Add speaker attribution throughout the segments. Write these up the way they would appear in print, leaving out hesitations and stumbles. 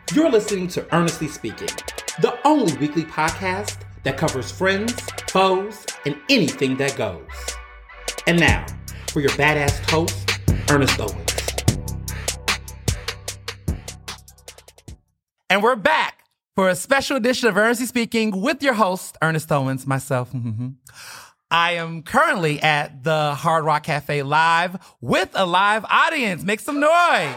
Speaker 1: You're listening to Earnestly Speaking, the only weekly podcast that covers friends, foes, and anything that goes. And now, for your badass host, Ernest Owens.
Speaker 2: And we're back for a special edition of Earnestly Speaking with your host, Ernest Owens, myself. I am currently at the Hard Rock Cafe live with a live audience. Make some noise.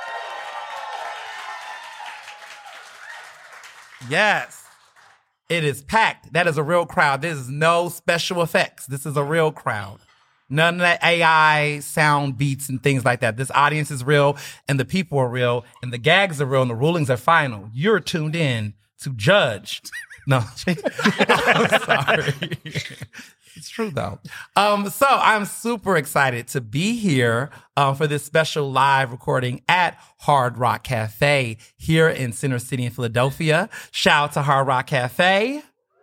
Speaker 2: Yes, it is packed. That is a real crowd. This is no special effects. This is a real crowd. None of that AI sound beats and things like that. This audience is real, and the people are real, and the gags are real, and the rulings are final. You're tuned in to judge. No, I'm sorry. It's true, though. So I'm super excited to be here for this special live recording at Hard Rock Cafe here in Center City in Philadelphia. Shout out to Hard Rock Cafe.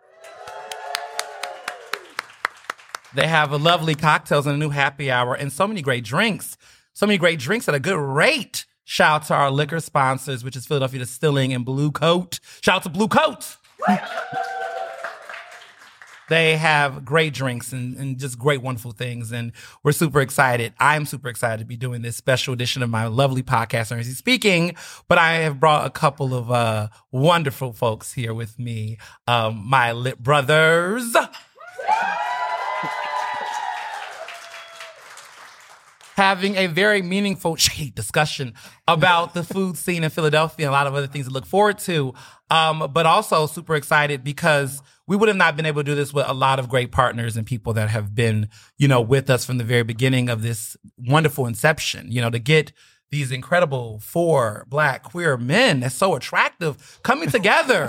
Speaker 2: They have a lovely cocktails and a new happy hour and so many great drinks. So many great drinks at a good rate. Shout out to our liquor sponsors, which is Philadelphia Distilling and Blue Coat. Shout out to Blue Coat. They have great drinks and just great, wonderful things. And we're super excited. I'm super excited to be doing this special edition of my lovely podcast, Earnestly Speaking. But I have brought a couple of wonderful folks here with me. My lit brothers. Having a very meaningful discussion about the food scene in Philadelphia and a lot of other things to look forward to. But also super excited because we would have not been able to do this with a lot of great partners and people that have been, with us from the very beginning of this wonderful inception, to get these incredible 4 Black queer men that's so attractive coming together.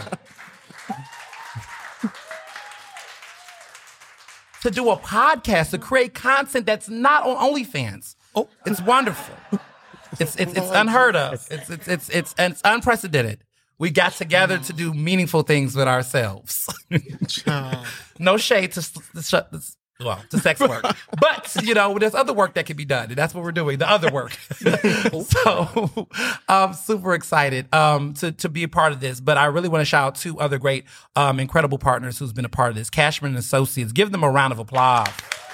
Speaker 2: To do a podcast, to create content that's not on OnlyFans. Oh, it's wonderful. It's unheard of. It's unprecedented. We got together to do meaningful things with ourselves. No shade to sex work. But, there's other work that can be done. And that's what we're doing, the other work. So I'm super excited to be a part of this. But I really want to shout out 2 other great, incredible partners who's been a part of this. Cashman & Associates. Give them a round of applause.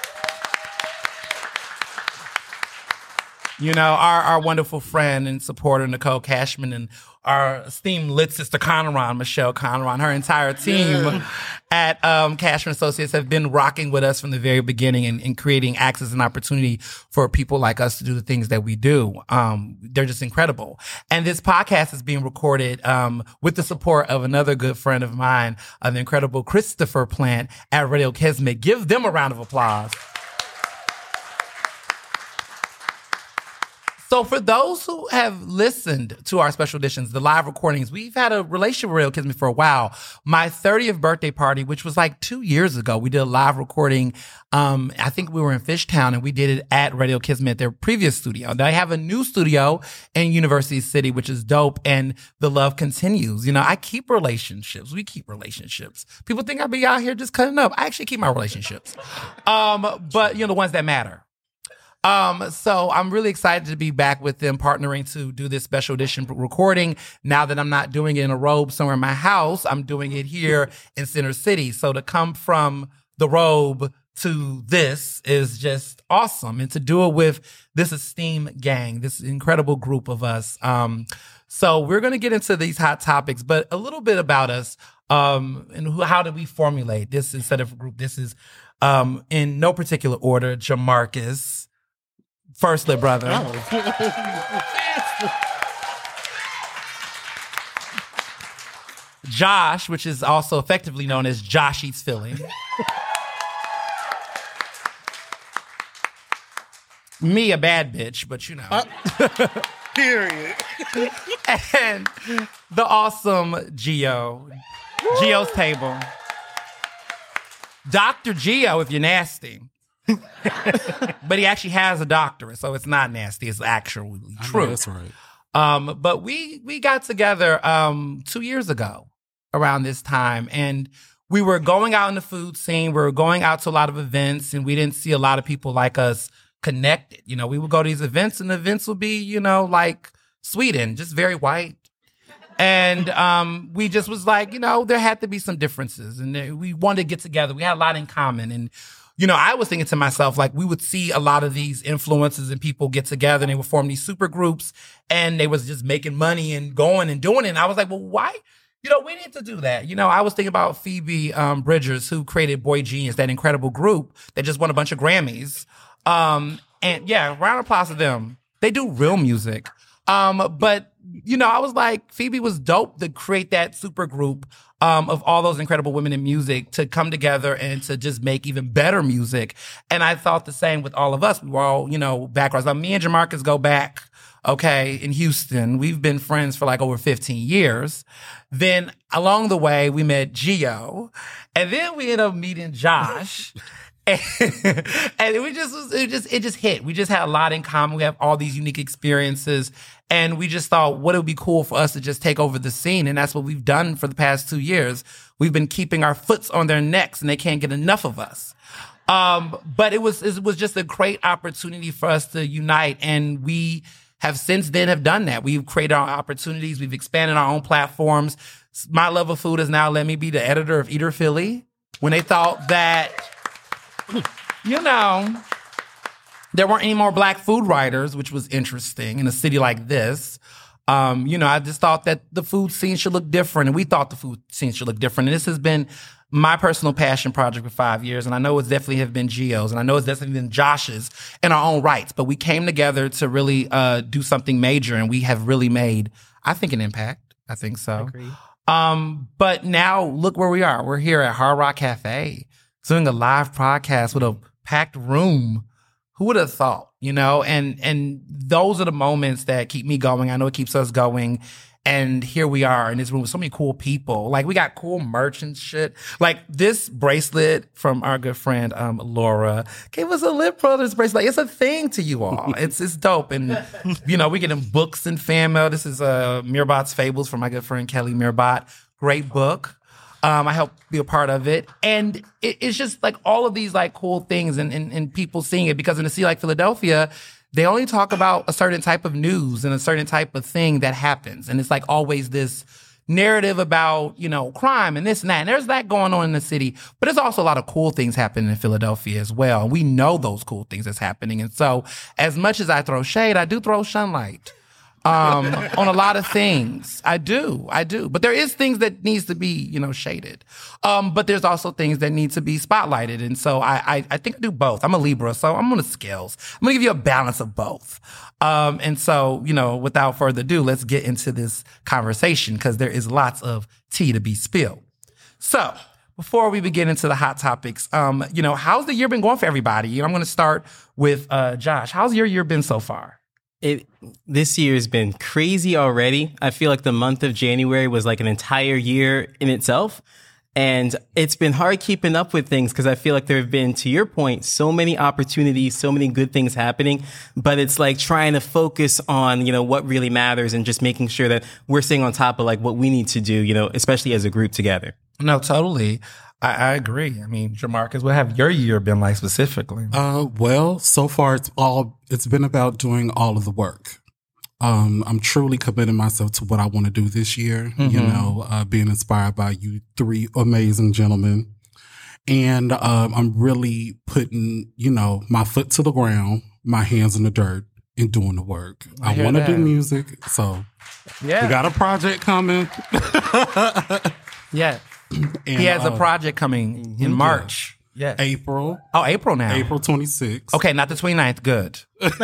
Speaker 2: Our wonderful friend and supporter, Nicole Cashman, and our esteemed lit sister, Michelle Conron, her entire team at Cashman Associates have been rocking with us from the very beginning and creating access and opportunity for people like us to do the things that we do. They're just incredible. And this podcast is being recorded with the support of another good friend of mine, the incredible Christopher Plant at Radio Kismet. Give them a round of applause. So for those who have listened to our special editions, the live recordings, we've had a relationship with Radio Kismet for a while. My 30th birthday party, which was like 2 years ago, we did a live recording. I think we were in Fishtown and we did it at Radio Kismet, their previous studio. They have a new studio in University City, which is dope. And the love continues. I keep relationships. We keep relationships. People think I be out here just cutting up. I actually keep my relationships. But the ones that matter. So I'm really excited to be back with them, partnering to do this special edition recording. Now that I'm not doing it in a robe somewhere in my house, I'm doing it here in Center City. So to come from the robe to this is just awesome. And to do it with this esteemed gang, this incredible group of us. So we're going to get into these hot topics, but a little bit about us, and how did we formulate this instead of a group? This is, in no particular order, Jamarcus. First lit brother. Josh, which is also effectively known as Josh Eats Philly. Me, a bad bitch, but
Speaker 3: Period.
Speaker 2: And the awesome Gio. Gio's table. Dr. Gio, if you're nasty. But he actually has a doctorate, so it's not nasty. It's actually true.
Speaker 3: That's right.
Speaker 2: But we got together 2 years ago around this time, and we were going out in the food scene. We were going out to a lot of events, and we didn't see a lot of people like us connected. We would go to these events, and the events would be, like Sweden, just very white. And we just was like, there had to be some differences. And we wanted to get together. We had a lot in common. And, I was thinking to myself, like, we would see a lot of these influencers and people get together and they would form these super groups and they was just making money and going and doing it. And I was like, well, why? We need to do that. I was thinking about Phoebe Bridgers, who created Boy Genius, that incredible group that just won a bunch of Grammys. And yeah, round of applause to them. They do real music. But I was like, Phoebe was dope to create that super group of all those incredible women in music to come together and to just make even better music. And I thought the same with all of us. We were all, backgrounds. Like me and Jamarcus go back, okay, in Houston. We've been friends for like over 15 years. Then along the way, we met Gio. And then we ended up meeting Josh. And it just hit. We just had a lot in common. We have all these unique experiences. And we just thought, what it would be cool for us to just take over the scene. And that's what we've done for the past 2 years. We've been keeping our foots on their necks and they can't get enough of us. But it was just a great opportunity for us to unite. And we have since then have done that. We've created our opportunities. We've expanded our own platforms. My Love of Food has now let me be the editor of Eater Philly. When they thought that, there weren't any more Black food writers, which was interesting in a city like this. I just thought that the food scene should look different, and we thought the food scene should look different. And this has been my personal passion project for 5 years, and I know it's definitely have been Gio's, and I know it's definitely been Josh's in our own rights. But we came together to really do something major, and we have really made, I think, an impact. I think so.
Speaker 3: Agreed.
Speaker 2: But now look where we are. We're here at Hard Rock Cafe doing a live podcast with a packed room. Who would have thought, And those are the moments that keep me going. I know it keeps us going. And here we are in this room with so many cool people. Like, we got cool merch and shit. Like, this bracelet from our good friend Laura gave us a Lit Brothers bracelet. Like, it's a thing to you all. It's dope. And, we get in books and fan mail. This is Mirbot's Fables from my good friend Kelly Mirbot. Great book. I helped be a part of it. And it's just like all of these like cool things and people seeing it, because in a city like Philadelphia, they only talk about a certain type of news and a certain type of thing that happens. And it's like always this narrative about, crime and this and that. And there's that going on in the city. But there's also a lot of cool things happening in Philadelphia as well. And we know those cool things that's happening. And so as much as I throw shade, I do throw sunlight. On a lot of things. I do. But there is things that needs to be, shaded. But there's also things that need to be spotlighted. And so I think I do both. I'm a Libra, so I'm on the scales. I'm going to give you a balance of both. And so, without further ado, let's get into this conversation, because there is lots of tea to be spilled. So before we begin into the hot topics, how's the year been going for everybody? I'm going to start with Josh. How's your year been so far?
Speaker 3: This year has been crazy already. I feel like the month of January was like an entire year in itself. And it's been hard keeping up with things because I feel like there have been, to your point, so many opportunities, so many good things happening. But it's like trying to focus on, what really matters and just making sure that we're staying on top of like what we need to do, especially as a group together.
Speaker 2: No, totally. I agree. I mean, Jamarcus, what have your year been like specifically?
Speaker 4: Well, so far it's been about doing all of the work. I'm truly committing myself to what I want to do this year, being inspired by you three amazing gentlemen. And I'm really putting, my foot to the ground, my hands in the dirt, and doing the work. I want to do music. So we got a project coming.
Speaker 2: Yeah. And, he has a project coming in March.
Speaker 4: Yeah. April.
Speaker 2: Oh, April now.
Speaker 4: April 26th.
Speaker 2: Okay, not the 29th. Good.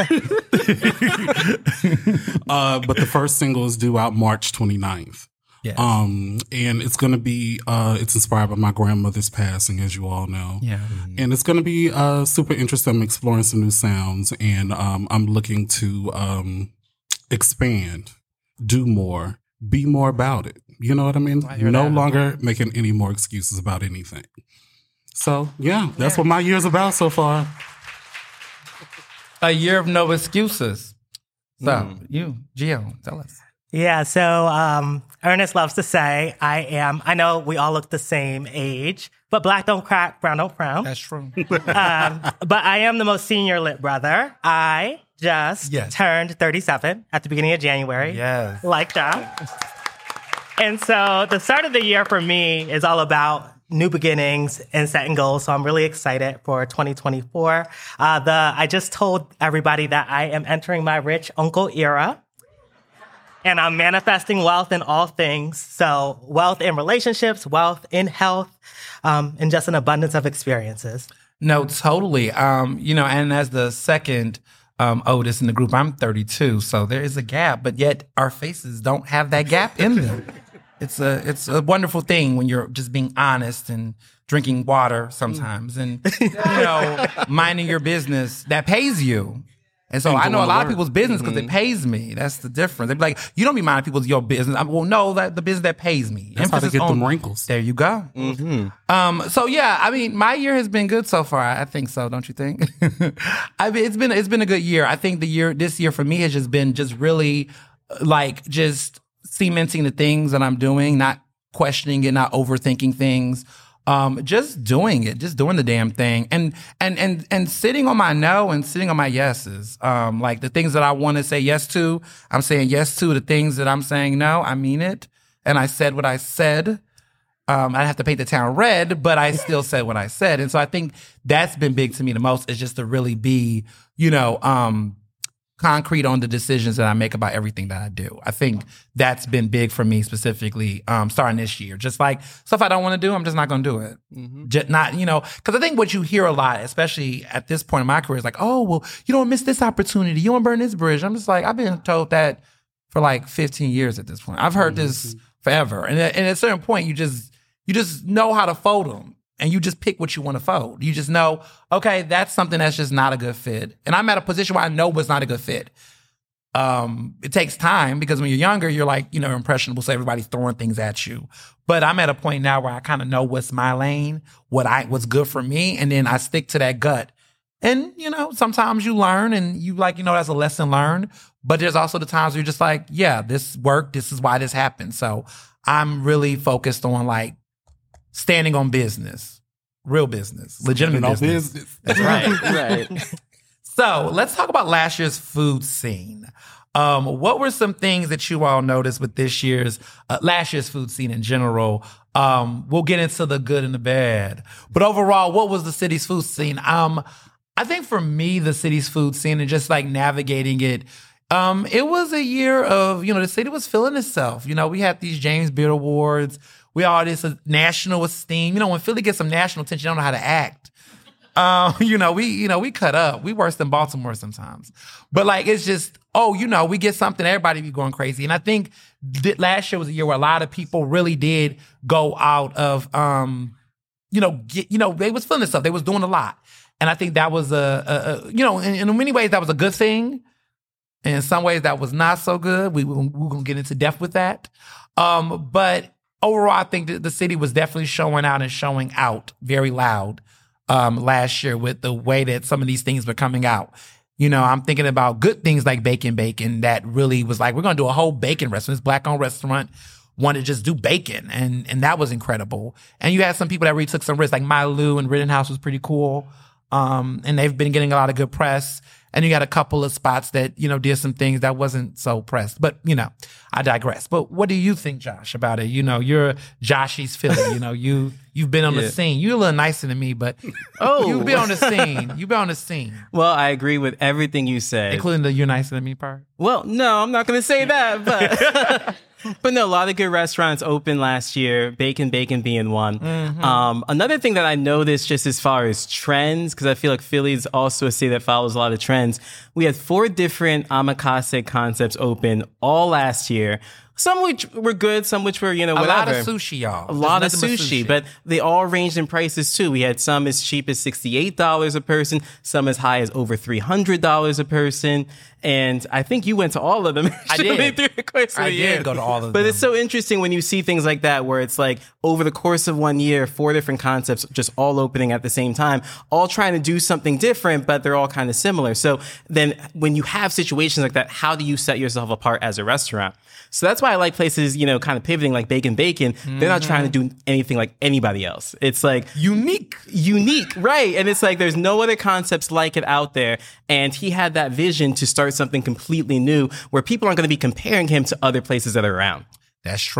Speaker 4: But the first single is due out March 29th.
Speaker 2: Yes.
Speaker 4: And it's going to be, it's inspired by my grandmother's passing, as you all know.
Speaker 2: Yeah.
Speaker 4: And it's going to be super interesting. I'm exploring some new sounds, and I'm looking to expand, do more, be more about it. You know what I mean? No longer making any more excuses about anything. So, that's what my year's about so far.
Speaker 2: A year of no excuses. So, you, Gio, tell us.
Speaker 5: Yeah, so Ernest loves to say, I know we all look the same age, but black don't crack, brown don't frown.
Speaker 2: That's true.
Speaker 5: But I am the most senior lit brother. I just turned 37 at the beginning of January.
Speaker 2: Yes.
Speaker 5: Like that. And so the start of the year for me is all about new beginnings and setting goals. So I'm really excited for 2024. I just told everybody that I am entering my rich uncle era. And I'm manifesting wealth in all things. So wealth in relationships, wealth in health, and just an abundance of experiences.
Speaker 2: No, totally. And as the second oldest in the group, I'm 32, so there is a gap, but yet our faces don't have that gap in them. It's a wonderful thing when you're just being honest and drinking water sometimes and, minding your business that pays you. And so I know a lot of people's business because it pays me. That's the difference. They'd be like, you don't be minding people's your business. Well, no, that the business that pays me.
Speaker 4: That's how to get them wrinkles.
Speaker 2: There you go. So yeah, I mean, my year has been good so far. I think so. Don't you think? I mean, it's been a good year. I think this year for me has just been really just cementing the things that I'm doing, not questioning it, not overthinking things. Just doing it, just doing the damn thing, and sitting on my no and sitting on my yeses. Like the things that I want to say yes to, I'm saying yes to. The things that I'm saying no, I mean it, and I said what I said. I have to paint the town red, but I still said what I said, and so I think that's been big to me the most. Is just to really be, concrete on the decisions that I make about everything that I do. I think that's been big for me specifically starting this year. Just like stuff I don't want to do, I'm just not going to do it. Just not, because I think what you hear a lot, especially at this point in my career, is like, oh, well, you don't miss this opportunity. You don't burn this bridge. I'm just like, I've been told that for like 15 years at this point. I've heard this forever. And at a certain point, you just know how to fold them. And you just pick what you want to fold. You just know, okay, that's something that's just not a good fit. And I'm at a position where I know what's not a good fit. It takes time because when you're younger, you're like, impressionable, so everybody's throwing things at you. But I'm at a point now where I kind of know what's my lane, what's good for me, and then I stick to that gut. And, sometimes you learn and you that's a lesson learned. But there's also the times where you're just like, yeah, this worked. This is why this happened. So I'm really focused on standing on business, real business, legitimate business. That's
Speaker 3: right.
Speaker 2: So let's talk about last year's food scene. What were some things that you all noticed with last year's food scene in general? We'll get into the good and the bad, but overall, what was the city's food scene? I think for me, the city's food scene and just navigating it. It was a year of, the city was feeling itself. We had these James Beard Awards. We all this national esteem. When Philly gets some national attention, you don't know how to act. We cut up. We worse than Baltimore sometimes. But it's just, we get something, everybody be going crazy. And I think last year was a year where a lot of people really did go out of, they was feeling stuff. They was doing a lot. And I think that was in many ways that was a good thing. In some ways that was not so good. We're going to get into depth with that. But overall, I think that the city was definitely showing out and showing out very loud last year with the way that some of these things were coming out. I'm thinking about good things like Bacon Bacon that really was we're going to do a whole bacon restaurant. This Black-owned restaurant wanted to just do bacon, and that was incredible. And you had some people that really took some risks, like Malu and Rittenhouse was pretty cool. And they've been getting a lot of good press. And you got a couple of spots that, did some things that wasn't so pressed. But, I digress. But what do you think, Josh, about it? You're Joshy's Philly. You've been on the scene. You're a little nicer than me, but you've been on the scene. You've been on the scene.
Speaker 3: Well, I agree with everything you said.
Speaker 2: Including the you're nicer than me part?
Speaker 3: Well, no, I'm not going to say that, but... But no, a lot of good restaurants opened last year, Bacon Bacon being one. Another thing that I noticed just as far as trends, because I feel like Philly's also a city that follows a lot of trends, we had 4 different omakase concepts open all last year. Some which were good, some which were, whatever.
Speaker 2: A lot of sushi, y'all.
Speaker 3: A lot of sushi, but they all ranged in prices too. We had some as cheap as $68 a person, some as high as over $300 a person. And I think you went to all of them.
Speaker 2: I did.
Speaker 3: Through the course of the year.
Speaker 2: Did go to all of them.
Speaker 3: But it's so interesting when you see things like that, where it's over the course of 1 year, 4 different concepts just all opening at the same time, all trying to do something different, but they're all kind of similar. So then when you have situations like that, how do you set yourself apart as a restaurant? So that's why I like places, kind of pivoting like Bacon Bacon. They're not trying to do anything like anybody else. It's
Speaker 2: unique,
Speaker 3: right? And it's there's no other concepts like it out there. And he had that vision to start something completely new where people aren't going to be comparing him to other places that are around.
Speaker 2: That's true.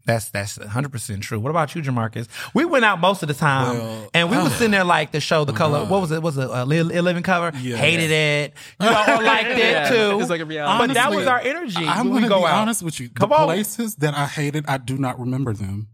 Speaker 2: That's 100% true. What about you, Jamarcus? We went out most of the time, and we was sitting there like the show, The Color. What was it? Was it a Living Cover?
Speaker 4: Yeah.
Speaker 2: Hated it, or liked it too.
Speaker 3: It's like a reality.
Speaker 2: But that was our energy.
Speaker 4: I'm
Speaker 2: when
Speaker 4: going
Speaker 2: we
Speaker 4: to
Speaker 2: go
Speaker 4: be
Speaker 2: out.
Speaker 4: honest with you.
Speaker 2: Come
Speaker 4: the
Speaker 2: on.
Speaker 4: places that I hated, I do not remember them.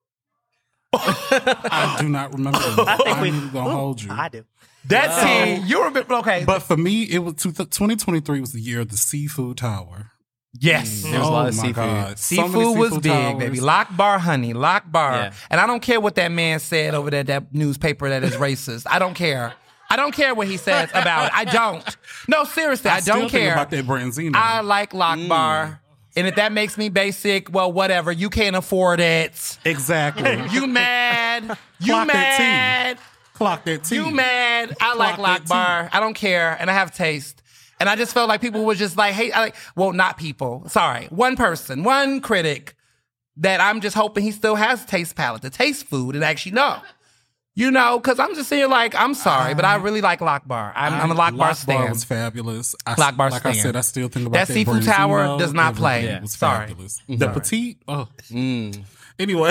Speaker 4: I do not remember them.
Speaker 5: I think
Speaker 4: I'm going to hold you.
Speaker 5: I do.
Speaker 2: That's it. You remember? Okay,
Speaker 4: But for me, it was 2023 was the year of the Seafood Tower.
Speaker 2: yes.
Speaker 3: There was a lot of
Speaker 4: my
Speaker 3: seafood.
Speaker 4: God. So many
Speaker 2: Seafood was
Speaker 4: seafood
Speaker 2: big,
Speaker 4: towers.
Speaker 2: baby. Lock bar, honey. Lock bar.
Speaker 3: Yeah.
Speaker 2: And I don't care what that man said over there, that newspaper that is racist. I don't care. I don't care what he says about it. I don't. No, seriously, I
Speaker 4: still
Speaker 2: don't
Speaker 4: think
Speaker 2: care.
Speaker 4: about that Branzino.
Speaker 2: I like Lock Bar. And if that makes me basic, well, whatever. You can't afford it.
Speaker 4: Exactly.
Speaker 2: You mad. You
Speaker 4: Clock that
Speaker 2: mad.
Speaker 4: Clock that T.
Speaker 2: You mad. I like
Speaker 4: Clock
Speaker 2: Lock
Speaker 4: that
Speaker 2: Bar. I don't care. And I have taste. And I just felt like people were just like, hey, well, not people. Sorry. One person, one critic that I'm just hoping he still has taste palate to taste food and actually know. You know, because I'm just saying, like, I'm sorry, but I really like Lock Bar. I'm a Lock Bar stan.
Speaker 4: was fabulous.
Speaker 2: Lock Bar
Speaker 4: like
Speaker 2: stan.
Speaker 4: I said, I still think about
Speaker 2: That Seafood
Speaker 4: Branzino.
Speaker 2: Tower does not play.
Speaker 4: Everything
Speaker 2: Yeah.
Speaker 4: was
Speaker 2: Sorry.
Speaker 4: fabulous. The Petite, Anyway.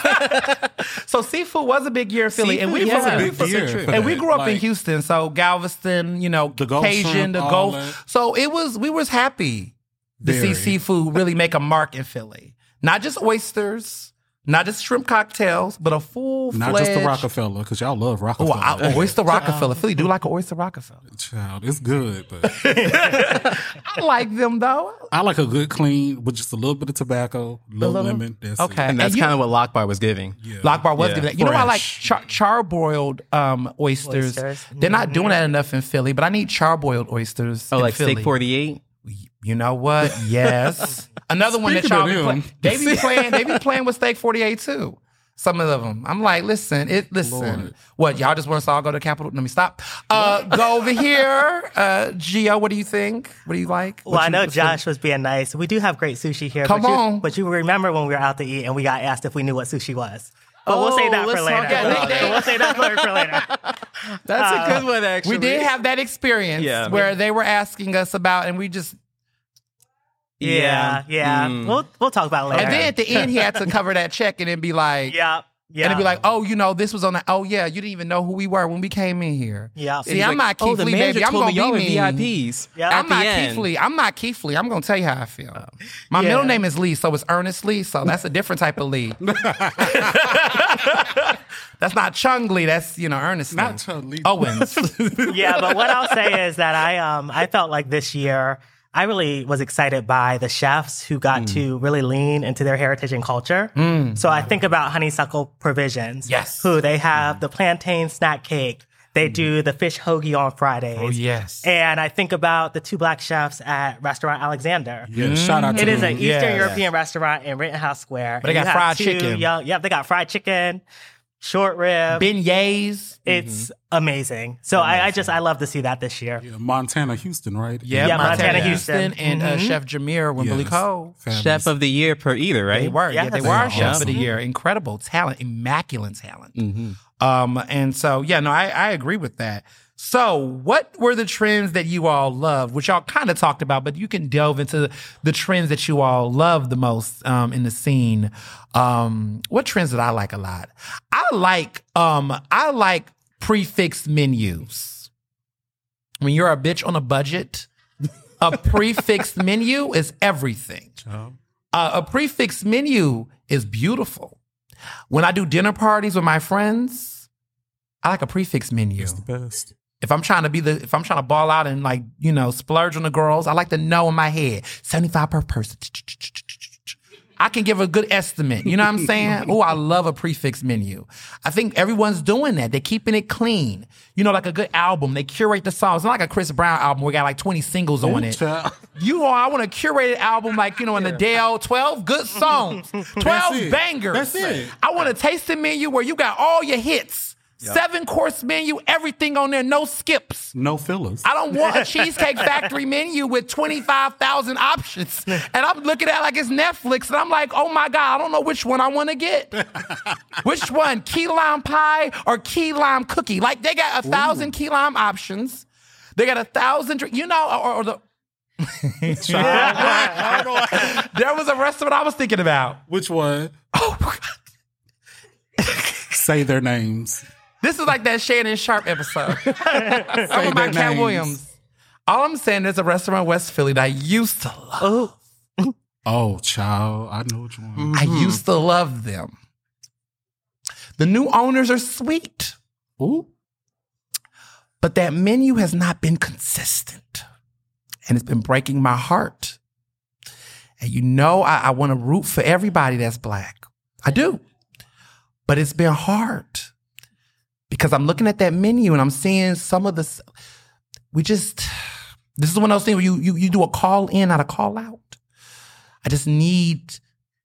Speaker 2: So Seafood was a big year in Philly. And we
Speaker 4: It was
Speaker 2: from
Speaker 4: a big year. for
Speaker 2: And we
Speaker 4: that.
Speaker 2: grew up in
Speaker 4: Like,
Speaker 2: Houston, so Galveston, you know,
Speaker 4: The Gulf
Speaker 2: Cajun,
Speaker 4: shrimp,
Speaker 2: the
Speaker 4: all
Speaker 2: Gulf.
Speaker 4: that.
Speaker 2: So we was happy to see
Speaker 4: Very.
Speaker 2: Seafood really make a mark in Philly. Not just oysters, not just shrimp cocktails, but a full-fledged.
Speaker 4: Not just the Rockefeller, because y'all love
Speaker 2: Oh,
Speaker 4: Rockefeller.
Speaker 2: Oyster Rockefeller. Philly do like an Oyster Rockefeller.
Speaker 4: Child, it's good, but
Speaker 2: I like them, though.
Speaker 4: I like a good clean with just a little bit of tobacco, little lemon. That's
Speaker 2: Okay.
Speaker 4: it.
Speaker 3: And that's
Speaker 2: And you-
Speaker 3: kind of what Lock Bar was giving.
Speaker 4: Yeah.
Speaker 2: Lock Bar was
Speaker 3: Yeah.
Speaker 2: giving that. You know, I like
Speaker 4: Fresh.
Speaker 2: charbroiled oysters. They're not doing that enough in Philly, but I need charbroiled oysters.
Speaker 3: Oh,
Speaker 2: in
Speaker 3: like
Speaker 2: Philly.
Speaker 3: Steak 48?
Speaker 2: You know what? Yes. Another one that
Speaker 4: Speaking
Speaker 2: y'all
Speaker 4: of
Speaker 2: be
Speaker 4: them.
Speaker 2: playing. They be playing with Steak 48 too. Some of them. I'm like, listen.
Speaker 4: Lord.
Speaker 2: What, y'all just want us to all go to the Capitol? Let me stop. Go over here. Gio, what do you think? What do you like?
Speaker 5: Well, I know
Speaker 2: what's
Speaker 5: Josh was being nice. We do have great sushi here.
Speaker 2: Come
Speaker 5: but
Speaker 2: on.
Speaker 5: But you remember when we were out to eat and we got asked if we knew what sushi was. But we'll say that for
Speaker 3: let's
Speaker 5: later.
Speaker 3: talk about
Speaker 2: it.
Speaker 5: We'll say that for later.
Speaker 3: That's a good one, actually.
Speaker 2: We did have that experience
Speaker 3: Yeah.
Speaker 2: where they were asking us about, and we just.
Speaker 5: Yeah. We'll talk about it later.
Speaker 2: And then at the end, he had to cover that check and then be like,
Speaker 5: Yeah.
Speaker 2: and it'd be like, oh, you know, this was on the, oh yeah, you didn't even know who we were when we came in here.
Speaker 5: Yeah.
Speaker 2: See, I'm not Keith
Speaker 3: the
Speaker 2: Lee,
Speaker 3: manager
Speaker 2: baby. I'm
Speaker 3: told
Speaker 2: going
Speaker 3: me y'all
Speaker 2: to
Speaker 3: were
Speaker 2: be mean.
Speaker 3: VIPs.
Speaker 5: Yeah.
Speaker 2: I'm
Speaker 3: At
Speaker 2: not
Speaker 3: the
Speaker 2: Keith
Speaker 3: end.
Speaker 2: Lee. I'm not Keith Lee. I'm going to tell you how I feel. My
Speaker 5: Yeah.
Speaker 2: middle name is Lee, so it's Ernest Lee, so that's a different type of Lee. That's not Chung Lee. That's, you know, Ernest Lee.
Speaker 4: Not Chung Lee.
Speaker 2: Owens.
Speaker 5: Yeah, but what I'll say is that I felt like this year I really was excited by the chefs who got to really lean into their heritage and culture. So I think about Honeysuckle Provisions.
Speaker 2: Yes.
Speaker 5: Who they have the plantain snack cake. They do the fish hoagie on Fridays.
Speaker 2: Oh, yes.
Speaker 5: And I think about the two black chefs at Restaurant Alexander.
Speaker 4: Yeah, shout out to
Speaker 5: It is
Speaker 4: them.
Speaker 5: an Eastern
Speaker 2: Yes.
Speaker 5: European restaurant in Rittenhouse Square.
Speaker 2: But they
Speaker 5: And
Speaker 2: got
Speaker 5: you have
Speaker 2: fried
Speaker 5: two
Speaker 2: chicken.
Speaker 5: they got fried chicken, short rib.
Speaker 2: Beignets.
Speaker 5: It's amazing. So I love to see that this year.
Speaker 4: Yeah, Montana, Houston, right?
Speaker 2: Yeah,
Speaker 5: Montana,
Speaker 2: Houston.
Speaker 5: Houston.
Speaker 2: And Chef Jameer with Billy
Speaker 4: Yes.
Speaker 2: Cole.
Speaker 4: Fabulous.
Speaker 3: Chef of the year per eater, right?
Speaker 2: They were. Yeah,
Speaker 5: Yes.
Speaker 2: they were our
Speaker 5: They are
Speaker 2: chef of the year. Incredible talent, immaculate talent. And so, yeah, no, I agree with that. So what were the trends that you all loved, which y'all kind of talked about, but you can delve into the trends that you all love the most in the scene. What trends did I like a lot? I like prefixed menus. When you're a bitch on a budget, a prefixed menu is everything. A prefixed menu is beautiful. When I do dinner parties with my friends, I like a prefixed menu.
Speaker 4: It's the best.
Speaker 2: If I'm trying to ball out and like, you know, splurge on the girls, I like to know in my head, 75 per person. I can give a good estimate. You know what I'm saying? Oh, I love a prefix menu. I think everyone's doing that. They're keeping it clean. You know, like a good album. They curate the songs. It's not like a Chris Brown album where we got like 20 singles on it.
Speaker 4: Child.
Speaker 2: I want a curated album like, you know, in Adele, 12 good songs, 12
Speaker 4: it.
Speaker 2: bangers.
Speaker 4: That's it.
Speaker 2: I want a tasting menu where you got all your hits. 7-course menu, everything on there, no skips.
Speaker 4: No fillers.
Speaker 2: I don't want a Cheesecake Factory menu with 25,000 options. And I'm looking at it like it's Netflix, and I'm like, oh my God, I don't know which one I want to get. Which one? Key lime pie or key lime cookie? Like, they got 1,000 key lime options. They got 1,000, you know, or the
Speaker 4: Child, hold on.
Speaker 2: There was a restaurant I was thinking about.
Speaker 4: Which one?
Speaker 2: Oh, my God.
Speaker 4: Say their names.
Speaker 2: This is like that Shannon Sharp episode.
Speaker 4: Say
Speaker 2: I'm about
Speaker 4: their
Speaker 2: Cat
Speaker 4: names.
Speaker 2: Williams. All I'm saying, there's a restaurant in West Philly that I used to love.
Speaker 4: Oh, child. I know which one.
Speaker 2: I used to love them. The new owners are sweet,
Speaker 4: Ooh.
Speaker 2: but that menu has not been consistent. And it's been breaking my heart. And you know, I want to root for everybody that's Black. I do. But it's been hard because I'm looking at that menu and I'm seeing some of the, this is one of those things where you do a call in, not a call out. I just need,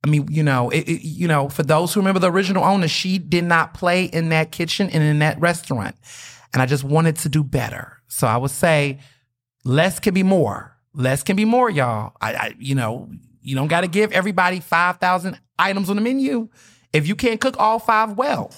Speaker 2: for those who remember the original owner, she did not play in that kitchen and in that restaurant. And I just wanted to do better. So I would say less can be more. Less can be more, y'all. You don't got to give everybody 5,000 items on the menu if you can't cook all 5 well.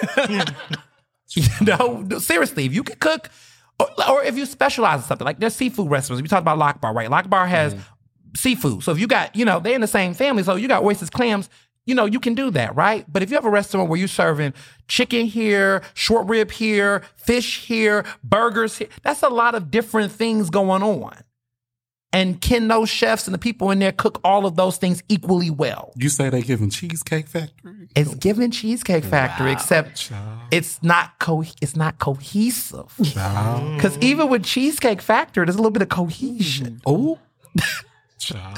Speaker 2: Seriously, if you can cook, or if you specialize in something, like there's seafood restaurants. We talked about Lock Bar, right? Lock Bar has seafood. So if you got, they're in the same family. So you got oysters, clams, you can do that, right? But if you have a restaurant where you're serving chicken here, short rib here, fish here, burgers here, that's a lot of different things going on. And can those chefs and the people in there cook all of those things equally well?
Speaker 4: You say they giving Cheesecake Factory?
Speaker 2: It's giving Cheesecake Factory, except
Speaker 4: Child.
Speaker 2: it's not cohesive.
Speaker 4: Child.
Speaker 2: Because even with Cheesecake Factory, there's a little bit of cohesion.
Speaker 4: Oh. Child.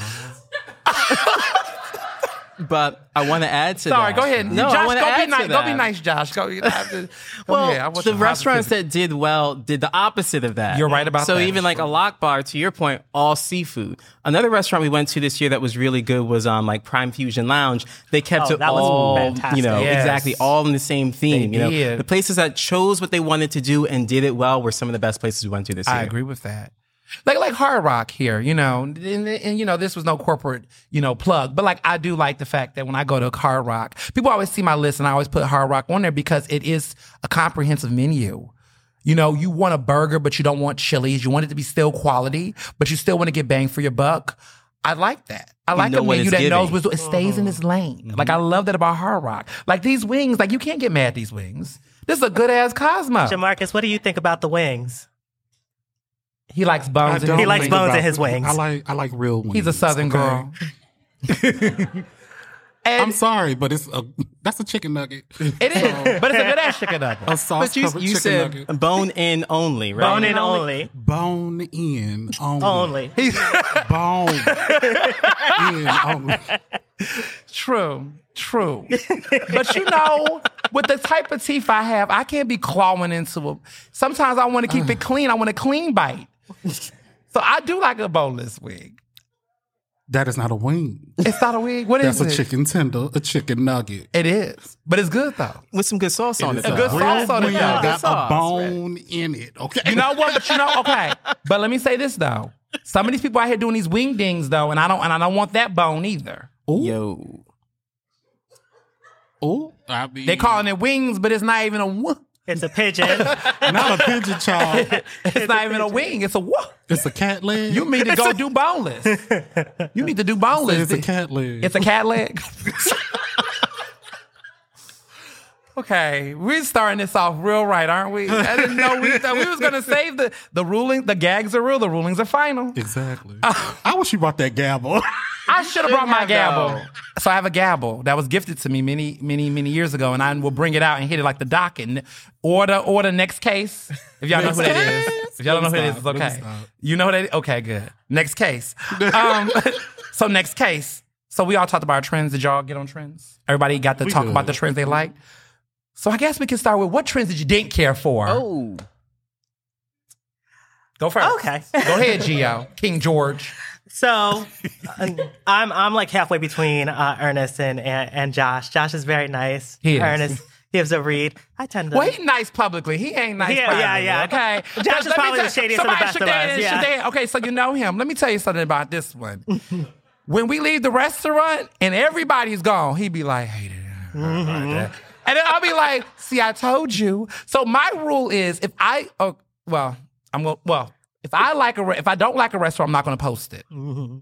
Speaker 3: But I want to add to
Speaker 2: Sorry,
Speaker 3: that.
Speaker 2: go ahead.
Speaker 3: No, I
Speaker 2: Josh,
Speaker 3: want
Speaker 2: go
Speaker 3: to add
Speaker 2: be nice.
Speaker 3: to
Speaker 2: Go be
Speaker 3: that.
Speaker 2: nice, Josh. Go ahead. I want
Speaker 3: The
Speaker 2: some
Speaker 3: restaurants
Speaker 2: positivity.
Speaker 3: that did well did the opposite of that.
Speaker 2: You're right about
Speaker 3: so
Speaker 2: that.
Speaker 3: even like a Lock Bar, to your point, all seafood. Another restaurant we went to this year that was really good was like Prime Fusion Lounge. They kept it
Speaker 5: that was
Speaker 3: all,
Speaker 5: fantastic.
Speaker 2: Yes.
Speaker 3: exactly, all in the same theme.
Speaker 2: They did.
Speaker 3: The places that chose what they wanted to do and did it well were some of the best places we went to this year.
Speaker 2: I agree with that. Like Hard Rock here, and this was no corporate, plug, but like I do like the fact that when I go to Hard Rock, people always see my list and I always put Hard Rock on there because it is a comprehensive menu. You want a burger, but you don't want chilies. You want it to be still quality, but you still want to get bang for your buck. I like that. I like
Speaker 3: know
Speaker 2: a
Speaker 3: what
Speaker 2: menu
Speaker 3: it's
Speaker 2: that knows
Speaker 3: giving.
Speaker 2: what it stays in its lane. Like I love that about Hard Rock. Like these wings, like you can't get mad at these wings. This is a good ass Cosmo.
Speaker 5: Jamarcus, what do you think about the wings?
Speaker 2: He likes bones.
Speaker 4: I don't
Speaker 5: He likes
Speaker 4: think
Speaker 5: bones
Speaker 4: about
Speaker 5: in his
Speaker 4: it.
Speaker 5: wings.
Speaker 4: I like real wings.
Speaker 2: He's a Southern girl. And
Speaker 4: I'm sorry, but that's a chicken nugget.
Speaker 2: it is, but it's a good ass chicken nugget.
Speaker 4: A sauce
Speaker 3: But you
Speaker 4: covered chicken
Speaker 3: said
Speaker 4: nugget.
Speaker 3: bone in only, right?
Speaker 5: Bone in only.
Speaker 4: Bone in only.
Speaker 5: Only.
Speaker 4: Bone in only.
Speaker 2: True. But with the type of teeth I have, I can't be clawing into them. Sometimes I want to keep it clean. I want a clean bite. So I do like a boneless wing.
Speaker 4: That is not a wing.
Speaker 2: It's not a wing. What is
Speaker 4: That's a
Speaker 2: it?
Speaker 4: chicken tender, a chicken nugget.
Speaker 2: It is. But it's good though.
Speaker 3: With some good sauce on it.
Speaker 4: It's
Speaker 3: though.
Speaker 2: good sauce on it,
Speaker 4: wing
Speaker 2: though.
Speaker 4: got
Speaker 3: Good sauce,
Speaker 4: a bone in it. Okay.
Speaker 2: You know what? But okay. But let me say this though. Some of these people out here doing these wing dings though, and I don't want that bone either.
Speaker 3: Yo.
Speaker 4: Oh, I mean,
Speaker 2: They're calling it wings, but it's not even a wing.
Speaker 5: It's a pigeon.
Speaker 4: not a pigeon child.
Speaker 2: It's not even a wing. It's a what?
Speaker 4: It's a cat leg.
Speaker 2: You need to go do boneless. You need to do boneless.
Speaker 4: It's a cat leg.
Speaker 2: It's a cat leg. Okay, we're starting this off real right, aren't we? I didn't know we thought we was gonna save the ruling. The gags are real. The rulings are final.
Speaker 4: Exactly. I wish you brought that gavel.
Speaker 2: I should have brought my
Speaker 3: have
Speaker 2: gavel. So I have a gavel that was gifted to me many years ago, and I will bring it out and hit it like the docket. Order next case. If y'all know who that is. If y'all don't know who it is, it's okay. You know who that is? Okay, good. Next case. So next case. So we all talked about our trends. Did y'all get on trends? Everybody got to talk
Speaker 4: did.
Speaker 2: about the trends they liked. So I guess we can start with what trends did you didn't care for?
Speaker 3: Oh.
Speaker 2: Go first.
Speaker 5: Okay.
Speaker 2: Go ahead, Gio. King George.
Speaker 5: So I'm like halfway between Ernest and Josh. Josh is very nice.
Speaker 2: He is.
Speaker 5: Ernest gives a read. I tend to.
Speaker 2: Well, he's nice publicly. He ain't nice
Speaker 5: Yeah,
Speaker 2: privately.
Speaker 5: yeah.
Speaker 2: Okay.
Speaker 5: Josh is
Speaker 2: Let me
Speaker 5: probably
Speaker 2: tell-
Speaker 5: the shadiest of the
Speaker 2: somebody
Speaker 5: best
Speaker 2: shook
Speaker 5: of
Speaker 2: their
Speaker 5: us,
Speaker 2: head,
Speaker 5: yeah.
Speaker 2: shook their head. Okay, so you know him. Let me tell you something about this one. When we leave the restaurant and everybody's gone, he be like, hey, and then I'll be like, see, I told you. So my rule is if If I don't like a restaurant, I'm not going to post it.
Speaker 5: Mhm.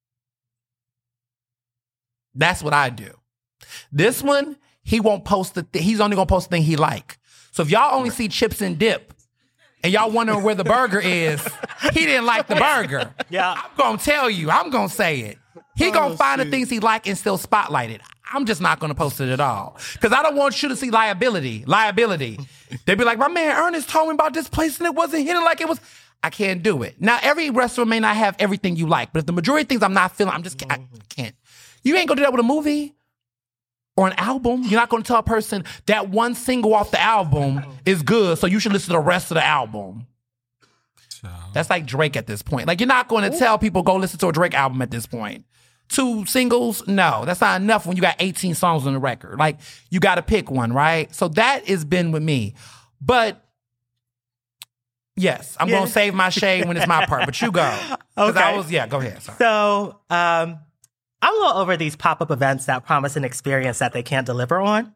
Speaker 2: That's what I do. This one, he won't post he's only going to post the thing he like. So if y'all only see chips and dip and y'all wondering where the burger is, he didn't like the burger.
Speaker 5: Yeah.
Speaker 2: I'm going to tell you. I'm going to say it. He going to find the things he like and still spotlight it. I'm just not going to post it at all. Because I don't want you to see liability. They'd be like, my man Ernest told me about this place and it wasn't hitting like it was. I can't do it. Now, every restaurant may not have everything you like, but if the majority of things I'm not feeling, I can't. You ain't going to do that with a movie or an album. You're not going to tell a person that one single off the album is good, so you should listen to the rest of the album. That's like Drake at this point. Like, you're not going to tell people, go listen to a Drake album at this point. 2 singles, no. That's not enough when you got 18 songs on the record. Like, you got to pick one, right? So that has been with me. But, yes, I'm going to save my shade when it's my part. But you go.
Speaker 5: Okay.
Speaker 2: Go ahead. Sorry.
Speaker 5: So I'm a little over these pop-up events that promise an experience that they can't deliver on.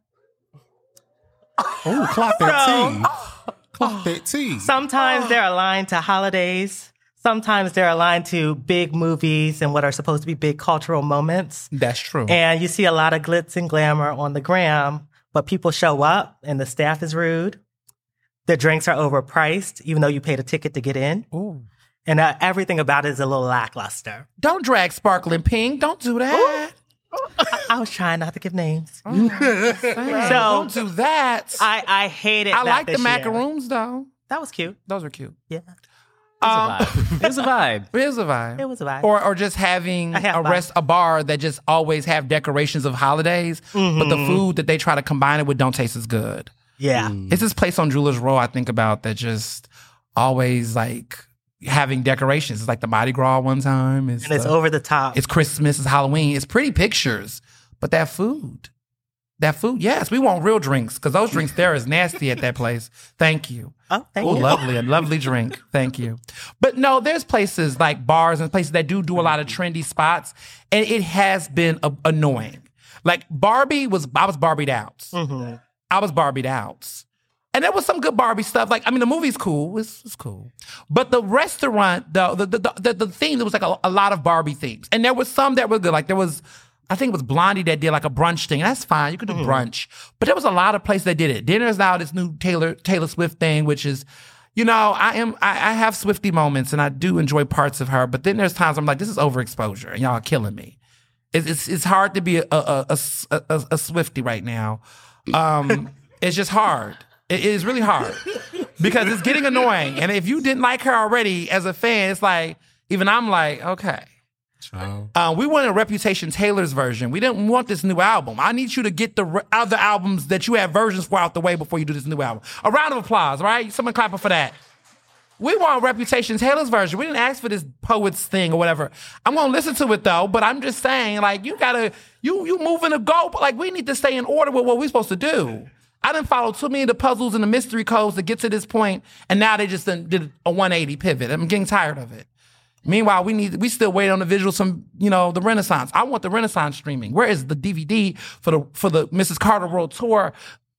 Speaker 4: Oh, clock that tea. Clock that tea.
Speaker 5: Sometimes they're aligned to holidays. Sometimes they're aligned to big movies and what are supposed to be big cultural moments.
Speaker 2: That's true.
Speaker 5: And you see a lot of glitz and glamour on the gram, but people show up and the staff is rude. The drinks are overpriced, even though you paid a ticket to get in.
Speaker 2: Ooh.
Speaker 5: And everything about it is a little lackluster.
Speaker 2: Don't drag Sparkling Pink. Don't do that.
Speaker 5: I was trying not to give names.
Speaker 2: Don't do that.
Speaker 5: I hated
Speaker 2: I
Speaker 5: that
Speaker 2: like the
Speaker 5: this year.
Speaker 2: macaroons, though.
Speaker 5: That was cute.
Speaker 2: Those are cute.
Speaker 5: Yeah.
Speaker 3: It was a vibe.
Speaker 2: It is a vibe.
Speaker 5: It was a vibe.
Speaker 2: Or just having a bar that just always have decorations of holidays, but the food that they try to combine it with don't taste as good.
Speaker 5: Yeah.
Speaker 2: It's this place on Jewelers Row I think about that just always like having decorations. It's like the Mardi Gras one time.
Speaker 5: And it's over the top.
Speaker 2: It's Christmas, it's Halloween. It's pretty pictures. But that food, yes, we want real drinks because those drinks there is nasty at that place. Thank you.
Speaker 5: Oh, thank
Speaker 2: Oh,
Speaker 5: you.
Speaker 2: lovely. A lovely drink. Thank you. But no, there's places like bars and places that do a lot of trendy spots, and it has been annoying. Like I was Barbied out.
Speaker 5: Mm-hmm.
Speaker 2: I was Barbied out. And there was some good Barbie stuff. Like, I mean, the movie's cool. It's cool. But the restaurant, the theme, there was like a lot of Barbie themes. And there was some that were good. Like there was, I think it was Blondie that did like a brunch thing. That's fine. You could do brunch. But there was a lot of places that did it. Then there's now this new Taylor Swift thing, which is, you know, I have Swiftie moments and I do enjoy parts of her. But then there's times I'm like, this is overexposure and y'all are killing me. It's hard to be a Swiftie right now. It's just hard. It is really hard because it's getting annoying. And if you didn't like her already as a fan, it's like, even I'm like, okay. We wanted Reputation Taylor's version. We didn't want this new album. I need you to get the other albums that you have versions for out the way before you do this new album. A round of applause, right? Someone clapping for that. We want Reputation Taylor's version. We didn't ask for this Poets thing or whatever. I'm going to listen to it though, but I'm just saying, like, you moving the goal. Like, we need to stay in order with what we're supposed to do. I didn't follow too many of the puzzles and the mystery codes to get to this point, and now they just did a 180 pivot. I'm getting tired of it. Meanwhile, we still wait on the visuals from, you know, the Renaissance. I want the Renaissance streaming. Where is the DVD for the Mrs. Carter World Tour?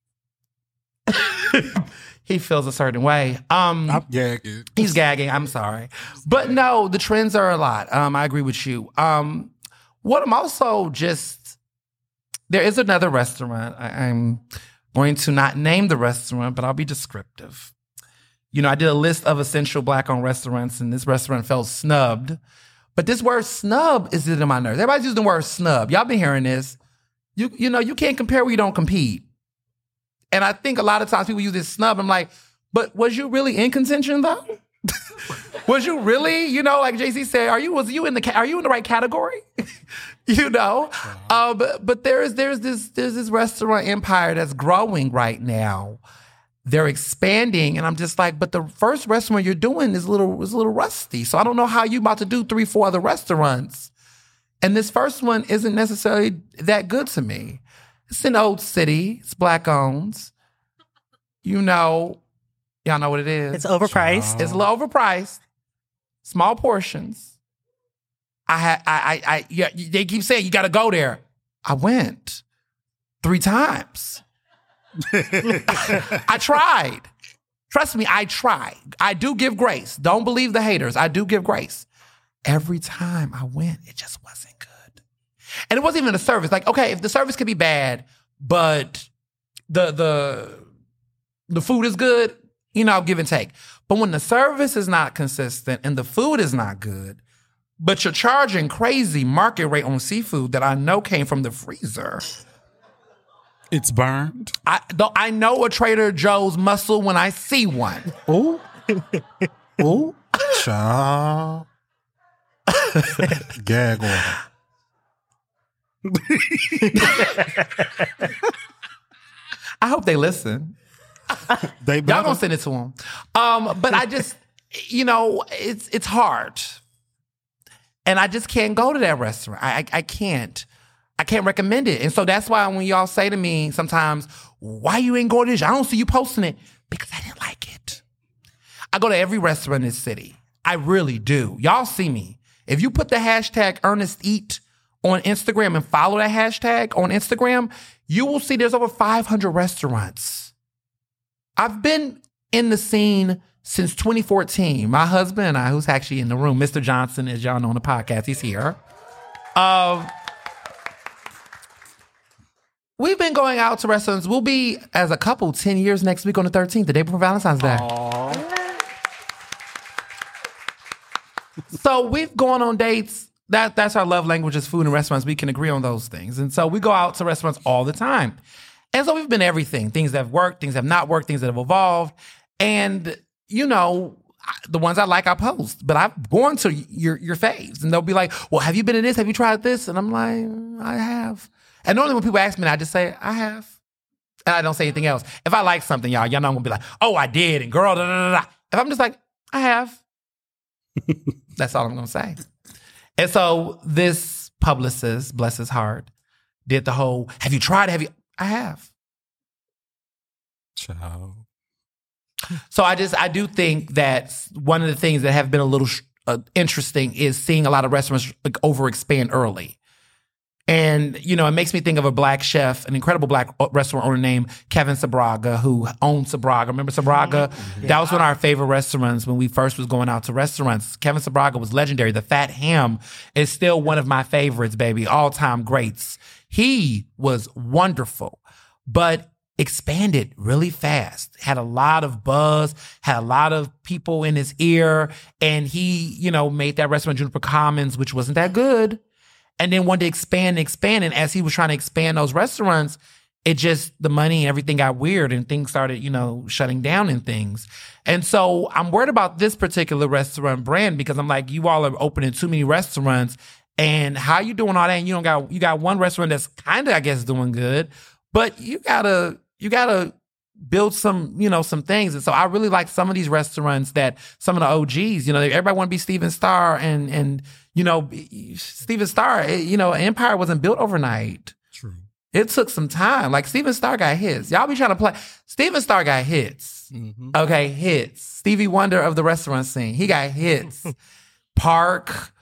Speaker 2: He feels a certain way.
Speaker 4: I'm gagging.
Speaker 2: He's gagging. I'm sorry. But no, the trends are a lot. I agree with you. What I'm also there is another restaurant. I'm going to not name the restaurant, but I'll be descriptive. You know, I did a list of essential Black-owned restaurants, and this restaurant felt snubbed. But this word snub is in my nerves. Everybody's using the word snub. Y'all been hearing this. You know, you can't compare where you don't compete. And I think a lot of times people use this snub. I'm like, but was you really in contention though? Was you really, you know, like Jay-Z said, are you in the right category? You know? But there's this restaurant empire that's growing right now. They're expanding, and I'm just like, but the first restaurant you're doing is a little rusty. So I don't know how you about to do 3-4 other restaurants. And this first one isn't necessarily that good to me. It's in Old City. It's Black-owned. You know, y'all know what it is.
Speaker 5: It's overpriced.
Speaker 2: It's a little overpriced. Small portions. They keep saying you got to go there. I went 3 times. I tried. Trust me, I try. I do give grace. Don't believe the haters. I do give grace. Every time I went, it just wasn't good. And it wasn't even the service. Like, okay, if the service could be bad, but the food is good, I'll give and take. But when the service is not consistent and the food is not good, but you're charging crazy market rate on seafood that I know came from the freezer.
Speaker 4: It's burned.
Speaker 2: I know a Trader Joe's mussel when I see one.
Speaker 4: Oh. Oh. Child. Gag order.
Speaker 2: I hope they listen.
Speaker 4: Y'all
Speaker 2: gonna send it to them. But I just, it's hard. And I just can't go to that restaurant. I can't. I can't recommend it. And so that's why when y'all say to me sometimes, why you ain't going to this? I don't see you posting it. Because I didn't like it. I go to every restaurant in this city. I really do. Y'all see me. If you put the hashtag Ernest Eat on Instagram and follow that hashtag on Instagram, you will see there's over 500 restaurants. I've been in the scene since 2014. My husband and I, who's actually in the room, Mr. Johnson, as y'all know on the podcast, he's here. We've been going out to restaurants. We'll be, as a couple, 10 years next week on the 13th, the day before Valentine's Day. Aww. So we've gone on dates. That's our love language is food and restaurants. We can agree on those things. And so we go out to restaurants all the time. And so we've been everything. Things that have worked, things that have not worked, things that have evolved. And, the ones I like, I post. But I've gone to your faves. And they'll be like, well, have you been to this? Have you tried this? And I'm like, I have. And normally when people ask me, I just say, I have. And I don't say anything else. If I like something, y'all know I'm going to be like, oh, I did. And girl, da, da, da, da. If I'm just like, I have. That's all I'm going to say. And so this publicist, bless his heart, did the whole, have you tried? I have.
Speaker 4: Ciao.
Speaker 2: So I do think that one of the things that have been a little interesting is seeing a lot of restaurants overexpand early. And, it makes me think of a black chef, an incredible black restaurant owner named Kevin Sabraga, who owned Sabraga. Remember Sabraga? Yeah. That was one of our favorite restaurants when we first was going out to restaurants. Kevin Sabraga was legendary. The Fat Ham is still one of my favorites, baby, all-time greats. He was wonderful, but expanded really fast, had a lot of buzz, had a lot of people in his ear, and he, made that restaurant Juniper Commons, which wasn't that good. And then wanted to expand. And as he was trying to expand those restaurants, the money and everything got weird and things started, shutting down and things. And so I'm worried about this particular restaurant brand because I'm like, you all are opening too many restaurants. And how you doing all that? And you got one restaurant that's kind of, I guess, doing good, but you gotta build some, some things. And so I really like some of these restaurants that some of the OGs, everybody want to be Steven Starr and Steven Starr, Empire wasn't built overnight.
Speaker 4: True.
Speaker 2: It took some time. Like Steven Starr got hits. Y'all be trying to play. Steven Starr got hits. Mm-hmm. Okay, hits. Stevie Wonder of the restaurant scene. He got hits. Park,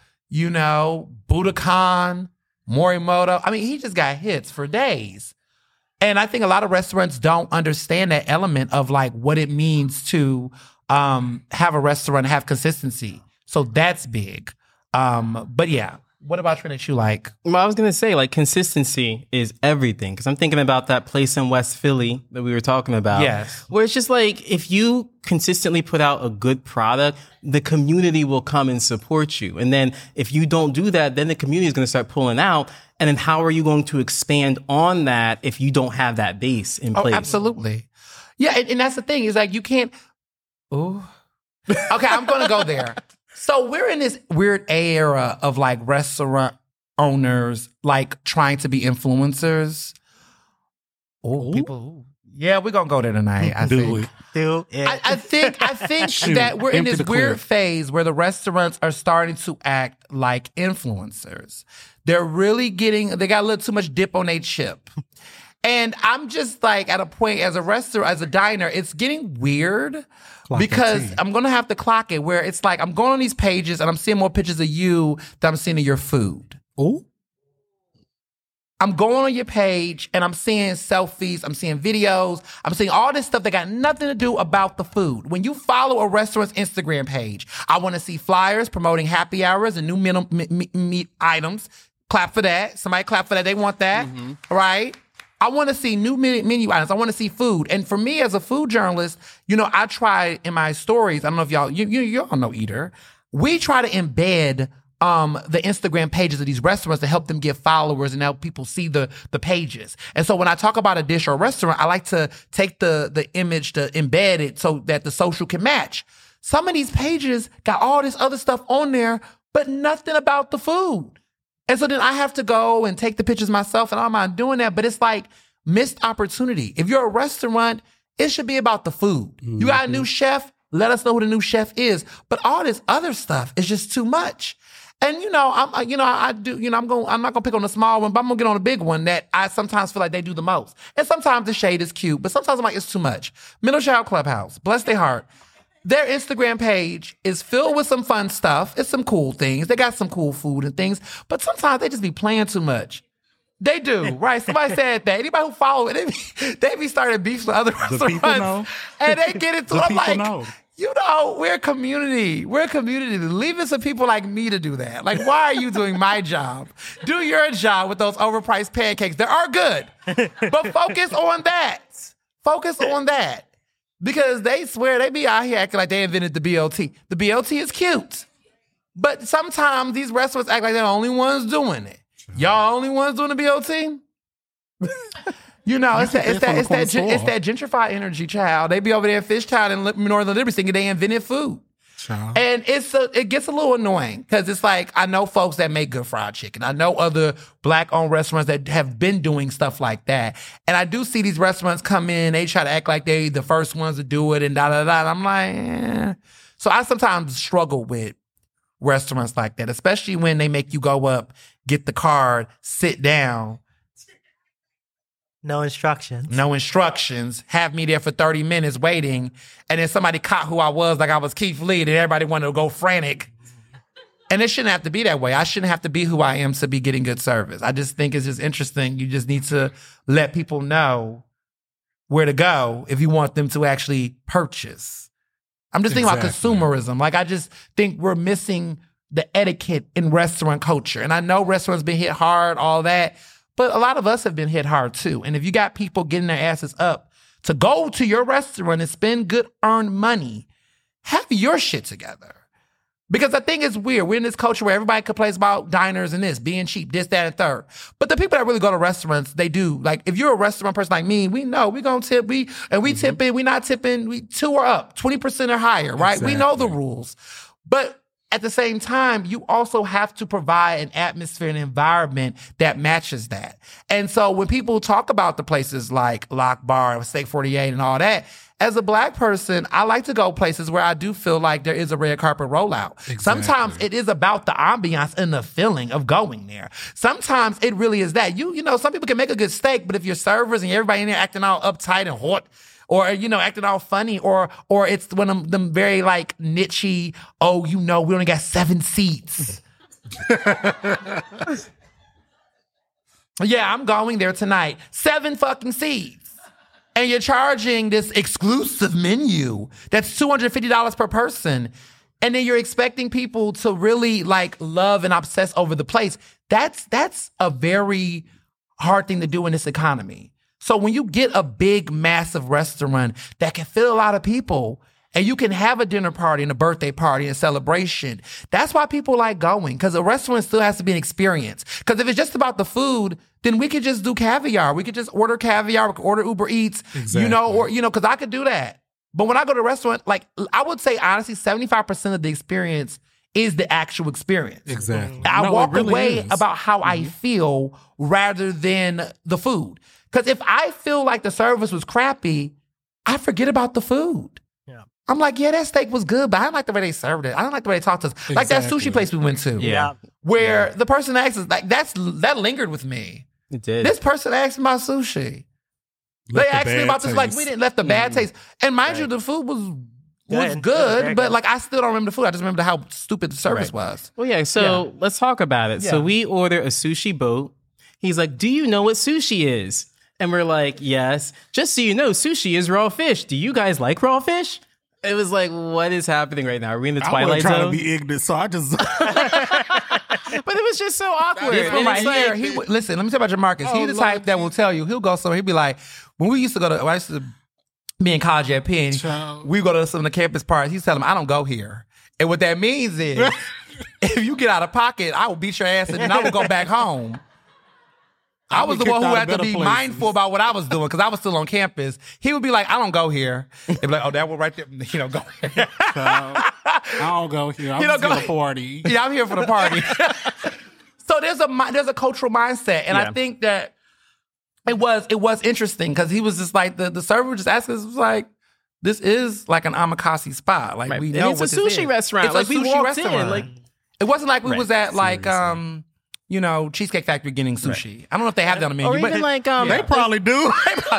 Speaker 2: Budokan, Morimoto. I mean, he just got hits for days. And I think a lot of restaurants don't understand that element of like what it means to have a restaurant, have consistency. So that's big. But yeah, what about trend that you like?
Speaker 3: Well, I was going to say consistency is everything. Cause I'm thinking about that place in West Philly that we were talking about.
Speaker 2: Yes.
Speaker 3: Where it's just if you consistently put out a good product, the community will come and support you. And then if you don't do that, then the community is going to start pulling out. And then how are you going to expand on that if you don't have that base in place?
Speaker 2: Oh, absolutely. Yeah. And that's the thing is you can't. Ooh. Okay. I'm going to go there. So we're in this weird era of restaurant owners trying to be influencers. Oh, people. Yeah, we're gonna go there tonight. I think. I think
Speaker 4: Shoot,
Speaker 2: that we're in this weird
Speaker 4: clip.
Speaker 2: phase where the restaurants are starting to act like influencers. They're really they got a little too much dip on their chip. And I'm just at a point as a restaurant, as a diner, it's getting weird. Because I'm going to have to clock it where it's I'm going on these pages and I'm seeing more pictures of you than I'm seeing of your food.
Speaker 4: Oh.
Speaker 2: I'm going on your page and I'm seeing selfies, I'm seeing videos, I'm seeing all this stuff that got nothing to do about the food. When you follow a restaurant's Instagram page, I want to see flyers promoting happy hours and new meat items. Clap for that. Somebody clap for that. They want that, right? I want to see new menu items. I want to see food. And for me as a food journalist, I try in my stories, I don't know if y'all know Eater. We try to embed the Instagram pages of these restaurants to help them get followers and help people see the pages. And so when I talk about a dish or a restaurant, I like to take the image to embed it so that the social can match. Some of these pages got all this other stuff on there, but nothing about the food. And so then I have to go and take the pictures myself, and I'm not doing that, but it's like missed opportunity. If you're a restaurant, it should be about the food. You got a new chef, let us know who the new chef is. But all this other stuff is just too much. And I'm not gonna pick on the small one, but I'm gonna get on a big one that I sometimes feel like they do the most. And sometimes the shade is cute, but sometimes I'm like, it's too much. Middle Child Clubhouse, bless their heart. Their Instagram page is filled with some fun stuff. It's some cool things. They got some cool food and things, but sometimes they just be playing too much. They do, right? Somebody said that. Anybody who follow it, they be starting beefs with other restaurants.
Speaker 4: know.
Speaker 2: And they get into it. I'm like,
Speaker 4: know.
Speaker 2: we're a community. We're a community. Leave it to people like me to do that. Like, why are you doing my job? Do your job with those overpriced pancakes. They are good. But focus on that. Focus on that. Because they swear they be out here acting like they invented the BLT. The BLT is cute. But sometimes these restaurants act like they're the only ones doing it. Y'all only ones doing the BLT? It's that gentrified energy, child. They be over there in Fishtown and Northern Liberty thinking they invented food. Child. And it gets a little annoying because it's like, I know folks that make good fried chicken. I know other Black-owned restaurants that have been doing stuff like that. And I do see these restaurants come in, they try to act like they the first ones to do it and da-da-da. And I'm like, eh. So I sometimes struggle with restaurants like that, especially when they make you go up, get the card, sit down.
Speaker 5: No instructions.
Speaker 2: No instructions. Have me there for 30 minutes waiting. And then somebody caught who I was, like I was Keith Lee, and everybody wanted to go frantic. And it shouldn't have to be that way. I shouldn't have to be who I am to be getting good service. I just think it's just interesting. You just need to let people know where to go if you want them to actually purchase. I'm just thinking about consumerism. Like, I just think we're missing the etiquette in restaurant culture. And I know restaurants been hit hard, all that. But a lot of us have been hit hard too. And if you got people getting their asses up to go to your restaurant and spend good earned money, have your shit together. Because I think it's weird. We're in this culture where everybody complains about diners and this, being cheap, this, that, and third. But the people that really go to restaurants, they do. Like, if you're a restaurant person like me, we know we gonna tip. We tip in, we not tipping, we 2 or up, 20% or higher, right? Exactly. We know the rules. But at the same time, you also have to provide an atmosphere and environment that matches that. And so when people talk about the places like Lock Bar, Steak 48 and all that, as a Black person, I like to go places where I do feel like there is a red carpet rollout. Exactly. Sometimes it is about the ambiance and the feeling of going there. Sometimes it really is that. You know, some people can make a good steak, but if your servers and everybody in there acting all uptight and hot, or, acting all funny, or it's one of them very like niche-y, we only got 7 seats. Yeah, I'm going there tonight. 7 fucking seats. And you're charging this exclusive menu that's $250 per person. And then you're expecting people to really like love and obsess over the place. That's a very hard thing to do in this economy. So when you get a big, massive restaurant that can fill a lot of people, and you can have a dinner party and a birthday party and a celebration, that's why people like going, because a restaurant still has to be an experience. Because if it's just about the food, then we could just do caviar. We could just order caviar. We could order Uber Eats, exactly. Because I could do that. But when I go to a restaurant, like, I would say, honestly, 75% of the experience is the actual experience.
Speaker 4: Exactly.
Speaker 2: I walk away about how I feel rather than the food. Because if I feel like the service was crappy, I forget about the food. Yeah. I'm like, yeah, that steak was good, but I don't like the way they served it. I don't like the way they talked to us. Exactly. Like that sushi place we went to.
Speaker 3: Yeah.
Speaker 2: Where the person asked us, like, that lingered with me.
Speaker 3: It did.
Speaker 2: This person asked me about sushi. They asked me about this, like, we didn't left the bad taste. And mind you, the food was good, but like, I still don't remember the food. I just remember how stupid the service was.
Speaker 3: Well, let's talk about it. Yeah. So we order a sushi boat. He's like, do you know what sushi is? And we're like, yes. Just so you know, sushi is raw fish. Do you guys like raw fish? It was like, what is happening right now? Are we in the Twilight Zone?
Speaker 4: I wasn't trying to be ignorant, so I just...
Speaker 3: But it was just so awkward.
Speaker 2: This one
Speaker 3: And
Speaker 2: right
Speaker 3: it's
Speaker 2: here,
Speaker 3: like-
Speaker 2: listen, let me tell you about Jamarcus. He's the type that will tell you, he'll go somewhere, he'll be like, when we used to go to, I used to be in college at Penn, we go to some of the campus parties, he's telling them, I don't go here. And what that means is, if you get out of pocket, I will beat your ass and then I will go back home. I was the one who had to be mindful about what I was doing because I was still on campus. He would be like, I don't go here. He'd be like, oh, that one right there. Go here.
Speaker 4: I don't go here. I'm just going to party.
Speaker 2: Yeah, I'm here for the party. So there's a cultural mindset. And I think that it was interesting because he was just like, the server was just asking us, was like, this is like an omakase spot. Like, we know
Speaker 3: it's
Speaker 2: what
Speaker 3: a
Speaker 2: this
Speaker 3: sushi
Speaker 2: is.
Speaker 3: restaurant.
Speaker 2: It's
Speaker 3: like,
Speaker 2: a
Speaker 3: we
Speaker 2: sushi
Speaker 3: walked
Speaker 2: restaurant.
Speaker 3: in. Like,
Speaker 2: it wasn't like we was at like, Cheesecake Factory getting sushi. I don't know if they have that on the menu.
Speaker 3: or even like,
Speaker 4: They probably do.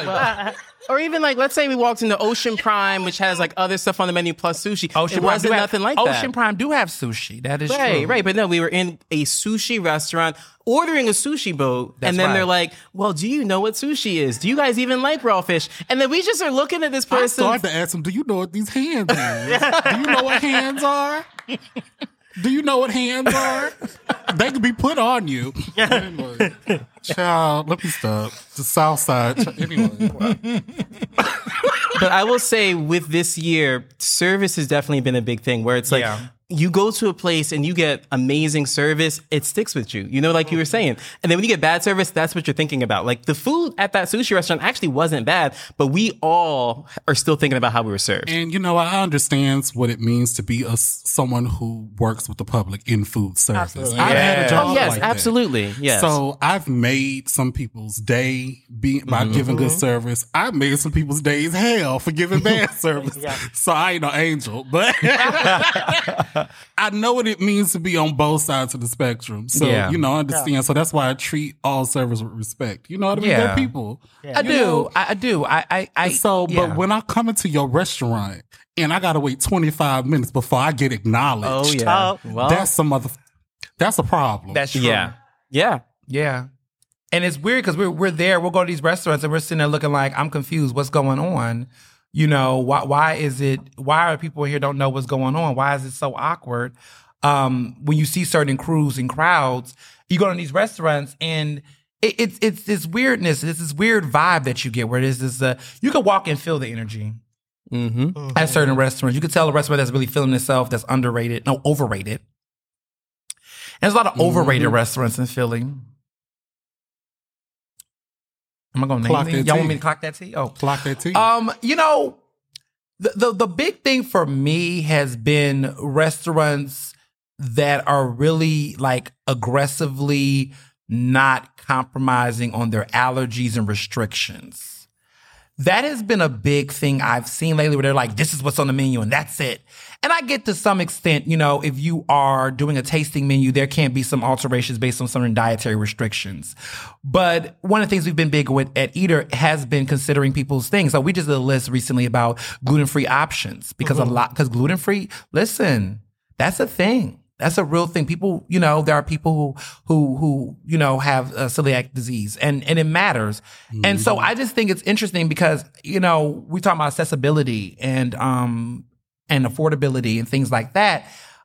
Speaker 3: or even like, let's say we walked into Ocean Prime, which has like other stuff on the menu plus sushi. It
Speaker 2: Prime
Speaker 3: wasn't nothing like that.
Speaker 2: Ocean Prime do have sushi. That is true.
Speaker 3: Right. But no, we were in a sushi restaurant ordering a sushi boat.
Speaker 2: That's
Speaker 3: and then
Speaker 2: right.
Speaker 3: they're like, well, do you know what sushi is? Do you guys even like raw fish? And then we just are looking at this
Speaker 4: I
Speaker 3: person.
Speaker 4: started to ask him, do you know what these hands are? Do you know what hands are? Do you know what hands are? They could be put on you. Anyway, child, let me stop. The South Side. Anyway.
Speaker 3: But I will say with this year, service has definitely been a big thing where it's like, you go to a place and you get amazing service, it sticks with you. You know, like you were saying. And then when you get bad service, that's what you're thinking about. Like the food at that sushi restaurant actually wasn't bad, but we all are still thinking about how we were served.
Speaker 4: And, I understand what it means to be someone who works with the public in food service.
Speaker 5: Absolutely.
Speaker 4: I've had a job
Speaker 3: Oh, yes,
Speaker 4: like that.
Speaker 3: absolutely. Yes.
Speaker 4: So I've made some people's day by giving good service. I've made some people's days hell for giving bad service. So I ain't no angel, but I know what it means to be on both sides of the spectrum. So, I understand. Yeah. So that's why I treat all servers with respect. You know what I mean? They're people.
Speaker 2: I do.
Speaker 4: But when I come into your restaurant and I got to wait 25 minutes before I get acknowledged.
Speaker 3: Oh, yeah. Well,
Speaker 4: that's a problem.
Speaker 2: That's true.
Speaker 3: Yeah. Yeah.
Speaker 2: Yeah. And it's weird because we're there, we'll go to these restaurants and we're sitting there looking like, I'm confused, what's going on? Why are people here don't know what's going on? Why is it so awkward? When you see certain crews and crowds, you go to these restaurants and it's this weirdness, it's this weird vibe that you get where it is this, you can walk and feel the energy at certain restaurants. You can tell a restaurant that's really feeling itself, that's overrated. And there's a lot of overrated restaurants in Philly. Am I going to name them? Y'all want me to clock that tea? Oh,
Speaker 4: clock that tea.
Speaker 2: The big thing for me has been restaurants that are really like aggressively not compromising on their allergies and restrictions. That has been a big thing I've seen lately where they're like, this is what's on the menu and that's it. And I get to some extent, if you are doing a tasting menu, there can be some alterations based on some dietary restrictions. But one of the things we've been big with at Eater has been considering people's things. So we just did a list recently about gluten-free options because because gluten-free, listen, that's a thing. That's a real thing. People, there are people who have celiac disease and it matters. Mm-hmm. And so I just think it's interesting because, we talk about accessibility and affordability and things like that.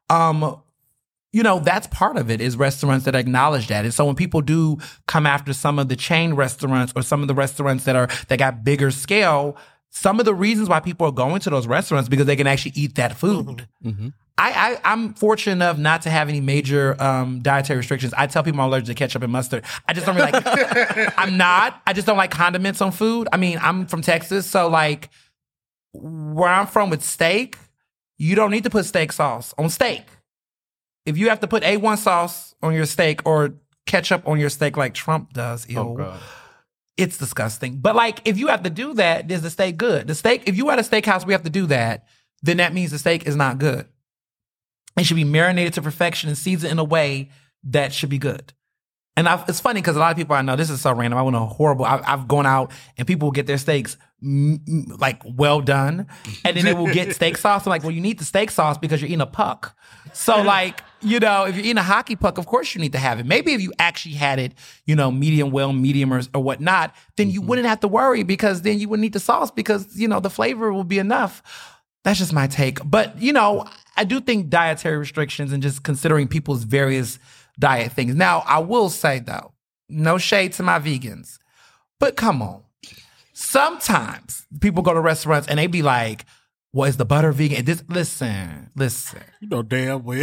Speaker 2: That's part of it is restaurants that acknowledge that. And so when people do come after some of the chain restaurants or some of the restaurants that got bigger scale, some of the reasons why people are going to those restaurants because they can actually eat that food. Mm-hmm. I'm fortunate enough not to have any major dietary restrictions. I tell people I'm allergic to ketchup and mustard. I just don't really like. I'm not. I just don't like condiments on food. I mean, I'm from Texas, so like where I'm from with steak, you don't need to put steak sauce on steak. If you have to put A1 sauce on your steak or ketchup on your steak like Trump does, it's disgusting. But like if you have to do that, is the steak good? The steak, if you at a steakhouse, we have to do that, then that means the steak is not good. It should be marinated to perfection and seasoned in a way that should be good. And it's funny because a lot of people I know, this is so random. I went on a horrible, I've gone out and people will get their steaks like well done. And then they will get steak sauce. I'm like, well, you need the steak sauce because you're eating a puck. So like, you know, if you're eating a hockey puck, of course you need to have it. Maybe if you actually had it, you know, medium well, medium or whatnot, then you wouldn't have to worry because then you wouldn't need the sauce because, you know, the flavor will be enough. That's just my take. But, you know, I do think dietary restrictions and just considering people's various diet things. Now, I will say though, no shade to my vegans, but come on. Sometimes people go to restaurants and they be like, well, is the butter vegan? Listen.
Speaker 4: You know damn well.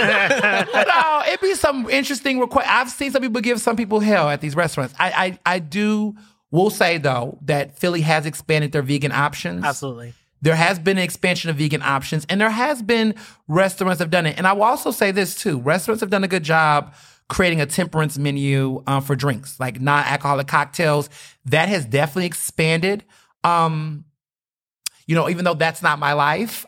Speaker 2: No, it be some interesting request. I've seen some people give some people hell at these restaurants. Will say though that Philly has expanded their vegan options.
Speaker 5: Absolutely.
Speaker 2: There has been an expansion of vegan options, and there has been restaurants that have done it. And I will also say this, too. Restaurants have done a good job creating a temperance menu for drinks, like non-alcoholic cocktails. That has definitely expanded. You know, even though that's not my life,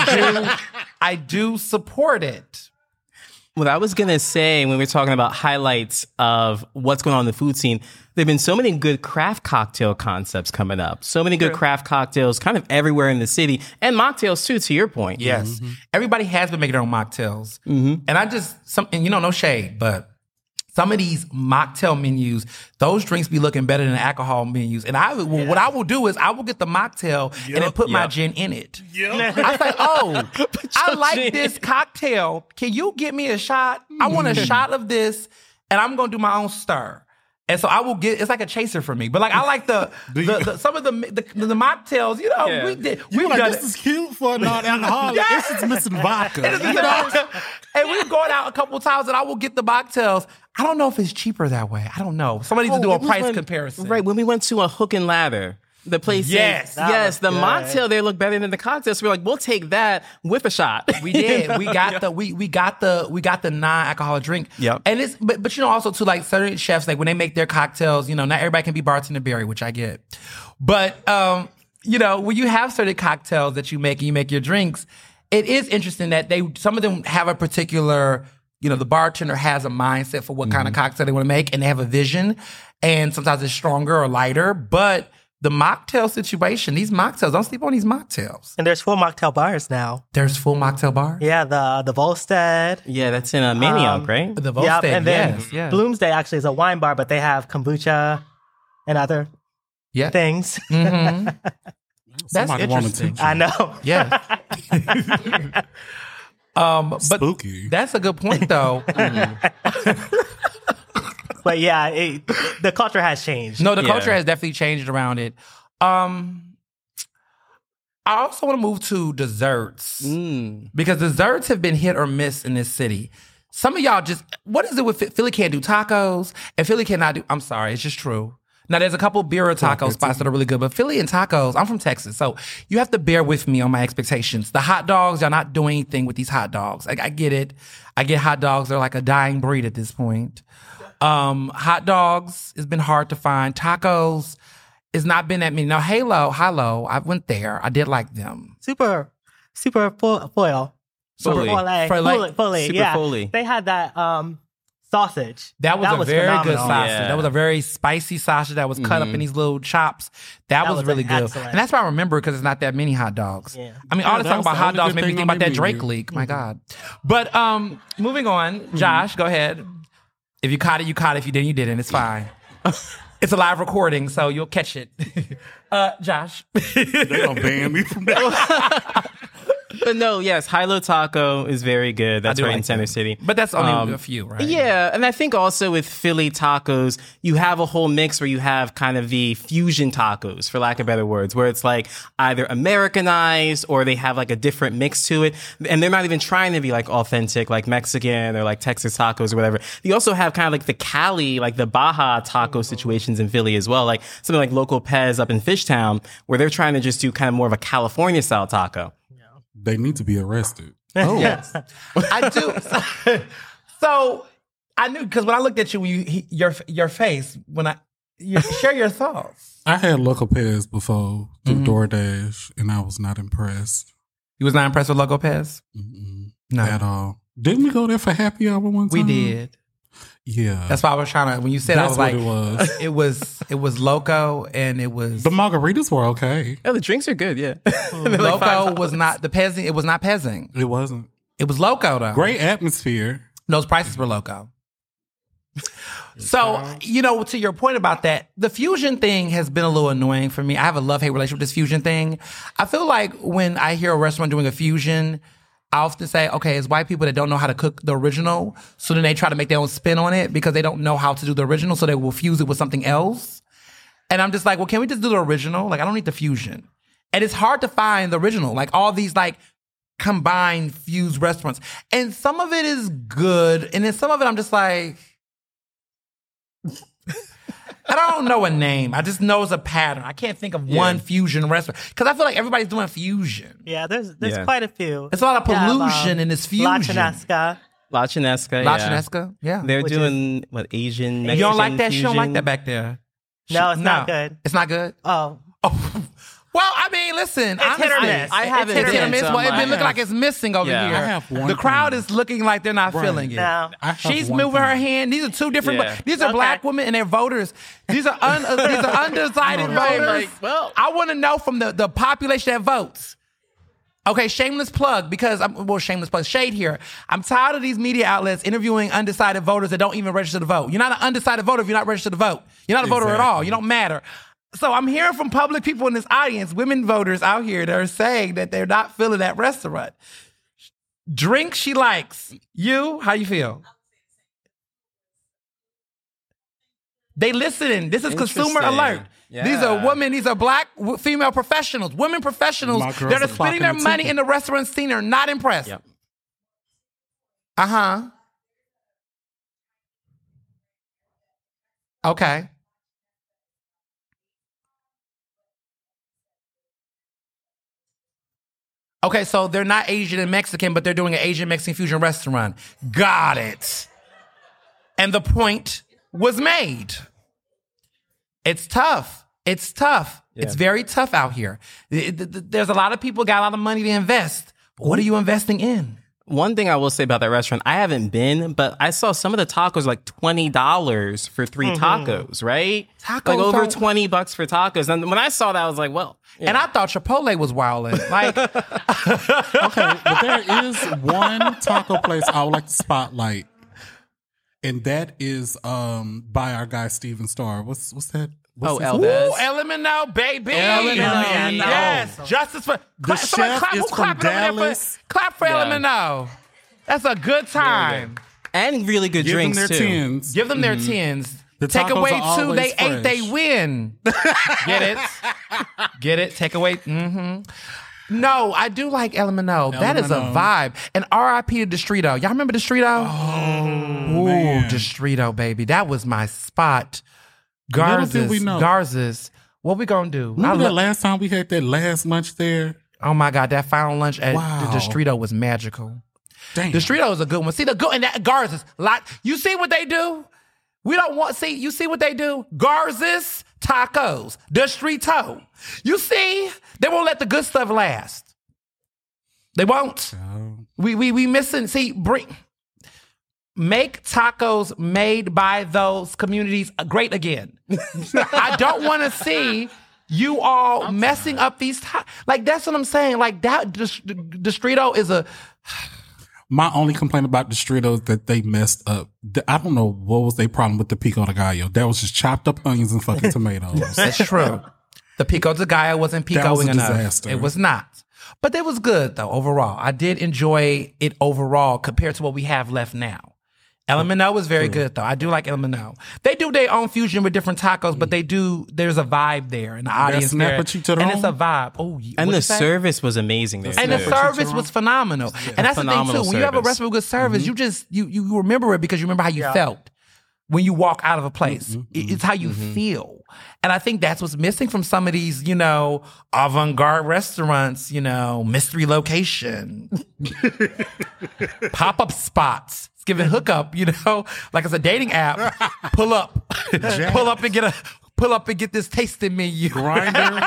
Speaker 2: I do support it.
Speaker 3: What I was going to say when we're talking about highlights of what's going on in the food scene, there have been so many good craft cocktail concepts coming up. So many good craft cocktails kind of everywhere in the city. And mocktails too, to your point.
Speaker 2: Yes. Mm-hmm. Everybody has been making their own mocktails. Mm-hmm. And you know, no shade, but some of these mocktail menus, those drinks be looking better than alcohol menus. And what I will do is I will get the mocktail and then put my gin in it. Yep. I say, oh, I like this cocktail. Can you get me a shot? I want a shot of this, and I'm going to do my own stir. And so I will get, it's like a chaser for me. But like, I like some of the mocktails, you know, we've done
Speaker 4: this is cute for a non-alcoholic. Yes. This is missing vodka.
Speaker 2: You know? And we've gone out a couple times and I will get the mocktails. I don't know if it's cheaper that way. I don't know. Somebody needs to do a price comparison.
Speaker 3: Right, when we went to a Hook and Ladder, the place.
Speaker 2: Yes.
Speaker 3: The mocktail there looked better than the cocktail. So we're like, we'll take that with a shot.
Speaker 2: We did. We got the non-alcoholic drink.
Speaker 3: Yep.
Speaker 2: And but you know, also too, like certain chefs, like when they make their cocktails, you know, not everybody can be bartender Barry, which I get. But you know, when you have certain cocktails that you make and you make your drinks, it is interesting that some of them have a particular, you know, the bartender has a mindset for what kind of cocktail they want to make and they have a vision. And sometimes it's stronger or lighter, but the mocktail situation, these mocktails, don't sleep on these mocktails.
Speaker 5: And there's full mocktail bars now.
Speaker 2: There's full mocktail bars?
Speaker 5: Yeah, the Volstead.
Speaker 3: Yeah, that's in Manioc, right?
Speaker 2: The Volstead,
Speaker 5: and then
Speaker 2: yes.
Speaker 5: Bloomsday actually is a wine bar, but they have kombucha and other things.
Speaker 2: Mm-hmm. That's interesting.
Speaker 5: I know.
Speaker 2: Yeah. But
Speaker 4: spooky.
Speaker 2: That's a good point, though.
Speaker 5: But yeah, the culture has changed.
Speaker 2: No, the culture has definitely changed around it. I also want to move to desserts because desserts have been hit or miss in this city. Some of y'all what is it with Philly can't do tacos and Philly cannot do, I'm sorry, it's just true. Now, there's a couple beer taco spots that are really good, but Philly and tacos, I'm from Texas, so you have to bear with me on my expectations. The hot dogs, y'all not doing anything with these hot dogs. I get it. I get hot dogs. They're like a dying breed at this point. Hot dogs has been hard to find. Tacos has not been that many. Now, Halo, I went there. I did like them.
Speaker 5: Super foil.
Speaker 3: Foley.
Speaker 5: Yeah.
Speaker 3: Foley.
Speaker 5: They had that sausage.
Speaker 2: That was a very
Speaker 5: phenomenal.
Speaker 2: good sausage.
Speaker 3: Yeah.
Speaker 2: That was a very spicy sausage that was cut up in these little chops. That was really good.
Speaker 5: Excellent.
Speaker 2: And that's why I remember because it's not that many hot dogs.
Speaker 5: Yeah.
Speaker 2: I mean, all this talk
Speaker 4: that's
Speaker 2: about
Speaker 4: the
Speaker 2: hot
Speaker 4: only
Speaker 2: dogs
Speaker 4: good
Speaker 2: made me
Speaker 4: thing
Speaker 2: think
Speaker 4: on
Speaker 2: about
Speaker 4: their
Speaker 2: that Drake
Speaker 4: menu.
Speaker 2: leak. My God. But moving on, Josh, go ahead. If you caught it, you caught it. If you didn't, you didn't. It's fine. It's a live recording, so you'll catch it. Josh.
Speaker 4: They're going to ban me from that.
Speaker 3: But no, yes, Hilo Taco is very good. That's right in Center City.
Speaker 2: But that's only a few, right?
Speaker 3: Yeah, and I think also with Philly tacos, you have a whole mix where you have kind of the fusion tacos, for lack of better words, where it's like either Americanized or they have like a different mix to it. And they're not even trying to be like authentic, like Mexican or like Texas tacos or whatever. You also have kind of like the Cali, like the Baja taco situations in Philly as well. Like something like Local Pez up in Fishtown, where they're trying to just do kind of more of a California style taco.
Speaker 4: They need to be arrested.
Speaker 2: Oh, yes. I do. So I knew because when I looked at you, your face you share your thoughts.
Speaker 4: I had Local Pez before through DoorDash, and I was not impressed.
Speaker 2: You was not impressed with Local Pez?
Speaker 4: No, at all. Didn't we go there for happy hour one time?
Speaker 2: We did.
Speaker 4: Yeah.
Speaker 2: That's why I was trying to. When you said,
Speaker 4: That's
Speaker 2: I was
Speaker 4: what
Speaker 2: like,
Speaker 4: it was.
Speaker 2: it was Loco, and it was
Speaker 4: The margaritas were okay.
Speaker 3: Oh, the drinks are good, yeah.
Speaker 2: Loco was not the pezzing. It was not pezzing.
Speaker 4: It wasn't.
Speaker 2: It was Loco though.
Speaker 4: Great atmosphere.
Speaker 2: Those prices were Loco. So, to your point about that, the fusion thing has been a little annoying for me. I have a love-hate relationship with this fusion thing. I feel like when I hear a restaurant doing a fusion, I often say, okay, it's white people that don't know how to cook the original, so then they try to make their own spin on it because they don't know how to do the original, so they will fuse it with something else. And I'm just like, well, can we just do the original? Like, I don't need the fusion. And it's hard to find the original. Like, all these, like, combined fused restaurants. And some of it is good, and then some of it I'm just like... I don't know a name. I just know it's a pattern. I can't think of one fusion restaurant because I feel like everybody's doing fusion.
Speaker 5: Yeah, there's quite a few.
Speaker 2: It's a lot of pollution in this fusion.
Speaker 5: La Chinesca.
Speaker 3: La Chinesca,
Speaker 2: La
Speaker 3: yeah.
Speaker 2: Chinesca, yeah.
Speaker 3: They're doing, Asian, Mexican
Speaker 2: You don't like that?
Speaker 3: fusion?
Speaker 2: She don't like that back there.
Speaker 5: No, it's not good.
Speaker 2: It's not good?
Speaker 5: Oh.
Speaker 2: Well, I mean, listen.
Speaker 5: It's hit or
Speaker 2: honestly,
Speaker 5: miss.
Speaker 3: I haven't
Speaker 2: It's hit or
Speaker 3: been,
Speaker 2: miss.
Speaker 3: so
Speaker 2: Well, it's
Speaker 3: I
Speaker 2: been looking
Speaker 4: have-
Speaker 2: like it's missing over
Speaker 3: Yeah.
Speaker 2: here.
Speaker 4: I have one
Speaker 2: The crowd
Speaker 4: thing.
Speaker 2: is looking like they're not
Speaker 4: Right.
Speaker 2: feeling it.
Speaker 5: No.
Speaker 4: I have
Speaker 2: She's
Speaker 4: one
Speaker 2: moving her
Speaker 4: thing.
Speaker 2: hand. These are two different.
Speaker 3: Yeah.
Speaker 2: These are
Speaker 5: Okay.
Speaker 2: black women and they're voters. These are undecided
Speaker 3: Right,
Speaker 2: voters.
Speaker 3: like, well-
Speaker 2: I want to know from the population that votes. Okay, shameless plug because shameless plug, shade here. I'm tired of these media outlets interviewing undecided voters that don't even register to vote. You're not an undecided voter if you're not registered to vote. You're not a voter at all. You don't matter. So I'm hearing from public people in this audience, women voters out here that are saying that they're not feeling that restaurant. Drink she likes. You, how you feel? They listening. This is consumer
Speaker 3: Interesting.
Speaker 2: alert.
Speaker 3: Yeah.
Speaker 2: These are women. These are black female professionals, women professionals
Speaker 4: My girls
Speaker 2: that are
Speaker 4: are
Speaker 2: spending their
Speaker 4: clocking the
Speaker 2: money
Speaker 4: ticket.
Speaker 2: in the restaurant scene are not impressed.
Speaker 3: Yep.
Speaker 2: Uh-huh. Okay. Okay, so they're not Asian and Mexican, but they're doing an Asian Mexican fusion restaurant. Got it. And the point was made. It's tough. It's tough.
Speaker 3: Yeah.
Speaker 2: It's very tough out here. There's a lot of people got a lot of money to invest. But what are you investing in?
Speaker 3: One thing I will say about that restaurant, I haven't been, but I saw some of the tacos like $20 for 3 tacos, right?
Speaker 2: Tacos
Speaker 3: like over
Speaker 2: don't-
Speaker 3: $20 for tacos. And when I saw that, I was like, well, yeah.
Speaker 2: And I thought Chipotle was wilding. Like,
Speaker 4: Okay, but there is one taco place I would like to spotlight, and that is by our guy Steven Starr. What's that? What's his-
Speaker 3: Elvez.
Speaker 2: ooh, Elemento, baby.
Speaker 4: Elemento.
Speaker 2: Yes. Justice for...
Speaker 4: The chef is
Speaker 2: who
Speaker 4: from
Speaker 2: clapping over there
Speaker 4: Dallas.
Speaker 2: Clap for
Speaker 3: Yeah.
Speaker 2: Elemento. That's a good time.
Speaker 3: And really good
Speaker 4: Give them
Speaker 3: drinks,
Speaker 4: their
Speaker 3: too.
Speaker 4: tens.
Speaker 2: Give them their tens.
Speaker 4: The
Speaker 2: Take
Speaker 4: tacos
Speaker 2: away
Speaker 4: are
Speaker 2: 2,
Speaker 4: always
Speaker 2: they 8, they
Speaker 4: fresh.
Speaker 2: win. Get it? Get it? Take away. Mm-hmm. No, I do like Elemento. That is a
Speaker 4: Elemento.
Speaker 2: vibe. And R.I.P. to Distrito. Y'all remember Distrito? Ooh,
Speaker 4: man.
Speaker 2: Distrito, baby. That was my spot.
Speaker 4: Little did we know.
Speaker 2: Garza's. What we gonna do?
Speaker 4: Remember that last time we had that last lunch there?
Speaker 2: Oh my God, that final lunch at
Speaker 4: Wow.
Speaker 2: the Distrito was magical.
Speaker 4: Damn.
Speaker 2: Distrito is a good one. See the good and that Garza's lot. You see what they do? We don't want see. You see what they do? Garza's tacos, Distrito. You see, they won't let the good stuff last. They won't. We missing. See, make tacos made by those communities great again. I don't want to see you all messing up these like that's what I'm saying. Like that Distrito is a
Speaker 4: My only complaint about Distrito is that they messed up. I don't know what was their problem with the pico de gallo. That was just chopped up onions and fucking tomatoes.
Speaker 2: That's true. The pico de gallo wasn't picoing
Speaker 4: That was a
Speaker 2: enough.
Speaker 4: disaster.
Speaker 2: It was not. But it was good though overall. I did enjoy it overall compared to what we have left now. Elemento was very good though. I do like Elemento. They do their own fusion with different tacos, but there's a vibe there and the audience
Speaker 4: snapper
Speaker 2: there.
Speaker 4: chicharron?
Speaker 2: And it's a vibe. Oh,
Speaker 3: And
Speaker 2: what'd
Speaker 3: the
Speaker 2: you say?
Speaker 3: service was amazing there,
Speaker 2: And the
Speaker 3: too.
Speaker 2: service was phenomenal. And that's the thing
Speaker 3: Phenomenal
Speaker 2: too. When you have a
Speaker 3: service.
Speaker 2: restaurant with good service, you just you remember it because you remember how you felt when you walk out of a place. It's how you feel. And I think that's what's missing from some of these, avant-garde restaurants, mystery location, pop-up spots. It's giving hookup, like it's a dating app. Pull up and get this tasting menu.
Speaker 4: Grinder,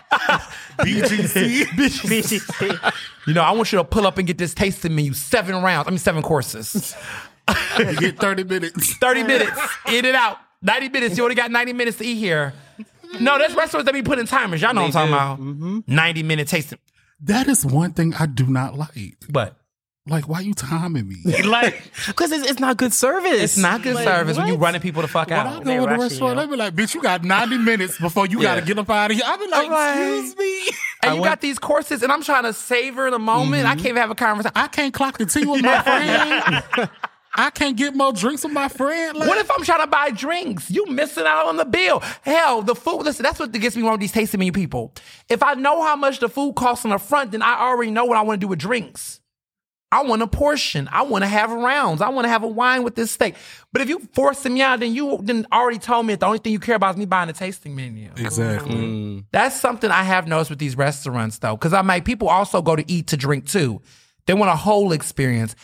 Speaker 4: BGC.
Speaker 5: BGC.
Speaker 2: I want you to pull up and get this tasting menu. 7 courses.
Speaker 4: You get 30 minutes.
Speaker 2: 30 minutes, in and out. 90 minutes, you only got 90 minutes to eat here. No, there's restaurants that be putting timers. Y'all know what I'm talking about. 90-minute tasting.
Speaker 4: That is one thing I do not like.
Speaker 2: But
Speaker 4: Like, why you timing me?
Speaker 3: Like, because it's not good service.
Speaker 2: it's not good service when you running people the fuck
Speaker 4: When I
Speaker 2: out.
Speaker 4: go to the
Speaker 5: rushing
Speaker 4: restaurant,
Speaker 5: you.
Speaker 4: they be like, bitch, you got 90 minutes before you got to get up out of here. I be like, excuse me.
Speaker 2: And you got these courses, and I'm trying to savor the moment. I can't even have a conversation.
Speaker 4: I can't clock the tea with my friend. I can't get more drinks with my friend. Like,
Speaker 2: What if I'm trying to buy drinks? You missing out on the bill. Hell, the food, listen, that's what gets me wrong with these tasting menu people. If I know how much the food costs on the front, then I already know what I want to do with drinks. I want a portion. I want to have rounds. I want to have a wine with this steak. But if you forcing me out, then you already told me that the only thing you care about is me buying a tasting menu.
Speaker 4: exactly.
Speaker 2: That's something I have noticed with these restaurants, though, because I'm like, people also go to eat to drink too. They want a whole experience.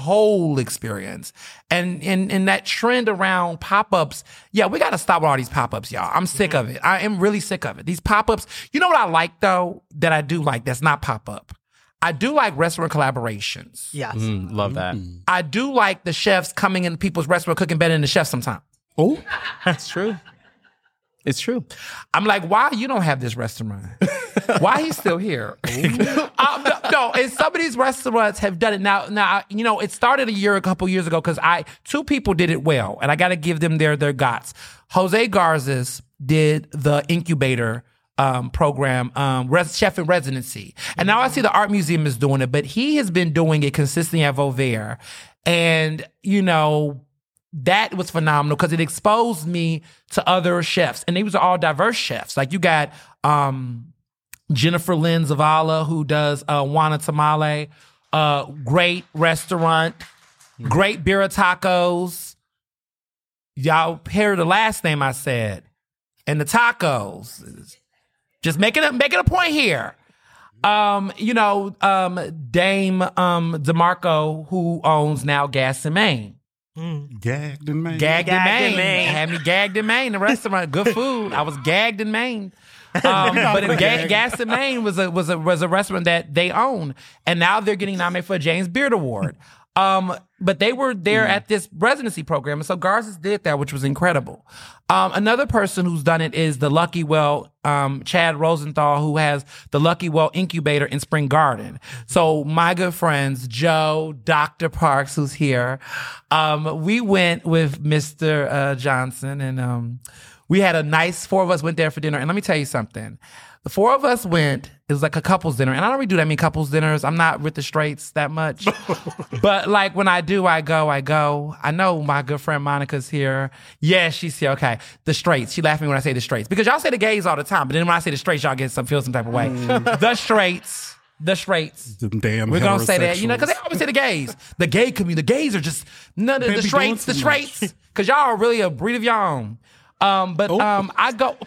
Speaker 2: And that trend around pop-ups, yeah, we got to stop with all these pop-ups, y'all. I'm sick of it. I am really sick of it. These pop-ups, you know what I like, though, that I do like that's not pop-up? I do like restaurant collaborations.
Speaker 5: Yes.
Speaker 3: Love that.
Speaker 2: I do like the chefs coming in people's restaurant cooking better than the chef sometimes.
Speaker 4: Oh,
Speaker 3: It's true. It's true.
Speaker 2: I'm like, why you don't have this restaurant? Why he's still here? No, and some of these restaurants have done it now. You know, it started a couple years ago because two people did it well, and I got to give them their gots. Jose Garzas did the incubator program, chef in residency, and now I see the art museum is doing it, but he has been doing it consistently at Vauvert, and you know. That was phenomenal because it exposed me to other chefs. And these are all diverse chefs. Like you got Jennifer Lynn Zavala, who does Juana Tamale, great restaurant, great Birra Tacos. Y'all hear the last name I said. And the tacos. Just making a point here. Dame DeMarco, who owns now Gas and Main.
Speaker 4: gagged in Maine.
Speaker 2: Gagged in
Speaker 5: in
Speaker 2: Maine.
Speaker 5: Maine.
Speaker 2: Had me gagged in Maine. The restaurant, good food. I was gagged in Maine. But Gas in Maine was a restaurant that they own, and now they're getting nominated for a James Beard Award. But they were there at this residency program, and so Garzas did that, which was incredible. Another person who's done it is the Lucky Well, Chad Rosenthal, who has the Lucky Well Incubator in Spring Garden. So my good friends, Joe, Dr. Parks, who's here, we went with Mr. Johnson, and we had a nice, 4 of us went there for dinner. And let me tell you something. The 4 of us went, it was like a couples dinner. And I don't really do that many couples dinners. I'm not with the straights that much. But like when I do, I go. I know my good friend Monica's here. Yeah, she's here. Okay. The straights. She laughs at me when I say the straights. Because y'all say the gays all the time. But then when I say the straights, y'all feel some type of way. The straights.
Speaker 4: Them damn
Speaker 2: We're going to say that,
Speaker 4: heterosexuals.
Speaker 2: because they always say the gays. The gay community. The gays are just none of
Speaker 4: They
Speaker 2: the
Speaker 4: be
Speaker 2: straights. The
Speaker 4: doing too much.
Speaker 2: straights. Because y'all are really a breed of your own. I go...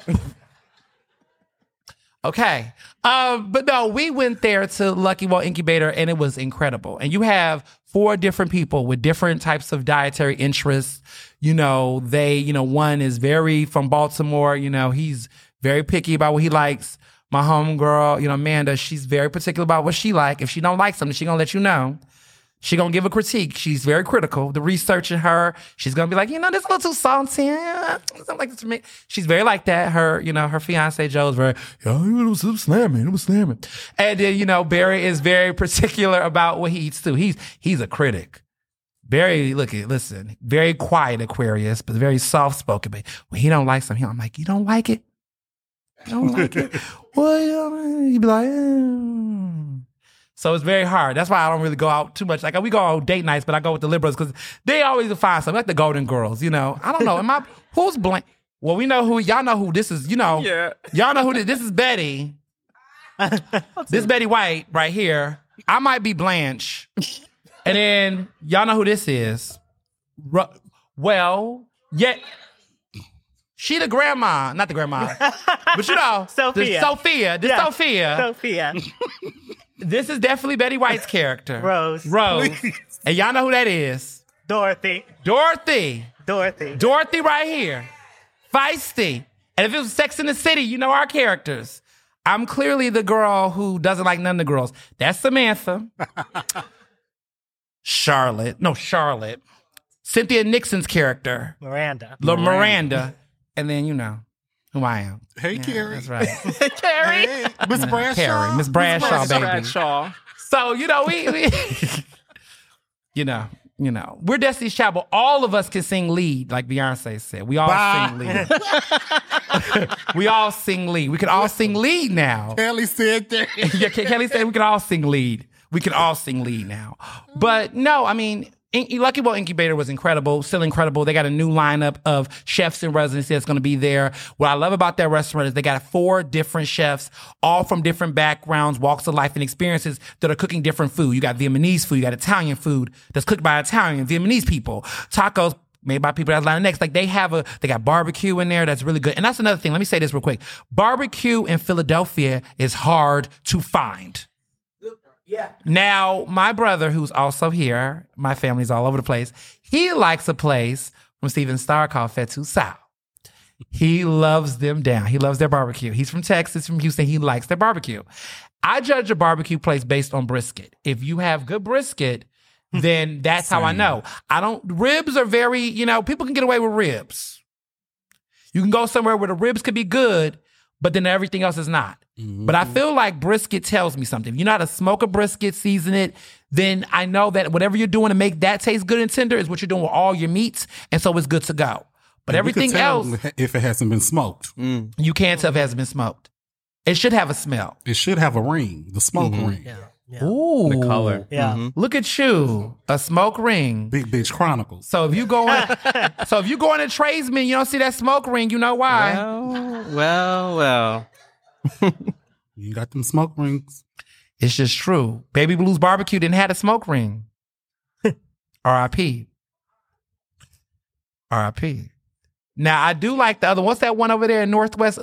Speaker 2: Okay. But no, we went there to Lucky Well Incubator and it was incredible. And you have 4 different people with different types of dietary interests. One is very from Baltimore. He's very picky about what he likes. My homegirl, Amanda, she's very particular about what she like. If she don't like something, she gonna let you know. She gonna give a critique. She's very critical. The research in her, she's gonna be like, this is a little too salty. Something like this to me. She's very like that. Her, her fiance Joe's very, it was slamming. And then, Barry is very particular about what he eats too. He's a critic. Very, very quiet Aquarius, but very soft spoken. But when he don't like something, I'm like, you don't like it? You don't like it? Well, he'd be like, So it's very hard. That's why I don't really go out too much. Like we go on date nights, but I go with the liberals because they always find something like the Golden Girls. I don't know. Who's blank? Well, we know who. Y'all know who this is.
Speaker 3: Yeah.
Speaker 2: Y'all know who this is. Betty. This Betty White right here. I might be Blanche, and then y'all know who this is. She the grandma, not the grandma, but
Speaker 5: Sophia.
Speaker 2: Sophia.
Speaker 5: Sophia.
Speaker 2: This is definitely Betty White's character.
Speaker 5: Rose.
Speaker 2: And y'all know who that is.
Speaker 5: Dorothy
Speaker 2: right here. Feisty. And if it was Sex in the City, you know our characters. I'm clearly the girl who doesn't like none of the girls. That's Samantha. Charlotte. Cynthia Nixon's character,
Speaker 5: Miranda.
Speaker 2: Miranda, and then you know who I am.
Speaker 4: Hey, Carrie.
Speaker 2: That's right.
Speaker 3: Carrie.
Speaker 4: Hey, Miss Bradshaw.
Speaker 2: Carrie, Miss Bradshaw, baby.
Speaker 3: Bradshaw.
Speaker 2: So, you know, we you know, we're Destiny's Child, but all of us can sing lead, like Beyonce said. We all sing lead. We all sing lead. We can all sing lead now.
Speaker 4: Kelly said that.
Speaker 2: Yeah, Kelly said we can all sing lead. We can all sing lead now. But no, I mean, Lucky Bowl Incubator was incredible, still incredible. They got a new lineup of chefs in residency that's going to be there. What I love about that restaurant is they got 4 different chefs, all from different backgrounds, walks of life, and experiences that are cooking different food. You got Vietnamese food, you got Italian food that's cooked by Italian, Vietnamese people, tacos made by people that's lining next. Like they got barbecue in there that's really good. And that's another thing. Let me say this real quick. Barbecue in Philadelphia is hard to find. Yeah. Now, my brother, who's also here, my family's all over the place, he likes a place from Steven Starr called Fatu Sal. He loves them down. He loves their barbecue. He's from Texas, from Houston. He likes their barbecue. I judge a barbecue place based on brisket. If you have good brisket, then that's how I know. Ribs are very, people can get away with ribs. You can go somewhere where the ribs could be good, but then everything else is not. Mm-hmm. But I feel like brisket tells me something. If you know how to smoke a brisket, season it, then I know that whatever you're doing to make that taste good and tender is what you're doing with all your meats, and so it's good to go. But everything else,
Speaker 4: if it hasn't been smoked,
Speaker 2: you can't tell if it hasn't been smoked. It should have a smell.
Speaker 4: It should have a ring, the smoke ring.
Speaker 5: Yeah.
Speaker 2: Ooh,
Speaker 3: the color.
Speaker 5: Yeah.
Speaker 3: Mm-hmm.
Speaker 2: Look at you, a smoke ring.
Speaker 4: Big Bitch Chronicles.
Speaker 2: So if you go in a tradesman, you don't see that smoke ring. You know why?
Speaker 3: Well.
Speaker 4: You got them smoke rings.
Speaker 2: It's just true. Baby Blues Barbecue didn't have a smoke ring. R.I.P. R.I.P. Now, I do like the other. What's that one over there in Northwest?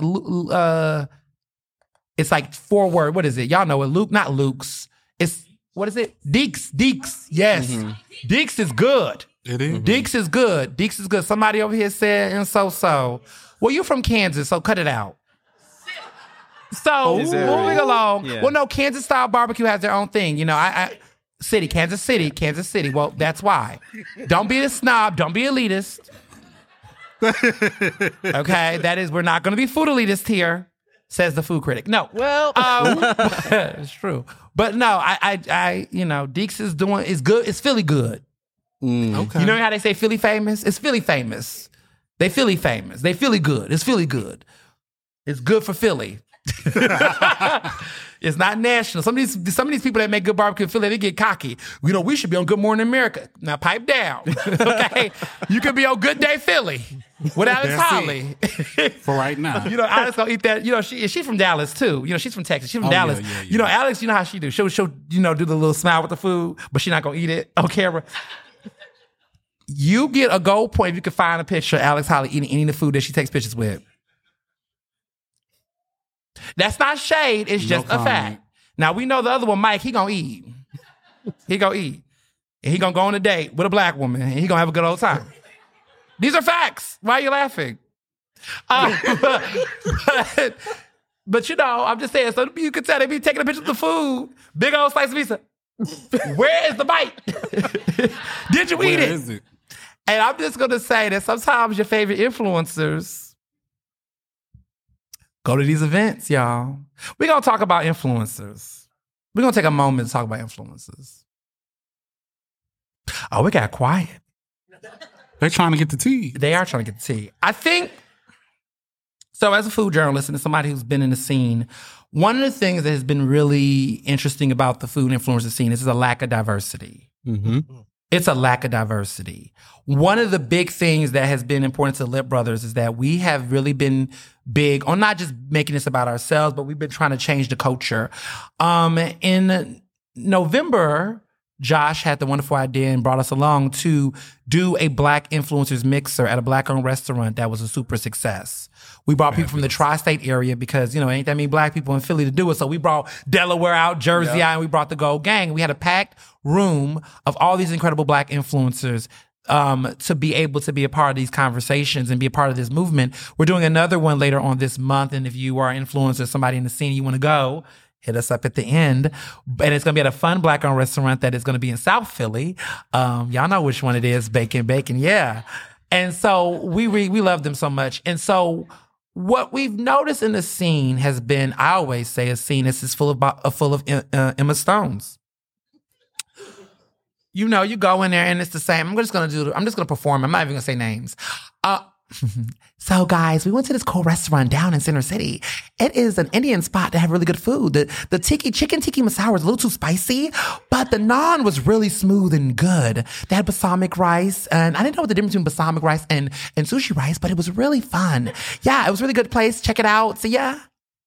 Speaker 2: It's like 4 word. What is it? Y'all know it. Not Luke's. What is it? Deeks. Yes. Mm-hmm. Deeks is good.
Speaker 4: It is.
Speaker 2: Deeks is good. Deeks is good. Somebody over here said, and so. Well, you're from Kansas, so cut it out. So, moving along. Yeah. Well, no, Kansas-style barbecue has their own thing. Kansas City. Well, that's why. Don't be a snob. Don't be elitist. Okay? That is, we're not going to be food elitist here, says the food critic. No.
Speaker 3: Well.
Speaker 2: It's true. But no, Deeks is good. It's Philly good.
Speaker 4: Okay.
Speaker 2: You know how they say Philly famous? It's Philly famous. They Philly famous. They Philly good. It's Philly good. It's good for Philly. It's not national. Some of these people that make good barbecue in Philly, they get cocky. We should be on Good Morning America. Now pipe down. Okay? You could be on Good Day Philly with Alex Holly.
Speaker 4: For right now.
Speaker 2: Alex gonna eat that. She's from Dallas too. She's from Texas. She's from Dallas.
Speaker 4: Yeah.
Speaker 2: Alex, you know how she do. She'll do the little smile with the food, but she's not gonna eat it on camera. You get a gold point if you can find a picture of Alex Holly eating the food that she takes pictures with. That's not shade. It's just a fact. Now, we know the other one, Mike, he gonna eat. He gonna eat. And he gonna go on a date with a black woman, and he gonna have a good old time. These are facts. Why are you laughing? But I'm just saying, so you could tell they be taking a picture of the food. Big old slice of pizza. Where is the bite? Did you eat it?
Speaker 4: Where is it?
Speaker 2: And I'm just gonna say that sometimes your favorite influencers go to these events, y'all. We're going to talk about influencers. We're going to take a moment to talk about influencers. Oh, we got quiet.
Speaker 4: They're trying to get the tea.
Speaker 2: They are trying to get the tea. I think, so as a food journalist and somebody who's been in the scene, one of the things that has been really interesting about the food influencer scene is a lack of diversity.
Speaker 4: Mm-hmm.
Speaker 2: It's a lack of diversity. One of the big things that has been important to Lip Brothers is that we have really been big on not just making this about ourselves, but we've been trying to change the culture. In November, Josh had the wonderful idea and brought us along to do a Black influencers mixer at a Black-owned restaurant that was a super success. We brought people from the tri-state area because, ain't that many Black people in Philly to do it. So we brought Delaware out, Jersey out, and we brought the Gold Gang. We had a packed room of all these incredible Black influencers to be able to be a part of these conversations and be a part of this movement. We're doing another one later on this month. And if you are an influencer, somebody in the scene, you want to go, hit us up at the end. And it's going to be at a fun Black-owned restaurant that is going to be in South Philly. Y'all know which one it is, Bacon, yeah. And so we love them so much. And so what we've noticed in the scene has been, I always say a scene is full of Emma Stones. You know, you go in there and it's the same. I'm just going to perform. I'm not even going to say names. So guys, we went to this cool restaurant down in Center City. It is an Indian spot that have really good food. The chicken tikka masala was a little too spicy, but the naan was really smooth and good. They had balsamic rice, and I didn't know what the difference between balsamic rice and sushi rice, but it was really fun. Yeah, it was a really good place. Check it out. See ya.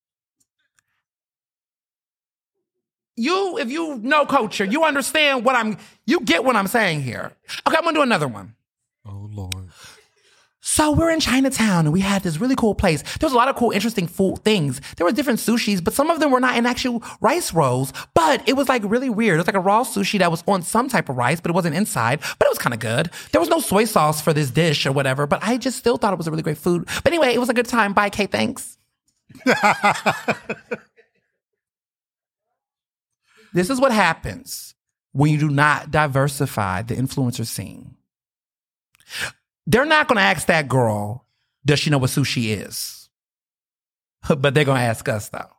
Speaker 2: If you know culture, you understand you get what I'm saying here. Okay, I'm gonna do another one.
Speaker 4: Oh, Lord.
Speaker 2: So we're in Chinatown and we had this really cool place. There was a lot of cool, interesting food things. There were different sushis, but some of them were not in actual rice rolls. But it was like really weird. It was like a raw sushi that was on some type of rice, but it wasn't inside. But it was kind of good. There was no soy sauce for this dish or whatever, but I just still thought it was a really great food. But anyway, it was a good time. Bye, Kate. Thanks. This is what happens when you do not diversify the influencer scene. They're not going to ask that girl, does she know what sushi is? But they're going to ask us, though.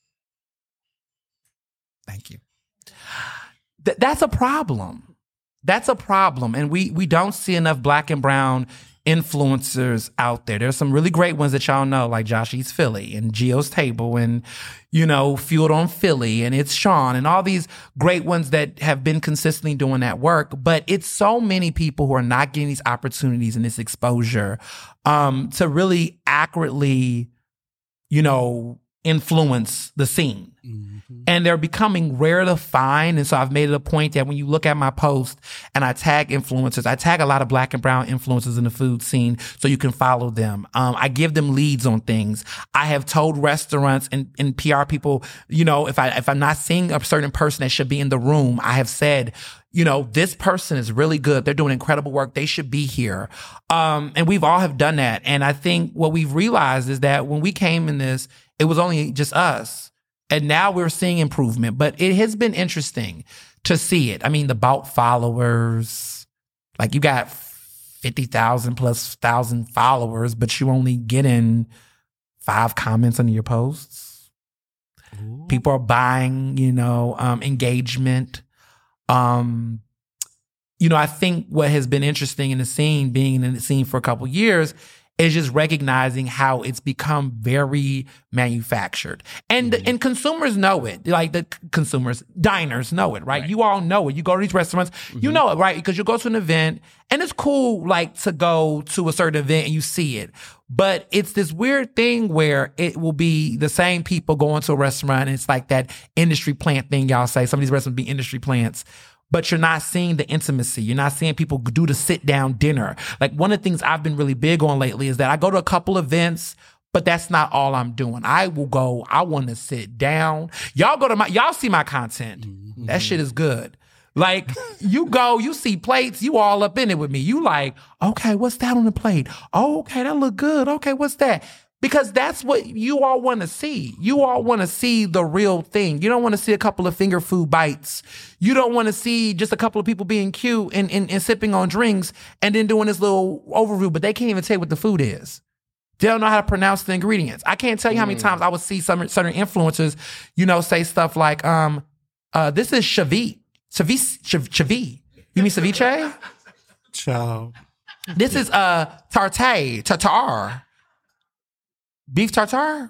Speaker 2: Thank you. That's a problem. That's a problem. And we don't see enough Black and brown influencers out there. There's some really great ones that y'all know, like Josh Eats Philly and Gio's Table and, Fueled on Philly and It's Sean and all these great ones that have been consistently doing that work. But it's so many people who are not getting these opportunities and this exposure to really accurately, influence the scene. Mm-hmm. And they're becoming rare to find. And so I've made it a point that when you look at my post and I tag influencers, I tag a lot of Black and brown influencers in the food scene so you can follow them. I give them leads on things. I have told restaurants and PR people, if I'm not seeing a certain person that should be in the room, I have said, this person is really good. They're doing incredible work. They should be here. And we've all have done that. And I think what we've realized is that when we came in this, it was only just us. And now we're seeing improvement. But it has been interesting to see it. I mean, the Bout followers, like you got 50,000 plus thousand followers, but you only get in 5 comments under your posts. Ooh. People are buying, engagement. I think what has been interesting in the scene, being in the scene for a couple years, is just recognizing how it's become very manufactured. And and consumers know it. Like diners know it, right? You all know it. You go to these restaurants, you know it, right? Because you go to an event and it's cool like to go to a certain event and you see it. But it's this weird thing where it will be the same people going to a restaurant and it's like that industry plant thing y'all say. Some of these restaurants be industry plants. But you're not seeing the intimacy. You're not seeing people do the sit-down dinner. Like one of the things I've been really big on lately is that I go to a couple events, but that's not all I'm doing. I want to sit down. Y'all see my content. Mm-hmm. That shit is good. Like you go, you see plates, you all up in it with me. You like, okay, what's that on the plate? Oh, okay, that look good. Okay, what's that? Because that's what you all want to see. You all want to see the real thing. You don't want to see a couple of finger food bites. You don't want to see just a couple of people being cute and sipping on drinks and then doing this little overview, but they can't even tell you what the food is. They don't know how to pronounce the ingredients. I can't tell you how many times I would see certain influencers, say stuff like, this is ceviche. Ceviche. You mean ceviche?
Speaker 4: Ciao.
Speaker 2: This is tartare. Beef tartare?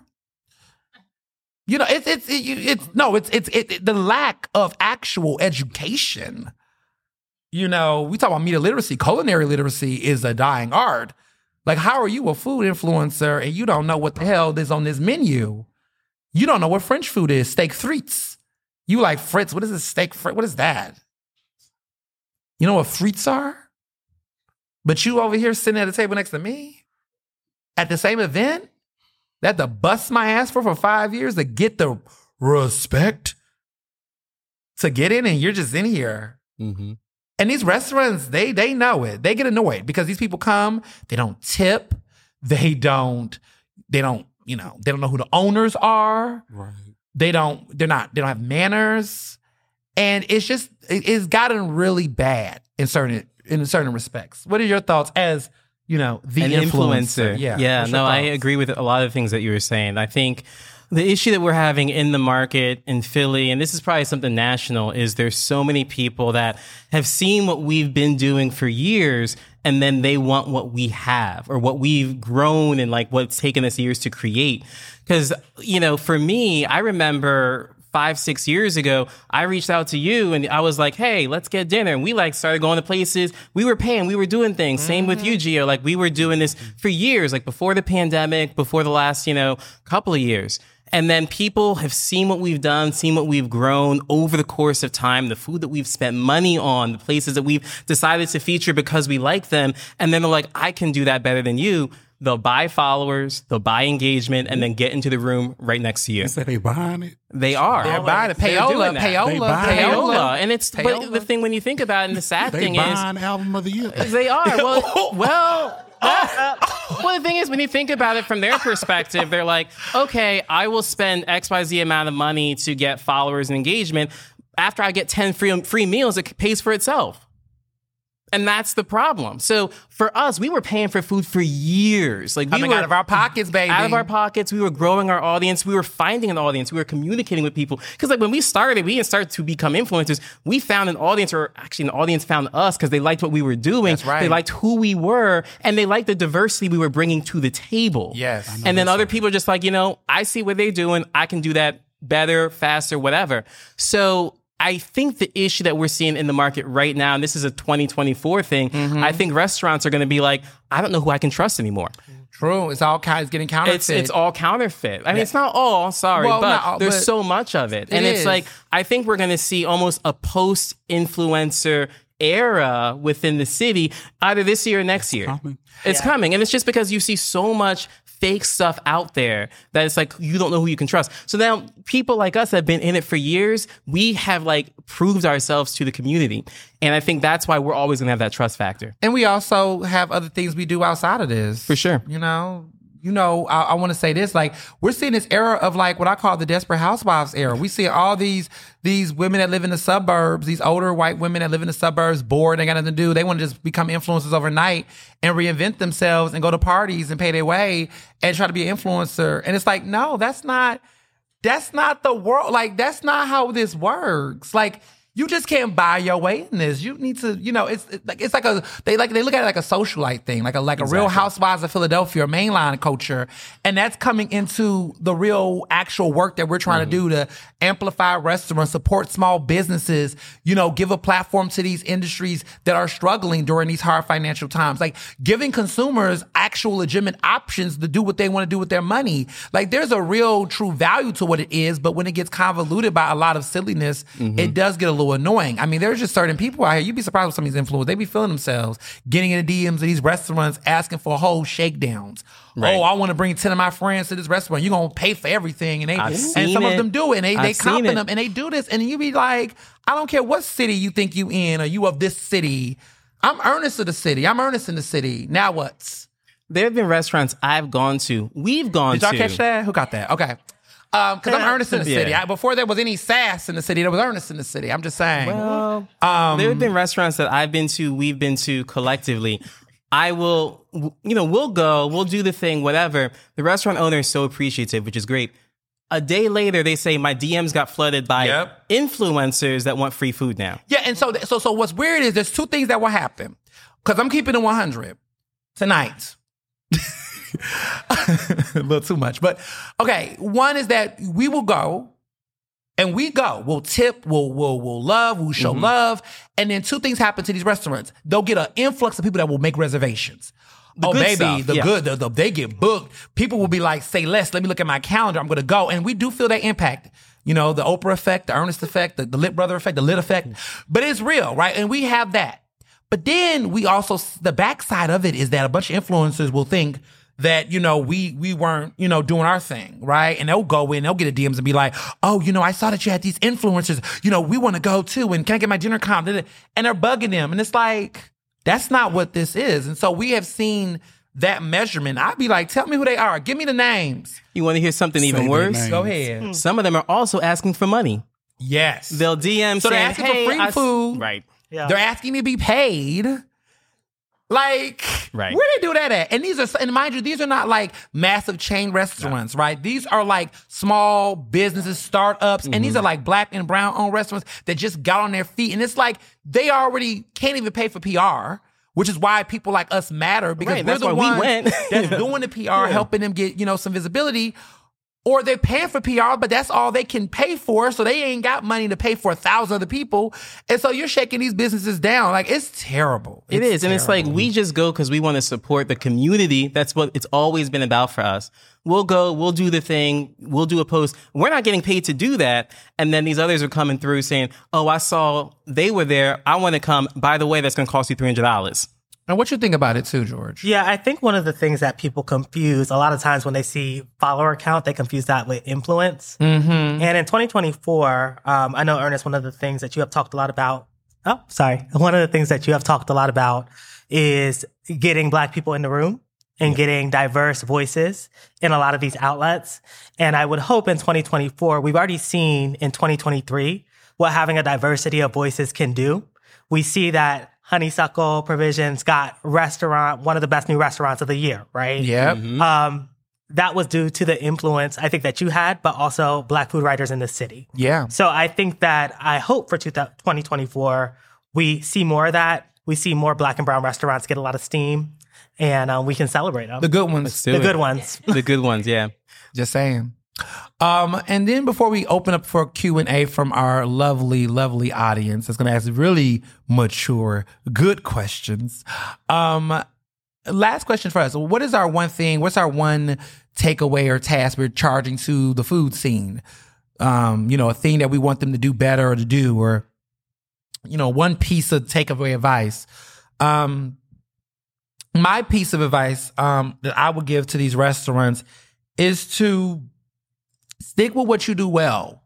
Speaker 2: It's the lack of actual education. We talk about media literacy. Culinary literacy is a dying art. Like, how are you a food influencer and you don't know what the hell is on this menu? You don't know what French food is. Steak frites. You like frites. What is this steak frit? What is that? You know what frites are? But you over here sitting at a table next to me at the same event? That to bust my ass for 5 years to get the respect to get in and you're just in here. Mm-hmm. And these restaurants, they know it. They get annoyed because these people come, they don't tip, they don't know who the owners are.
Speaker 4: Right.
Speaker 2: they don't have manners. And it's gotten really bad in certain respects. What are your thoughts as, the influencer?
Speaker 3: Yeah. No, I agree with a lot of things that you were saying. I think the issue that we're having in the market in Philly, and this is probably something national, is there's so many people that have seen what we've been doing for years, and then they want what we have or what we've grown and like what's taken us years to create. Because, for me, I remember 5-6 years ago, I reached out to you and I was like, hey, let's get dinner. And we started going to places. We were paying, we were doing things. Same with you, Gio. Like we were doing this for years, like before the pandemic, before the last, couple of years. And then people have seen what we've done, seen what we've grown over the course of time, the food that we've spent money on, the places that we've decided to feature because we like them. And then they're like, I can do that better than you. They'll buy followers, they'll buy engagement, and then get into the room right next to you.
Speaker 4: You said they buying it?
Speaker 3: They are.
Speaker 2: They're buying it. Payola.
Speaker 3: And it's but the thing when you think about it, and the sad thing is,
Speaker 4: they buying album of the year.
Speaker 3: They are. Well, the thing is, when you think about it from their perspective, they're like, okay, I will spend XYZ amount of money to get followers and engagement. After I get 10 free meals, it pays for itself. And that's the problem. So for us, we were paying for food for years. Like
Speaker 2: coming out of our pockets, baby.
Speaker 3: Out of our pockets. We were growing our audience. We were finding an audience. We were communicating with people. Because when we didn't start to become influencers. We found an audience, or actually an audience found us because they liked what we were doing.
Speaker 2: That's right.
Speaker 3: They liked who we were, and they liked the diversity we were bringing to the table.
Speaker 2: Yes.
Speaker 3: And then other people are just like, I see what they're doing. I can do that better, faster, whatever. So I think the issue that we're seeing in the market right now, and this is a 2024 thing, I think restaurants are going to be like, I don't know who I can trust anymore.
Speaker 2: True. It's all kinds getting counterfeit.
Speaker 3: It's all counterfeit. I mean, it's not all, sorry, but there's so much of it. And it's like, I think we're going to see almost a post-influencer era within the city, either this year or next year. It's coming. And it's just because you see so much fake stuff out there that it's like you don't know who you can trust. So now people like us that have been in it for years, we have proved ourselves to the community. And I think that's why we're always going to have that trust factor.
Speaker 2: And we also have other things we do outside of this.
Speaker 3: For sure.
Speaker 2: I want to say this, we're seeing this era of what I call the Desperate Housewives era. We see all these women that live in the suburbs, these older white women that live in the suburbs, bored, they got nothing to do. They want to just become influencers overnight and reinvent themselves and go to parties and pay their way and try to be an influencer. And it's like, no, that's not the world. That's not how this works. You just can't buy your way in this. You need to, they look at it like a socialite thing, like a Real Housewives of Philadelphia or mainline culture, and that's coming into the real actual work that we're trying to do to amplify restaurants, support small businesses, give a platform to these industries that are struggling during these hard financial times, giving consumers actual legitimate options to do what they want to do with their money. There's a real true value to what it is, but when it gets convoluted by a lot of silliness, it does get a little annoying. I mean, there's just certain people out here, you'd be surprised with some of these influencers. They be feeling themselves, getting in the DMs of these restaurants, asking for whole shakedowns. Right. Oh, I want to bring 10 of my friends to this restaurant. You're going to pay for everything. And some of them do it. And they compliment them and they do this. And you be like, I don't care what city you think you in or you of this city. I'm Ernest of the city. I'm Ernest in the city. Now what's?
Speaker 3: There have been restaurants I've gone to. We've gone to.
Speaker 2: Did y'all catch that? Who got that? Okay. Because I'm Ernest in the city. Before there was any sass in the city, there was Ernest in the city. I'm just saying.
Speaker 3: Well, there have been restaurants that I've been to, we've been to collectively. I will, we'll go, we'll do the thing, whatever. The restaurant owner is so appreciative, which is great. A day later, they say my DMs got flooded by influencers that want free food now.
Speaker 2: Yeah, and so what's weird is there's two things that will happen. Because I'm keeping it 100 tonight. A little too much. But, okay, one is that we will go, and we'll tip, we'll love, we'll show love, and then two things happen to these restaurants. They'll get an influx of people that will make reservations. They get booked. People will be like, say less, let me look at my calendar, I'm going to go. And we do feel that impact. The Oprah effect, the Ernest effect, the Lit Brother effect, the Lit effect. But it's real, right? And we have that. But then we also, the backside of it is that a bunch of influencers will think that, we weren't, doing our thing, right? And they'll go in, they'll get a DMs and be like, oh, I saw that you had these influencers, we want to go too, and can I get my dinner comp? And they're bugging them. And it's like, that's not what this is. And so we have seen that measurement, I'd be like, tell me who they are. Give me the names.
Speaker 3: You want to hear something
Speaker 4: Say
Speaker 3: even
Speaker 4: their
Speaker 3: worse?
Speaker 4: names.
Speaker 2: Go ahead.
Speaker 3: Some of them are also asking for money.
Speaker 2: Yes.
Speaker 3: They'll DM
Speaker 2: So they're
Speaker 3: saying,
Speaker 2: asking for
Speaker 3: hey,
Speaker 2: free food.
Speaker 3: Right.
Speaker 5: Yeah.
Speaker 2: They're asking to be paid. Like,
Speaker 3: Right.
Speaker 2: where they do that at? And mind you, these are not like massive chain restaurants, right? These are like small businesses, startups, and these are like black and brown owned restaurants that just got on their feet. And it's like they already can't even pay for PR, which is why people like us matter, because
Speaker 3: Right,
Speaker 2: we're
Speaker 3: that's
Speaker 2: the
Speaker 3: why we
Speaker 2: ones
Speaker 3: went.
Speaker 2: that's doing the PR, helping them get, some visibility. Or they're paying for PR, but that's all they can pay for. So they ain't got money to pay for 1,000 other people. And so you're shaking these businesses down. Like, it's terrible.
Speaker 3: It is. And it's like, we just go because we want to support the community. That's what it's always been about for us. We'll go, we'll do the thing, we'll do a post. We're not getting paid to do that. And then these others are coming through saying, oh, I saw they were there. I want to come. By the way, that's going to cost you $300.
Speaker 2: And what you think about it too, George?
Speaker 5: Yeah, I think one of the things that people confuse a lot of times when they see follower count, they confuse that with influence.
Speaker 2: Mm-hmm.
Speaker 5: And in 2024, I know, Ernest, one of the things that you have talked a lot about. One of the things that you have talked a lot about is getting Black people in the room and getting diverse voices in a lot of these outlets. And I would hope in 2024, we've already seen in 2023 what having a diversity of voices can do. We see that Honeysuckle Provisions got one of the best new restaurants of the year, right?
Speaker 2: Yep.
Speaker 5: That was due to the influence I think that you had, but also Black food writers in the city.
Speaker 2: Yeah.
Speaker 5: So I think that I hope for 2024, we see more of that. We see more Black and brown restaurants get a lot of steam, and we can celebrate them.
Speaker 2: The good ones.
Speaker 5: The good ones.
Speaker 3: The good ones, yeah.
Speaker 2: Just saying. And then before we open up for Q&A from our lovely, lovely audience that's going to ask really mature, good questions. Last question for us. What's our one takeaway or task we're charging to the food scene? A thing that we want them to do better or to do, or, one piece of takeaway advice. My piece of advice that I would give to these restaurants is to stick with what you do well.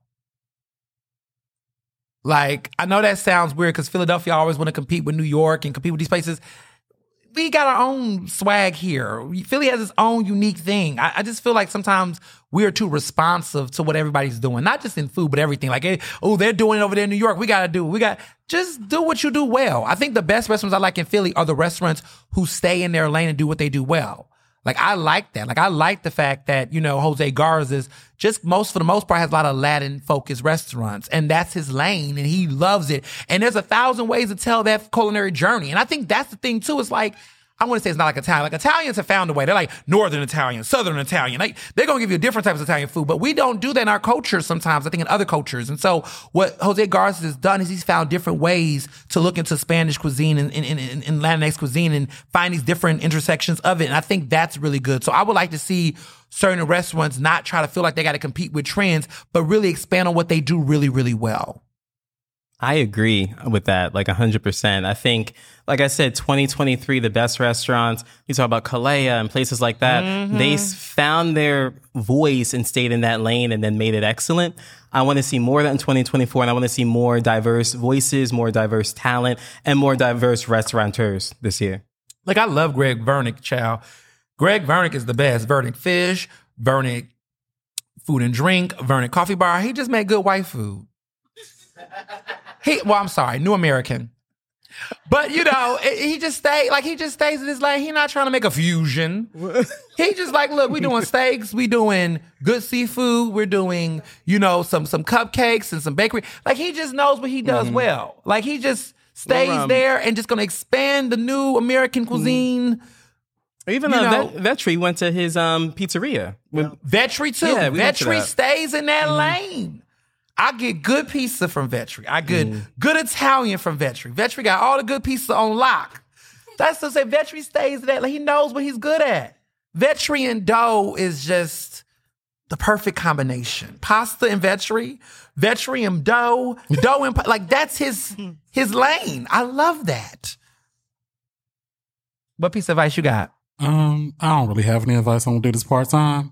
Speaker 2: Like, I know that sounds weird because Philadelphia always want to compete with New York and compete with these places. We got our own swag here. Philly has its own unique thing. I just feel like sometimes we're too responsive to what everybody's doing, not just in food, but everything. Like, hey, they're doing it over there in New York. Just do what you do well. I think the best restaurants I like in Philly are the restaurants who stay in their lane and do what they do well. Like, I like that. Like, I like the fact that, Jose Garza's just for the most part has a lot of Latin-focused restaurants. And that's his lane, and he loves it. And there's 1,000 ways to tell that culinary journey. And I think that's the thing, too. It's like, I want to say it's not like Italian. Like, Italians have found a way. They're like Northern Italian, Southern Italian. Like, they're going to give you different types of Italian food. But we don't do that in our culture sometimes, I think, in other cultures. And so what Jose Garza has done is he's found different ways to look into Spanish cuisine and Latinx cuisine and find these different intersections of it. And I think that's really good. So I would like to see certain restaurants not try to feel like they got to compete with trends, but really expand on what they do really, really well.
Speaker 3: I agree with that, like 100%. I think, like I said, 2023, the best restaurants, we talk about Kalea and places like that, they found their voice and stayed in that lane and then made it excellent. I want to see more of that in 2024, and I want to see more diverse voices, more diverse talent, and more diverse restaurateurs this year.
Speaker 2: Like, I love Greg Vernick, child. Greg Vernick is the best. Vernick Fish, Vernick Food and Drink, Vernick Coffee Bar. He just made good white food. I'm sorry, New American. But, he just stays in his lane. He's not trying to make a fusion. He just like, look, we doing steaks. We doing good seafood. We're doing, some cupcakes and some bakery. Like, he just knows what he does well. Like, he just stays there and just going to expand the New American cuisine.
Speaker 3: Even Vetri went to his pizzeria.
Speaker 2: Vetri, too. Yeah, Vetri stays in that lane. I get good pizza from Vetri. I get good Italian from Vetri. Vetri got all the good pizza on lock. That's to say Vetri stays there. Like, he knows what he's good at. Vetri and dough is just the perfect combination. Pasta and Vetri and dough and like, that's his lane. I love that. What piece of advice you got?
Speaker 4: I don't really have any advice. I'm gonna do this part-time.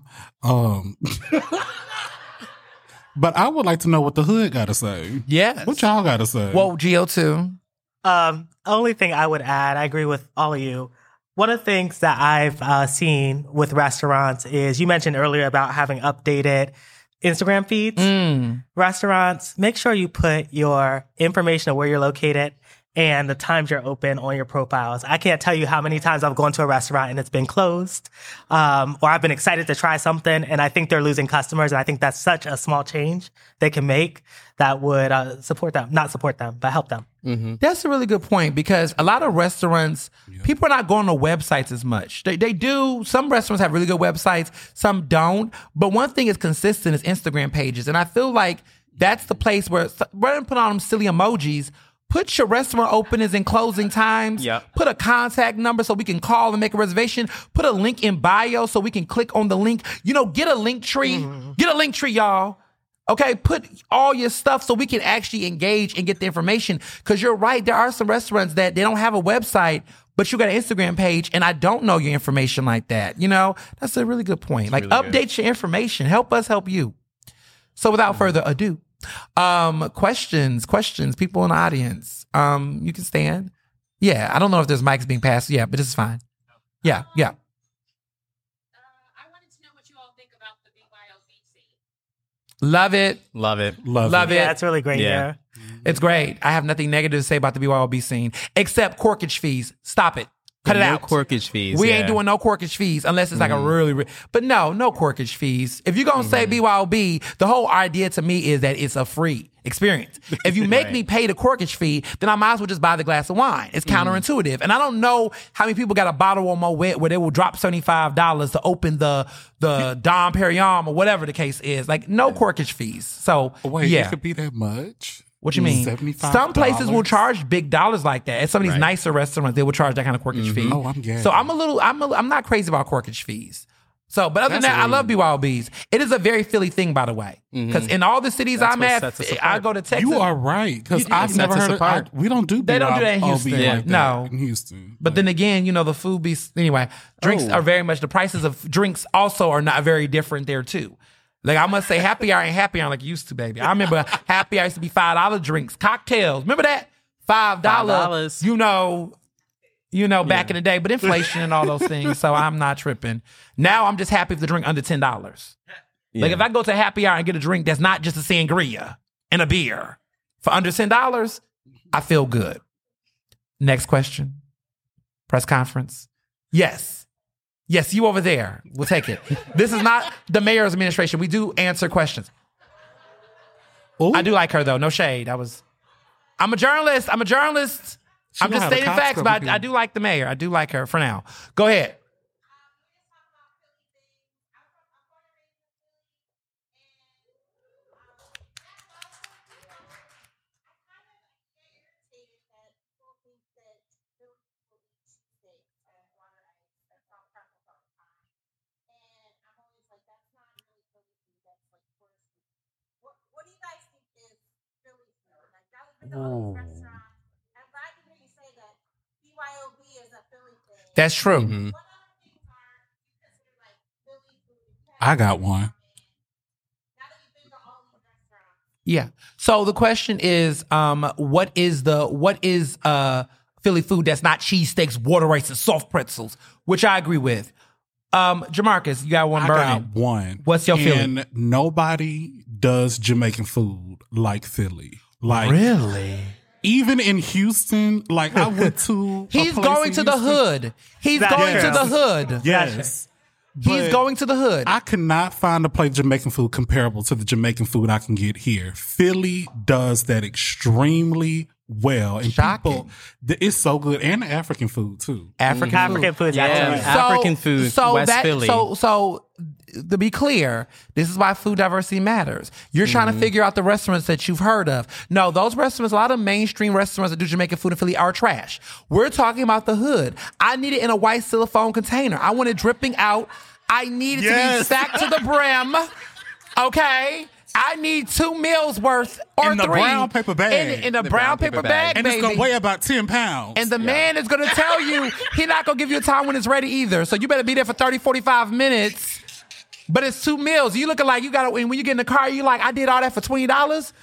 Speaker 4: But I would like to know what the hood got to say.
Speaker 2: Yeah.
Speaker 4: What y'all got to say?
Speaker 5: Only thing I would add, I agree with all of you. One of the things that I've seen with restaurants is you mentioned earlier about having updated Instagram feeds. Restaurants, make sure you put your information of where you're located and the times you're open on your profiles. I can't tell you how many times I've gone to a restaurant and it's been closed, or I've been excited to try something and I think they're losing customers. And I think that's such a small change they can make that would not support them, but help them.
Speaker 2: That's a really good point because a lot of restaurants, people are not going to websites as much. They do. Some restaurants have really good websites, some don't. But one thing is consistent is Instagram pages. And I feel like that's the place where, rather than put on them silly emojis, put your restaurant openings and closing times.
Speaker 3: Yep.
Speaker 2: Put a contact number so we can call and make a reservation. Put a link in bio so we can click on the link. Get a link tree. Get a link tree, y'all. Okay, put all your stuff so we can actually engage and get the information. Because you're right, there are some restaurants that they don't have a website, but you got an Instagram page, and I don't know your information like that. That's a really good point. Like,
Speaker 3: really
Speaker 2: update your information. Help us help you. So without further ado, questions, people in the audience. You can stand. Yeah, I don't know if there's mics being passed. Yeah, but this is fine. Yeah.
Speaker 6: I wanted to know what you all think about the BYOB scene.
Speaker 2: Love it.
Speaker 3: Love it.
Speaker 2: Love it.
Speaker 5: Yeah, it's really great.
Speaker 3: Yeah.
Speaker 2: It's great. I have nothing negative to say about the BYOB scene, except corkage fees. Stop it. Cut it
Speaker 3: No
Speaker 2: out.
Speaker 3: corkage fees.
Speaker 2: We
Speaker 3: yeah.
Speaker 2: ain't doing no corkage fees unless it's like a really, but no corkage fees. If you're going to say BYOB, the whole idea to me is that it's a free experience. If you make me pay the corkage fee, then I might as well just buy the glass of wine. It's counterintuitive. And I don't know how many people got a bottle of Moet where they will drop $75 to open the Dom Perignon or whatever the case is. Like, no corkage fees. So,
Speaker 4: Wait,
Speaker 2: yeah.
Speaker 4: it could be that much?
Speaker 2: What you mean?
Speaker 4: $75?
Speaker 2: Some places will charge big dollars like that. At some of these nicer restaurants, they will charge that kind of corkage fee.
Speaker 4: Oh, I'm gassed.
Speaker 2: So I'm not crazy about corkage fees. So, but other than
Speaker 3: That's
Speaker 2: that, I
Speaker 3: really-
Speaker 2: love BYOBs. It is a very Philly thing, by the way. Because in all the cities
Speaker 3: That's
Speaker 2: I'm
Speaker 3: what
Speaker 2: at,
Speaker 3: sets us
Speaker 2: I
Speaker 3: apart.
Speaker 2: go to Texas.
Speaker 4: You are right, because I've
Speaker 3: sets
Speaker 4: never
Speaker 3: us
Speaker 4: heard
Speaker 3: apart.
Speaker 4: we don't do
Speaker 2: They don't do that in
Speaker 4: BYOB
Speaker 2: Houston.
Speaker 4: like
Speaker 2: Yeah.
Speaker 4: that
Speaker 2: No.
Speaker 4: in Houston.
Speaker 2: But then again, the food be anyway. Drinks are very much the prices of drinks also are not very different there too. Like, I must say, happy hour ain't happy hour like it used to, baby. I remember happy hour used to be $5 drinks, cocktails. Remember that? $5. Back in the day, but inflation and all those things. So I'm not tripping. Now I'm just happy if the drink under $10. Like, if I go to happy hour and get a drink that's not just a sangria and a beer for under $10, I feel good. Next question. Press conference. Yes, you over there. We'll take it. This is not the mayor's administration. We do answer questions.
Speaker 4: Ooh.
Speaker 2: I do like her, though. No shade. I'm a journalist. I'm
Speaker 4: know
Speaker 2: just
Speaker 4: how to
Speaker 2: stating
Speaker 4: cock
Speaker 2: facts,
Speaker 4: some
Speaker 2: but
Speaker 4: people.
Speaker 2: I do like the mayor. I do like her for now. Go ahead.
Speaker 6: What do you guys think is Philly food? Like, y'all have been to all these restaurants. I'm glad to hear you say that BYOB is a Philly thing.
Speaker 2: That's true.
Speaker 6: What other things are you consider like Philly food?
Speaker 4: I got one.
Speaker 6: Now that you've been to all these restaurants.
Speaker 2: Yeah. So the question is, what is Philly food that's not cheesesteaks, water rice, and soft pretzels? Which I agree with. Jamarcus, you got one
Speaker 4: I
Speaker 2: burning.
Speaker 4: got one.
Speaker 2: What's your Philly?
Speaker 4: And nobody does Jamaican food like Philly. Like,
Speaker 2: Really?
Speaker 4: even in Houston, like, I went to a
Speaker 2: He's
Speaker 4: place
Speaker 2: going
Speaker 4: in
Speaker 2: to the
Speaker 4: Houston.
Speaker 2: hood. He's
Speaker 5: That's
Speaker 2: going to
Speaker 5: true.
Speaker 2: the hood.
Speaker 4: Yes.
Speaker 2: He's
Speaker 4: But
Speaker 2: going to the hood.
Speaker 4: I could not find a plate of Jamaican food comparable to the Jamaican food I can get here. Philly does that extremely well. And
Speaker 2: Shocking.
Speaker 4: it's so good. And African food, too.
Speaker 2: African
Speaker 5: food.
Speaker 3: Yeah,
Speaker 5: Actually.
Speaker 3: African food, West Philly.
Speaker 2: So to be clear, this is why food diversity matters. You're trying to figure out the restaurants that you've heard of. No, those restaurants, a lot of mainstream restaurants that do Jamaican food in Philly are trash. We're talking about the hood. I need it in a white silicone container. I want it dripping out. I need it to be
Speaker 4: Yes.
Speaker 2: stacked to the brim. Okay? I need 2 meals worth or
Speaker 4: In the
Speaker 2: 3.
Speaker 4: brown paper bag.
Speaker 2: In the brown paper bag,
Speaker 4: And
Speaker 2: baby.
Speaker 4: it's going to weigh about 10 pounds.
Speaker 2: And the man is going to tell you he's not going to give you a time when it's ready either. So you better be there for 30, 45 minutes. But it's 2 meals. You looking like you got to, when you get in the car, you like, I did all that for $20?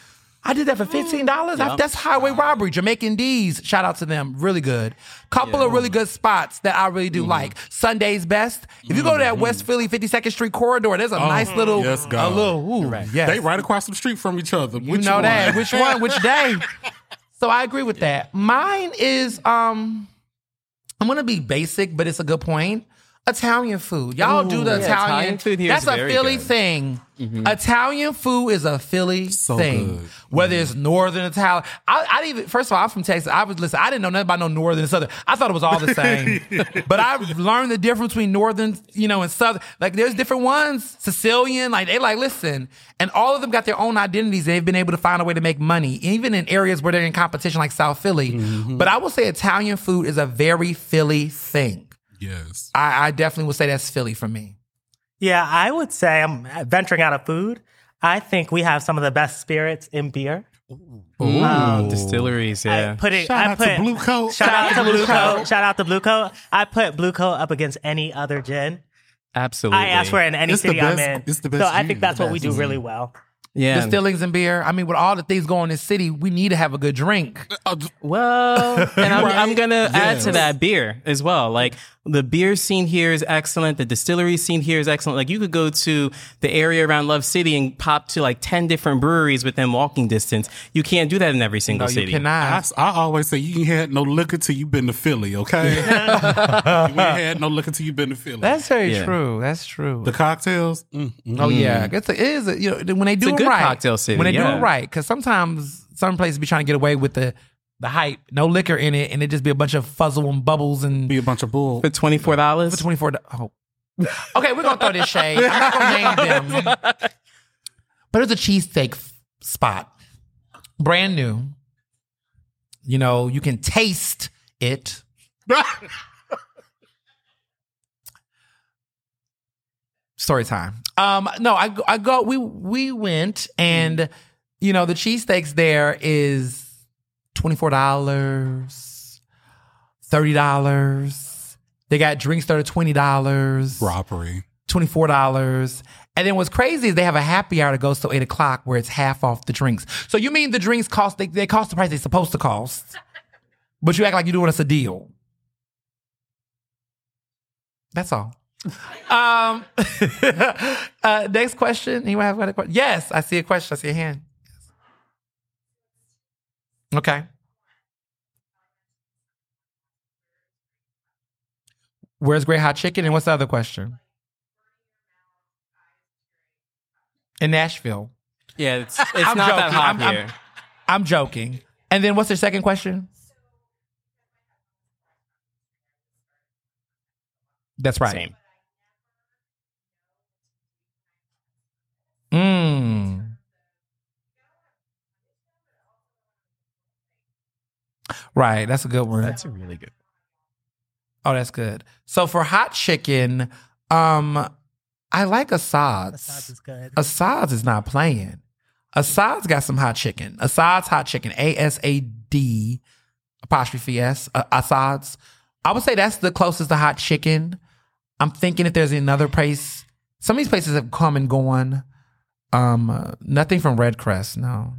Speaker 2: I did that for $15.
Speaker 3: Yep.
Speaker 2: That's highway robbery. Jamaican D's, shout out to them. Really good. Couple of really good spots that I really do like. Sunday's Best. If you go to that West Philly 52nd Street corridor, there's a nice little,
Speaker 4: yes, God.
Speaker 2: yes.
Speaker 4: They right across the street from each other.
Speaker 2: You know that. Which one? Which day? So I agree with that. Mine is, I'm going to be basic, but it's a good point. Italian food. Y'all do the Italian
Speaker 3: food here
Speaker 2: That's
Speaker 3: is
Speaker 2: a
Speaker 3: very
Speaker 2: Philly
Speaker 3: good.
Speaker 2: thing. Italian food is a Philly thing.
Speaker 4: good.
Speaker 2: Whether it's Northern Italian. I even, first of all, I'm from Texas. I didn't know nothing about no Northern and Southern. I thought it was all the same. But I've learned the difference between Northern, and Southern. Like, there's different ones. Sicilian, listen. And all of them got their own identities. They've been able to find a way to make money, even in areas where they're in competition like South Philly. But I will say Italian food is a very Philly thing.
Speaker 4: Yes.
Speaker 2: I definitely would say that's Philly for me.
Speaker 5: Yeah, I would say I'm venturing out of food. I think we have some of the best spirits in beer.
Speaker 3: Distilleries, yeah.
Speaker 4: Shout out to Blue Coat.
Speaker 5: Shout out to Blue Coat. Shout out to Blue Coat. I put Blue Coat up against any other gin.
Speaker 3: Absolutely.
Speaker 5: I ask for it in any
Speaker 4: It's the
Speaker 5: city I'm
Speaker 4: best-
Speaker 5: in.
Speaker 4: it's the best
Speaker 5: So I
Speaker 4: gin,
Speaker 5: think that's
Speaker 4: the
Speaker 5: what we
Speaker 4: best.
Speaker 5: do really well.
Speaker 3: Yeah.
Speaker 2: Distillings and beer. I mean, with all the things going in this city, we need to have a good drink.
Speaker 3: Well, and I'm going to add
Speaker 4: Yes.
Speaker 3: to that beer as well. Like, the beer scene here is excellent. The distillery scene here is excellent. Like, you could go to the area around Love City and pop to like 10 different breweries within walking distance. You can't do that in every single
Speaker 2: No,
Speaker 3: city.
Speaker 2: you cannot.
Speaker 4: I always say you ain't had no liquor till you been to Philly, okay? You ain't had no liquor till you been to Philly.
Speaker 2: That's very
Speaker 3: Yeah.
Speaker 2: true. That's true.
Speaker 4: the cocktails.
Speaker 2: Oh yeah, it is. When they do
Speaker 3: a
Speaker 2: it
Speaker 3: good
Speaker 2: right,
Speaker 3: cocktail city,
Speaker 2: When they do
Speaker 3: yeah.
Speaker 2: it right, because sometimes some places be trying to get away with the hype, no liquor in it, and it just be a bunch of fuzzle and bubbles and
Speaker 4: Be a bunch of bull.
Speaker 3: For $24?
Speaker 2: for $24. Oh, okay, we're gonna throw this shade. I'm not gonna name them, but it's a cheesesteak spot, brand new. You can taste it. Story time. No, I go. We went, and the cheesesteaks there is $24, $30. They got drinks that are $20,
Speaker 4: Robbery.
Speaker 2: $24. And then what's crazy is they have a happy hour that goes till 8:00 where it's half off the drinks. So you mean the drinks cost they cost the price they're supposed to cost, but you act like you're doing us a deal. That's all. Next question. Anyone have a question? Yes, I see a question. I see a hand. Okay. Where's Great Hot Chicken? And what's the other question? In Nashville.
Speaker 3: Yeah, it's
Speaker 2: I'm
Speaker 3: not that
Speaker 2: joking.
Speaker 3: hot
Speaker 2: I'm-
Speaker 3: here.
Speaker 2: I'm joking. And then what's the second question? That's right.
Speaker 3: Same.
Speaker 2: Right, that's a good one.
Speaker 3: That's a really good.
Speaker 2: Oh, that's good. So for hot chicken, I like Assad's.
Speaker 5: Assad's is good.
Speaker 2: Assad's is not playing. Assad's got some hot chicken. Assad's hot chicken. ASAD apostrophe S. Assad's. I would say that's the closest to hot chicken. I'm thinking if there's another place. Some of these places have come and gone. Nothing from Red Crest. No.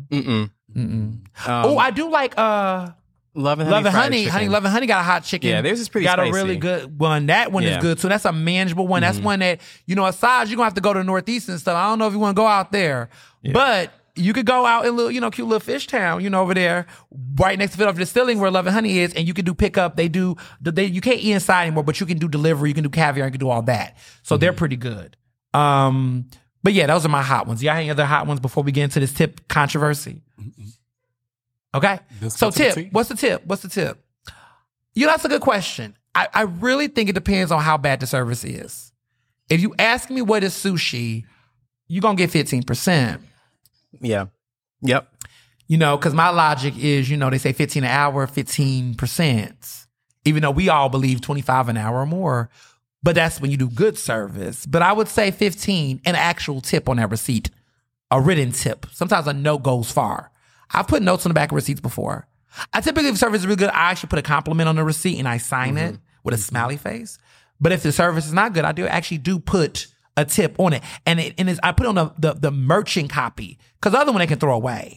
Speaker 2: I do like
Speaker 3: Love and Honey.
Speaker 2: Love and
Speaker 3: fried
Speaker 2: Honey.
Speaker 3: chicken.
Speaker 2: Love and Honey got a hot chicken.
Speaker 3: Yeah, theirs is pretty
Speaker 2: got
Speaker 3: spicy.
Speaker 2: a really good one. That one is
Speaker 3: Yeah.
Speaker 2: good too. That's a manageable one. That's one that, Assad's, you're going to have to go to Northeast and stuff. I don't know if you want to go out there. But you could go out in little, cute little fish town, over there, right next to Philadelphia Distilling where Love and Honey is, and you can do pickup. They do, you can't eat inside anymore, but you can do delivery, you can do caviar, you can do all that. So they're pretty good. But yeah, those are my hot ones. Y'all have any other hot ones before we get into this tip controversy? Okay.
Speaker 4: Let's
Speaker 2: So
Speaker 4: go to the
Speaker 2: tip,
Speaker 4: tea.
Speaker 2: what's the tip? What's the tip? That's a good question. I really think it depends on how bad the service is. If you ask me what is sushi, you're going to get 15%.
Speaker 3: Yeah. Yep.
Speaker 2: Because my logic is, they say 15 an hour, 15%. Even though we all believe 25 an hour or more. But that's when you do good service. But I would say 15 and an actual tip on that receipt. A written tip. Sometimes a note goes far. I've put notes on the back of receipts before. I typically, if the service is really good, I actually put a compliment on the receipt and I sign it with a smiley face. But if the service is not good, I actually put a tip on it. And I put on the merchant copy. Because the other one they can throw away.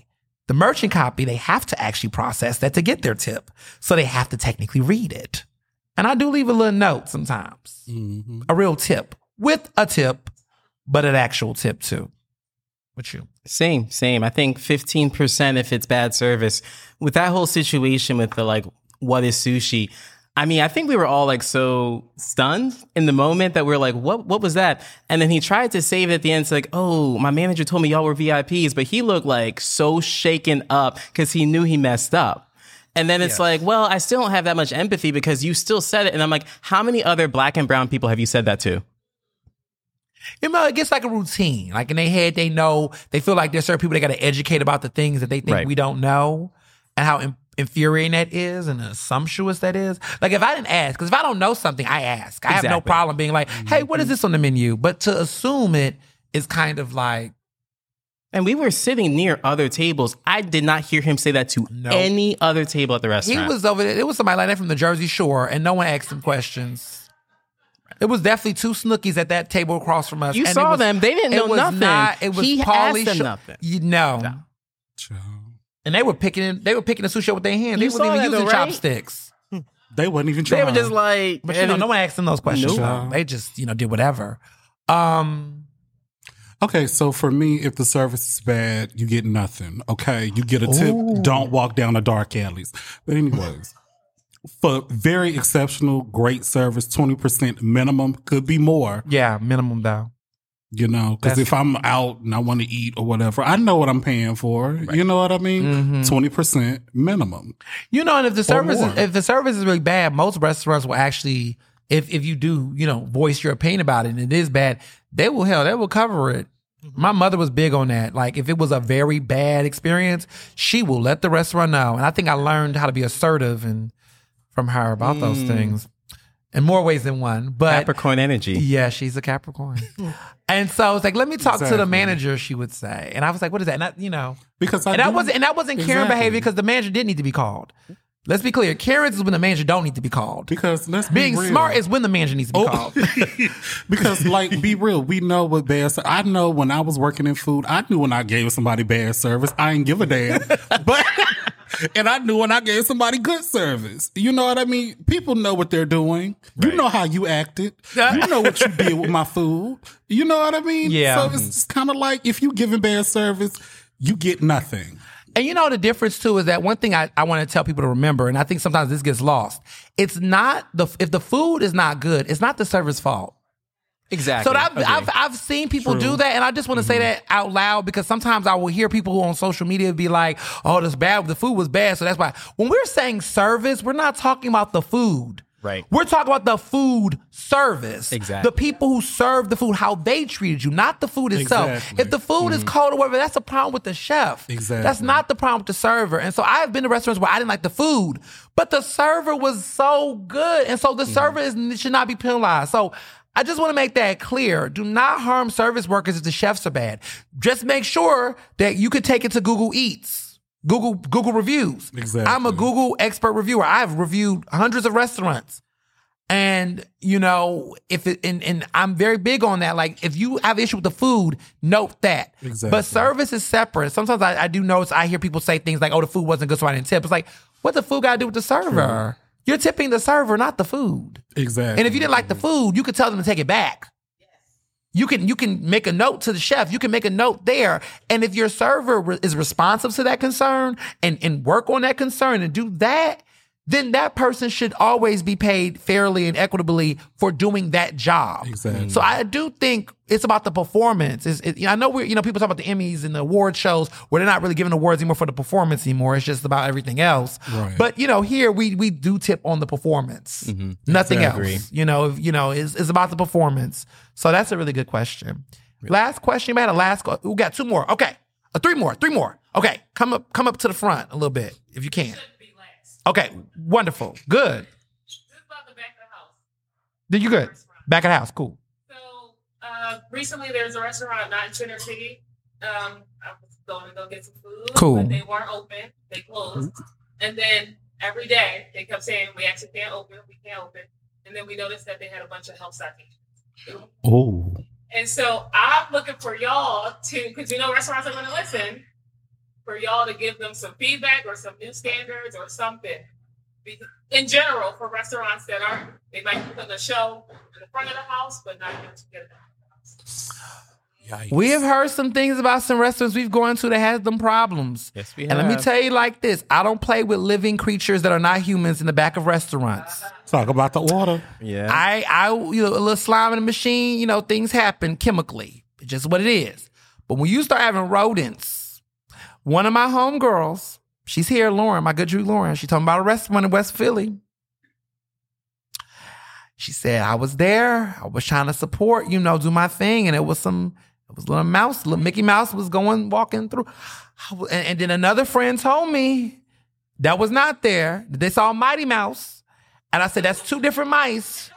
Speaker 2: The merchant copy, they have to actually process that to get their tip. So they have to technically read it. And I do leave a little note sometimes.
Speaker 4: Mm-hmm.
Speaker 2: A real tip. With a tip, but an actual tip too. With you?
Speaker 3: Same. I think 15% if it's bad service. With that whole situation with the like, what is sushi? I mean, I think we were all like so stunned in the moment that we're like, what was that? And then he tried to save it at the end. It's like, oh, my manager told me y'all were VIPs, but he looked like so shaken up because he knew he messed up. And then it's like, well, I still don't have that much empathy because you still said it. And I'm like, how many other black and brown people have you said that to?
Speaker 2: You know, it gets like a routine. Like in their head, they know, they feel like there's certain people they got to educate about the things that they think we don't know and how infuriating that is and sumptuous that is. Like if I didn't ask, because if I don't know something, I ask. I have no problem being like, hey, what is this on the menu? But to assume it is kind of like.
Speaker 3: And we were sitting near other tables. I did not hear him say that to any other table at the restaurant.
Speaker 2: He was over there. It was somebody like that from the Jersey Shore and no one asked him questions. It was definitely two Snookies at that table across from us.
Speaker 3: You saw them. They didn't know nothing.
Speaker 2: It was
Speaker 3: he asked them nothing.
Speaker 2: You know. And they were picking the sushi up with their hands. They wasn't even using chopsticks.
Speaker 4: They wasn't even trying.
Speaker 3: They were just like...
Speaker 2: But no one asked them those questions.
Speaker 4: No.
Speaker 2: They just, did whatever.
Speaker 4: Okay, so for me, if the service is bad, you get nothing. Okay, you get a tip. Don't walk down the dark alleys. But anyways... For very exceptional, great service, 20% minimum, could be more.
Speaker 2: Yeah, minimum though.
Speaker 4: Because if I'm out and I want to eat or whatever, I know what I'm paying for. Right. You know what I mean? 20% minimum.
Speaker 2: And if the service is really bad, most restaurants will actually, if you do, voice your opinion about it and it is bad, they will cover it. My mother was big on that. Like if it was a very bad experience, she will let the restaurant know. And I think I learned how to be assertive from her about those things in more ways than one. But
Speaker 3: Capricorn energy.
Speaker 2: Yeah, she's a Capricorn. And so it's like, let me talk to the manager, she would say. And I was like, what is that? And that wasn't Karen behavior because the manager didn't need to be called. Let's be clear. Karen's is when the manager don't need to be called.
Speaker 4: Because
Speaker 2: being smart is when the manager needs to be called.
Speaker 4: Because be real, we know what bad service. I know when I was working in food, I knew when I gave somebody bad service, I didn't give a damn. But and I knew when I gave somebody good service. You know what I mean? People know what they're doing. Right. You know how you acted. You know what you did with my food. You know what I mean?
Speaker 2: Yeah.
Speaker 4: So it's just kind of like if you giving bad service, you get nothing.
Speaker 2: And the difference too is that one thing I want to tell people to remember, and I think sometimes this gets lost. It's not if the food is not good, it's not the server's fault.
Speaker 3: Exactly.
Speaker 2: So I've seen people do that, and I just want to say that out loud because sometimes I will hear people who on social media be like, "Oh, this bad. The food was bad, so that's why." When we're saying service, we're not talking about the food.
Speaker 3: Right.
Speaker 2: We're talking about the food service.
Speaker 3: Exactly.
Speaker 2: The people who served the food, how they treated you, not the food itself.
Speaker 4: Exactly.
Speaker 2: If the food is cold or whatever, that's a problem with the chef.
Speaker 4: Exactly.
Speaker 2: That's not the problem with the server. And so I've been to restaurants where I didn't like the food, but the server was so good. And so the server should not be penalized. So I just want to make that clear. Do not harm service workers if the chefs are bad. Just make sure that you could take it to Google Eats. Google reviews.
Speaker 4: Exactly.
Speaker 2: I'm a Google expert reviewer. I've reviewed hundreds of restaurants. And, and I'm very big on that. Like, if you have an issue with the food, note that.
Speaker 4: Exactly.
Speaker 2: But service is separate. Sometimes I do notice, I hear people say things like, oh, the food wasn't good, so I didn't tip. It's like, what the food got to do with the server? True. You're tipping the server, not the food.
Speaker 4: Exactly.
Speaker 2: And if you didn't like the food, you could tell them to take it back. You can make a note to the chef. You can make a note there. And if your server is responsive to that concern and work on that concern and do that, then that person should always be paid fairly and equitably for doing that job.
Speaker 4: Exactly.
Speaker 2: So I do think it's about the performance. I know people talk about the Emmys and the award shows where they're not really giving awards anymore for the performance anymore. It's just about everything else.
Speaker 4: Right.
Speaker 2: But here we do tip on the performance. Mm-hmm. Nothing else. It's about the performance. So that's a really good question. Really? Last question. We got two more. Okay. Three more. Okay. Come up to the front a little bit if you can. Okay, wonderful. Good.
Speaker 7: This is about the back of the house.
Speaker 2: Then you good. Back of the house, cool.
Speaker 7: So recently there's a restaurant not in Center City. I was going to go get some food.
Speaker 2: Cool.
Speaker 7: But they weren't open. They closed. And then every day they kept saying, we actually can't open. And then we noticed that they had a bunch of health citations.
Speaker 4: Oh.
Speaker 7: And so I'm looking for y'all to, because restaurants are going to listen. for y'all to give them some feedback or some new standards or something. In general, for restaurants that they might be putting a show in the front of the house, but not going to get it.
Speaker 2: Yikes. We have heard some things about some restaurants we've gone to that has them problems.
Speaker 3: Yes, we have.
Speaker 2: And let me tell you like this. I don't play with living creatures that are not humans in the back of restaurants.
Speaker 4: Talk about the order.
Speaker 2: Yeah. I a little slime in the machine, things happen chemically. It's just what it is. But when you start having rodents, one of my homegirls, she's here, Lauren, my good Drew Lauren, she talking about a restaurant in West Philly. She said, I was there. I was trying to support, do my thing. And it was little mouse, little Mickey Mouse was walking through. And then another friend told me that was not there. They saw Mighty Mouse. And I said, that's two different mice.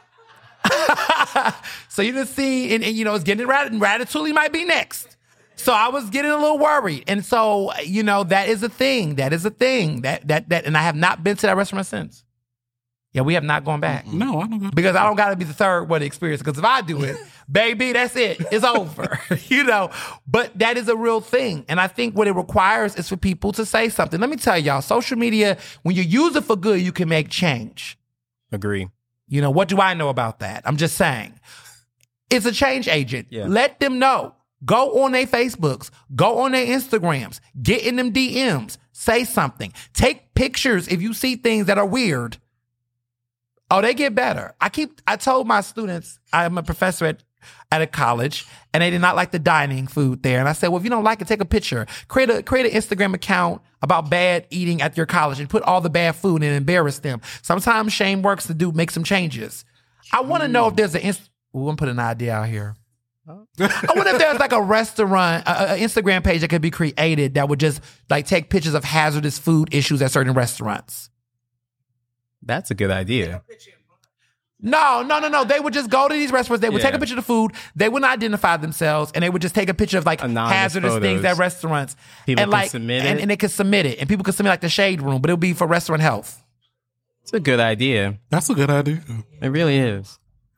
Speaker 2: So you can see, and it's getting Ratatouille might be next. So I was getting a little worried. And so, that is a thing. That is a thing. That and I have not been to that restaurant since. Yeah, we have not gone back.
Speaker 4: No, I don't.
Speaker 2: Because I don't got to be the third one to experience it. Because if I do it, baby, that's it. It's over. But that is a real thing. And I think what it requires is for people to say something. Let me tell y'all, social media, when you use it for good, you can make change.
Speaker 3: Agree.
Speaker 2: What do I know about that? I'm just saying. It's a change agent. Yeah. Let them know. Go on their Facebooks. Go on their Instagrams. Get in them DMs. Say something. Take pictures if you see things that are weird. Oh, they get better. I told my students, I'm a professor at a college, and they did not like the dining food there. And I said, well, if you don't like it, take a picture. Create an Instagram account about bad eating at your college and put all the bad food in and embarrass them. Sometimes shame works to make some changes. I want to know if there's I'm going to put an idea out here. I wonder if there's like a restaurant, an Instagram page that could be created that would just take pictures of hazardous food issues at certain restaurants.
Speaker 3: That's a good idea.
Speaker 2: No. They would just go to these restaurants. They would take a picture of the food. They wouldn't identify themselves, and they would just take a picture of hazardous things at restaurants.
Speaker 3: People can submit it,
Speaker 2: and they can submit it, and people can submit the shade room, but it'll be for restaurant health.
Speaker 3: It's a good idea.
Speaker 4: That's a good idea.
Speaker 3: It really is.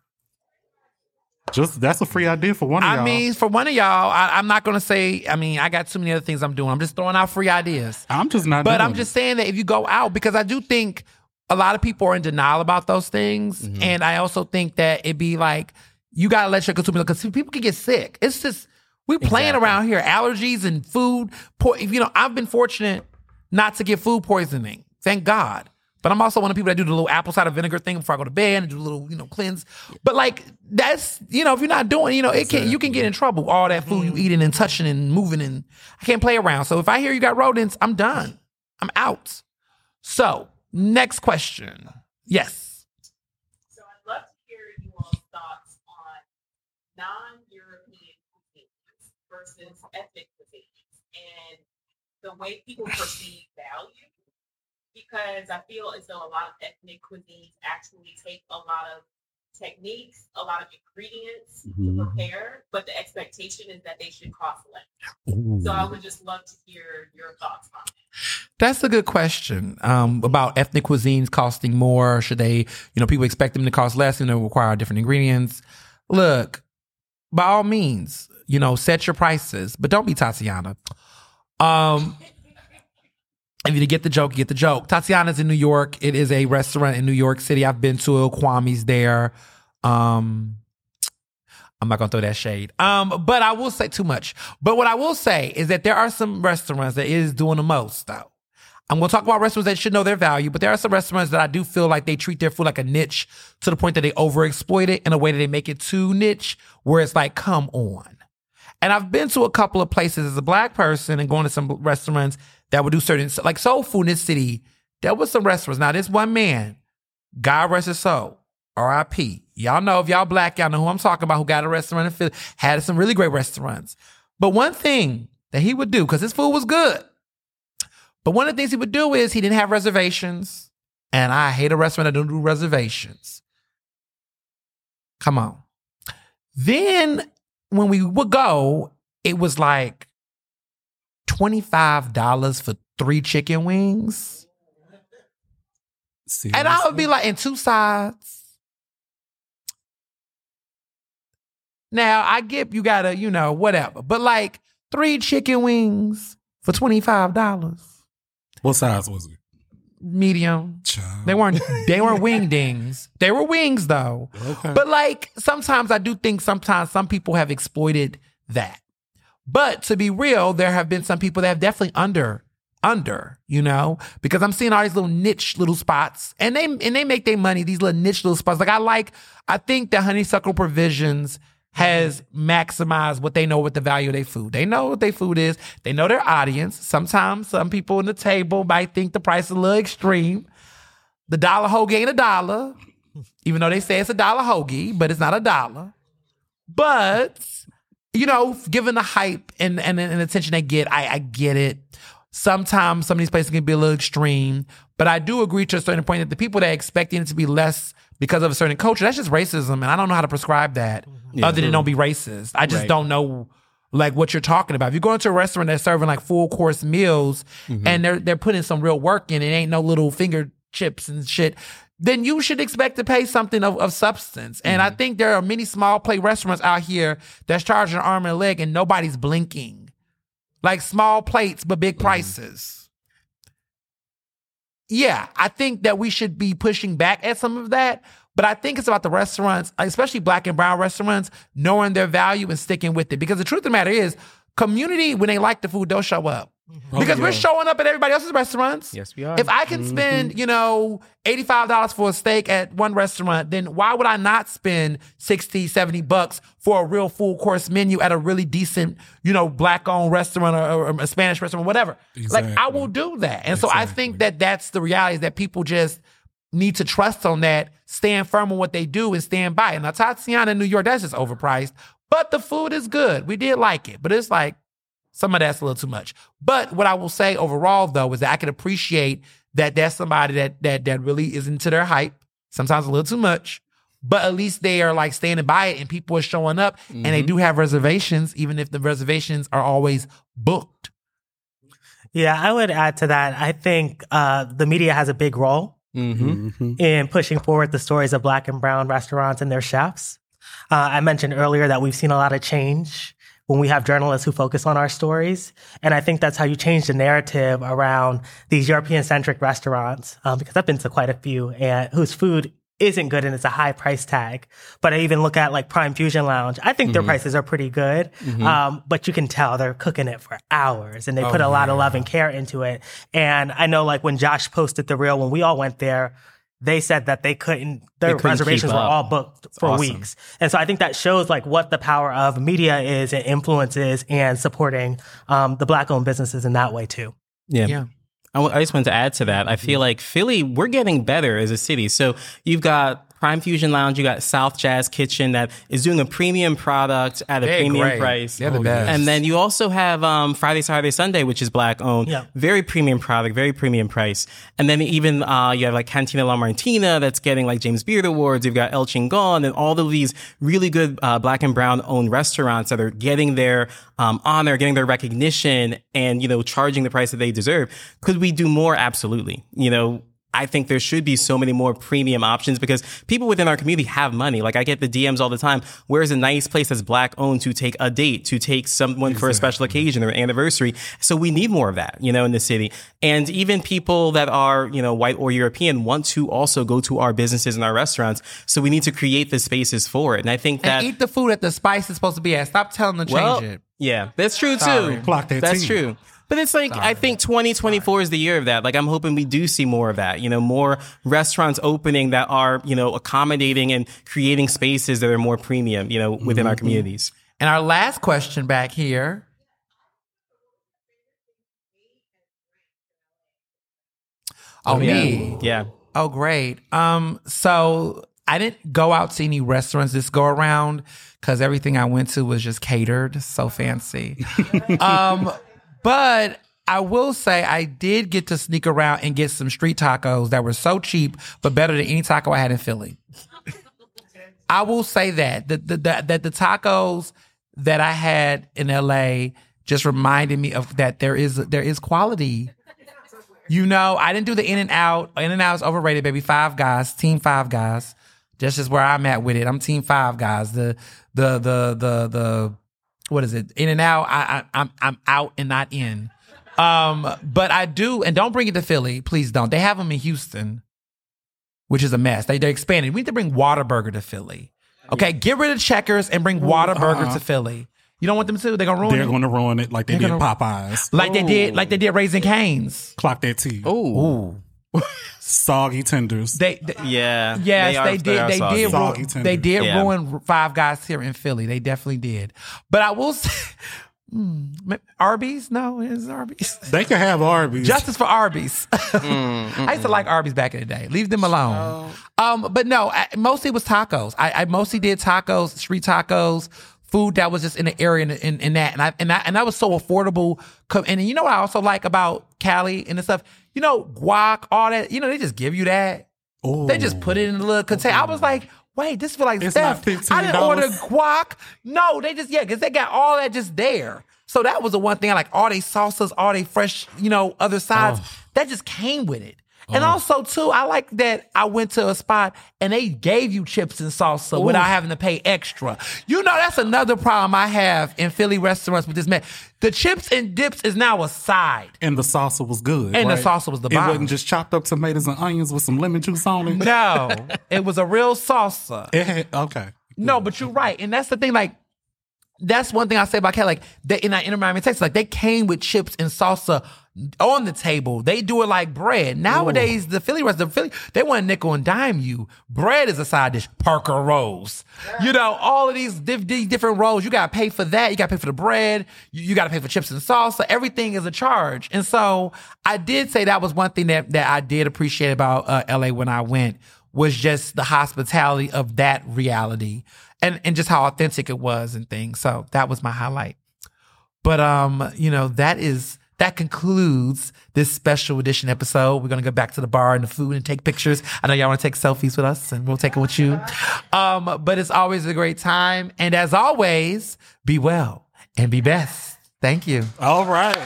Speaker 4: That's a free idea for one of y'all.
Speaker 2: For one of y'all, I'm not going to say, I got too many other things I'm doing. I'm just throwing out free ideas.
Speaker 4: I'm just not
Speaker 2: But
Speaker 4: doing
Speaker 2: I'm just saying that if you go out, because I do think a lot of people are in denial about those things. Mm-hmm. And I also think that it'd be you got to let your consumer, because people can get sick. It's just, we playing around here. Allergies and food. I've been fortunate not to get food poisoning. Thank God. But I'm also one of the people that do the little apple cider vinegar thing before I go to bed and do a little, cleanse. But that's, if you're not doing, you can get in trouble. All that food you eating and touching and moving, and I can't play around. So if I hear you got rodents, I'm done. I'm out. So next question. Yes.
Speaker 7: So I'd love to hear you all's thoughts on non-European cuisines versus ethnic cuisines and the way people perceive value. Because I feel as though a lot of ethnic cuisines actually take a lot of techniques, a lot of ingredients to prepare, but the expectation is that they should cost less. Ooh. So I would just love to hear your thoughts on it.
Speaker 2: That's a good question about ethnic cuisines costing more. Should they, people expect them to cost less and they require different ingredients. Look, by all means, set your prices, but don't be Tatiana. If you get the joke, you get the joke. Tatiana's in New York. It is a restaurant in New York City. I've been to it. Kwame's there. I'm not going to throw that shade. But I will say too much. But what I will say is that there are some restaurants that is doing the most, though. I'm going to talk about restaurants that should know their value, but there are some restaurants that I do feel like they treat their food like a niche to the point that they overexploit it in a way that they make it too niche, where it's come on. And I've been to a couple of places as a Black person and going to some restaurants that would do certain, soul food in this city. There was some restaurants. Now, this one man, God rest his soul, R.I.P. Y'all know, if y'all Black, y'all know who I'm talking about, who got a restaurant in Philly, had some really great restaurants. But one thing that he would do, because his food was good, but one of the things he would do is he didn't have reservations. And I hate a restaurant that don't do reservations. Come on. Then when we would go, it was $25 for 3 chicken wings. Seriously? And I would be in 2 sides. Now, I get you gotta, whatever. But 3 chicken wings for $25.
Speaker 4: What size was it?
Speaker 2: Medium.
Speaker 4: Child.
Speaker 2: They weren't wingdings. They were wings though.
Speaker 4: Okay.
Speaker 2: But like sometimes I do think sometimes some people have exploited that. But to be real, there have been some people that have definitely under, you know, because I'm seeing all these little niche little spots and they make their money, these little niche little spots. Like I think that Honeysuckle Provisions has maximized what they know with the value of their food. They know what their food is. They know their audience. Sometimes some people in the table might think the price is a little extreme. The dollar hoagie ain't $1, even though they say it's $1 hoagie, but it's not $1. But, you know, given the hype and attention they get, I get it. Sometimes some of these places can be a little extreme, but I do agree to a certain point that the people that are expecting it to be less because of a certain culture, that's just racism, and I don't know how to prescribe that other than don't be racist. I just don't know like what you're talking about. If you go into a restaurant that's serving like full course meals and they're putting some real work in, it ain't no little finger chips and shit, then you should expect to pay something of substance. And I think there are many small plate restaurants out here that's charging an arm and a leg and nobody's blinking. Like small plates, but big prices. Yeah, I think that we should be pushing back at some of that. But I think it's about the restaurants, especially black and brown restaurants, knowing their value and sticking with it. Because the truth of the matter is, community, when they like the food, they'll show up. Because we're showing up at everybody else's restaurants.
Speaker 3: Yes, we are.
Speaker 2: If I can spend, you know, $85 for a steak at one restaurant, then why would I not spend $60, $70 for a real full course menu at a really decent, you know, black-owned restaurant or a Spanish restaurant, whatever?
Speaker 4: Exactly.
Speaker 2: Like, I will do that. And so I think that that's the reality, is that people just need to trust on that, stand firm on what they do, and stand by it. Now, Tatiana in New York, that's just overpriced. But the food is good. We did like it. But it's like, some of that's a little too much. But what I will say overall, though, is that I can appreciate that there's somebody that really is into their hype, sometimes a little too much, but at least they are like standing by it and people are showing up and they do have reservations, even if the reservations are always booked.
Speaker 5: Yeah, I would add to that. I think the media has a big role in pushing forward the stories of black and brown restaurants and their chefs. I mentioned earlier that we've seen a lot of change when we have journalists who focus on our stories. And I think that's how you change the narrative around these European-centric restaurants, because I've been to quite a few and whose food isn't good and it's a high price tag. But I even look at like Prime Fusion Lounge. I think their prices are pretty good, but you can tell they're cooking it for hours and they put a lot of love and care into it. And I know like when Josh posted the reel, when we all went there, they said that their reservations were all booked for weeks. And so I think that shows like what the power of media is and influence is and supporting the black-owned businesses in that way too.
Speaker 3: Yeah. I just wanted to add to that. I feel like Philly, we're getting better as a city. So you've got Prime Fusion Lounge, you got South Jazz Kitchen that is doing a premium product at a premium price.
Speaker 2: They're the best.
Speaker 3: And then you also have Friday, Saturday, Sunday, which is black owned.
Speaker 5: Yeah.
Speaker 3: Very premium product, very premium price. And then even you have like Cantina La Martina that's getting like James Beard Awards. You've got El Chingon and all of these really good black and brown owned restaurants that are getting their honor, getting their recognition, and, you know, charging the price that they deserve. Could we do more? Absolutely. You know, I think there should be so many more premium options because people within our community have money. Like I get the DMs all the time. Where's a nice place that's black owned to take a date, to take someone for a special occasion or an anniversary? So we need more of that, you know, in the city. And even people that are, you know, white or European want to also go to our businesses and our restaurants. So we need to create the spaces for it. And I think that
Speaker 2: And eat the food at the spice is supposed to be at. Stop telling them to change it.
Speaker 3: Yeah, that's true
Speaker 2: Sorry.
Speaker 3: too.
Speaker 4: Clock that
Speaker 3: That's
Speaker 4: T.
Speaker 3: true. But it's like, I think 2024 is the year of that. Like, I'm hoping we do see more of that. You know, more restaurants opening that are, you know, accommodating and creating spaces that are more premium, you know, within our communities.
Speaker 2: And our last question back here. Oh, me?
Speaker 3: Yeah.
Speaker 2: Oh, great. So I didn't go out to any restaurants this go around because everything I went to was just catered. So fancy. But I will say I did get to sneak around and get some street tacos that were so cheap, but better than any taco I had in Philly. I will say that the tacos that I had in LA just reminded me of that there is quality. You know, I didn't do the In-N-Out. In-N-Out is overrated, baby. Five Guys, Team Five Guys. That's just where I'm at with it. I'm Team Five Guys. The what is it? In-N-Out. I'm out and not in. But I do, and don't bring it to Philly. Please don't. They have them in Houston, which is a mess. They're expanding. We need to bring Whataburger to Philly. Okay, get rid of Checkers and bring Whataburger to Philly. You don't want them to? They're gonna ruin it.
Speaker 4: They're going to ruin it like they did Popeyes.
Speaker 2: Like they did Raising Cane's.
Speaker 4: Clock that T.
Speaker 3: Ooh.
Speaker 4: Soggy tenders.
Speaker 3: Yeah.
Speaker 2: Yes, they did.
Speaker 4: Soggy tenders.
Speaker 2: They did
Speaker 3: Yeah.
Speaker 2: ruin Five Guys here in Philly. They definitely did. But I will say, Arby's? No, it's Arby's.
Speaker 4: They can have Arby's.
Speaker 2: Justice for Arby's. I used to like Arby's back in the day. Leave them alone. But no, mostly it was tacos. I mostly did tacos, street tacos, food that was just in the area in that, and that was so affordable. And you know what I also like about Cali and the stuff? You know, guac, all that. You know, they just give you that.
Speaker 4: Ooh.
Speaker 2: They just put it in a little container. I was like, wait, this feel like
Speaker 4: It's
Speaker 2: theft.
Speaker 4: not $15.
Speaker 2: I didn't order guac. No, they just, because they got all that just there. So that was the one thing I like, all they salsas, all they fresh, other sides, that just came with it. And also, too, I like that I went to a spot and they gave you chips and salsa without having to pay extra. That's another problem I have in Philly restaurants with this man. The chips and dips is now a side.
Speaker 4: And the salsa was good.
Speaker 2: And the
Speaker 4: right?
Speaker 2: salsa was the
Speaker 4: It
Speaker 2: bomb.
Speaker 4: wasn't just chopped up tomatoes and onions with some lemon juice on it.
Speaker 2: No, it was a real salsa.
Speaker 4: Okay.
Speaker 2: No, but you're right. And that's the thing, like, that's one thing I say about Cali. Like, they, in Miami, Texas, like, they came with chips and salsa on the table. They do it like bread. Nowadays, the Philly, they want to nickel and dime you. Bread is a side dish. Parker rolls. All of these different rolls. You got to pay for that. You got to pay for the bread. You got to pay for chips and salsa. Everything is a charge. And so I did say that was one thing that I did appreciate about LA when I went, was just the hospitality of that reality and just how authentic it was and things. So that was my highlight. But, that concludes this special edition episode. We're going to go back to the bar and the food and take pictures. I know y'all want to take selfies with us, and we'll take it with you. But it's always a great time. And as always, be well and be best. Thank you.
Speaker 4: All right.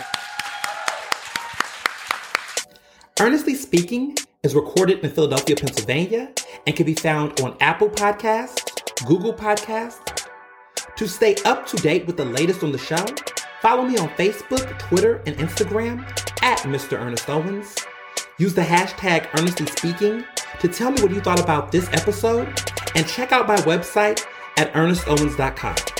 Speaker 1: Earnestly Speaking is recorded in Philadelphia, Pennsylvania, and can be found on Apple Podcasts, Google Podcasts. To stay up to date with the latest on the show, follow me on Facebook, Twitter, and Instagram at Mr. Ernest Owens. Use the hashtag Earnestly Speaking to tell me what you thought about this episode, and check out my website at ernestowens.com.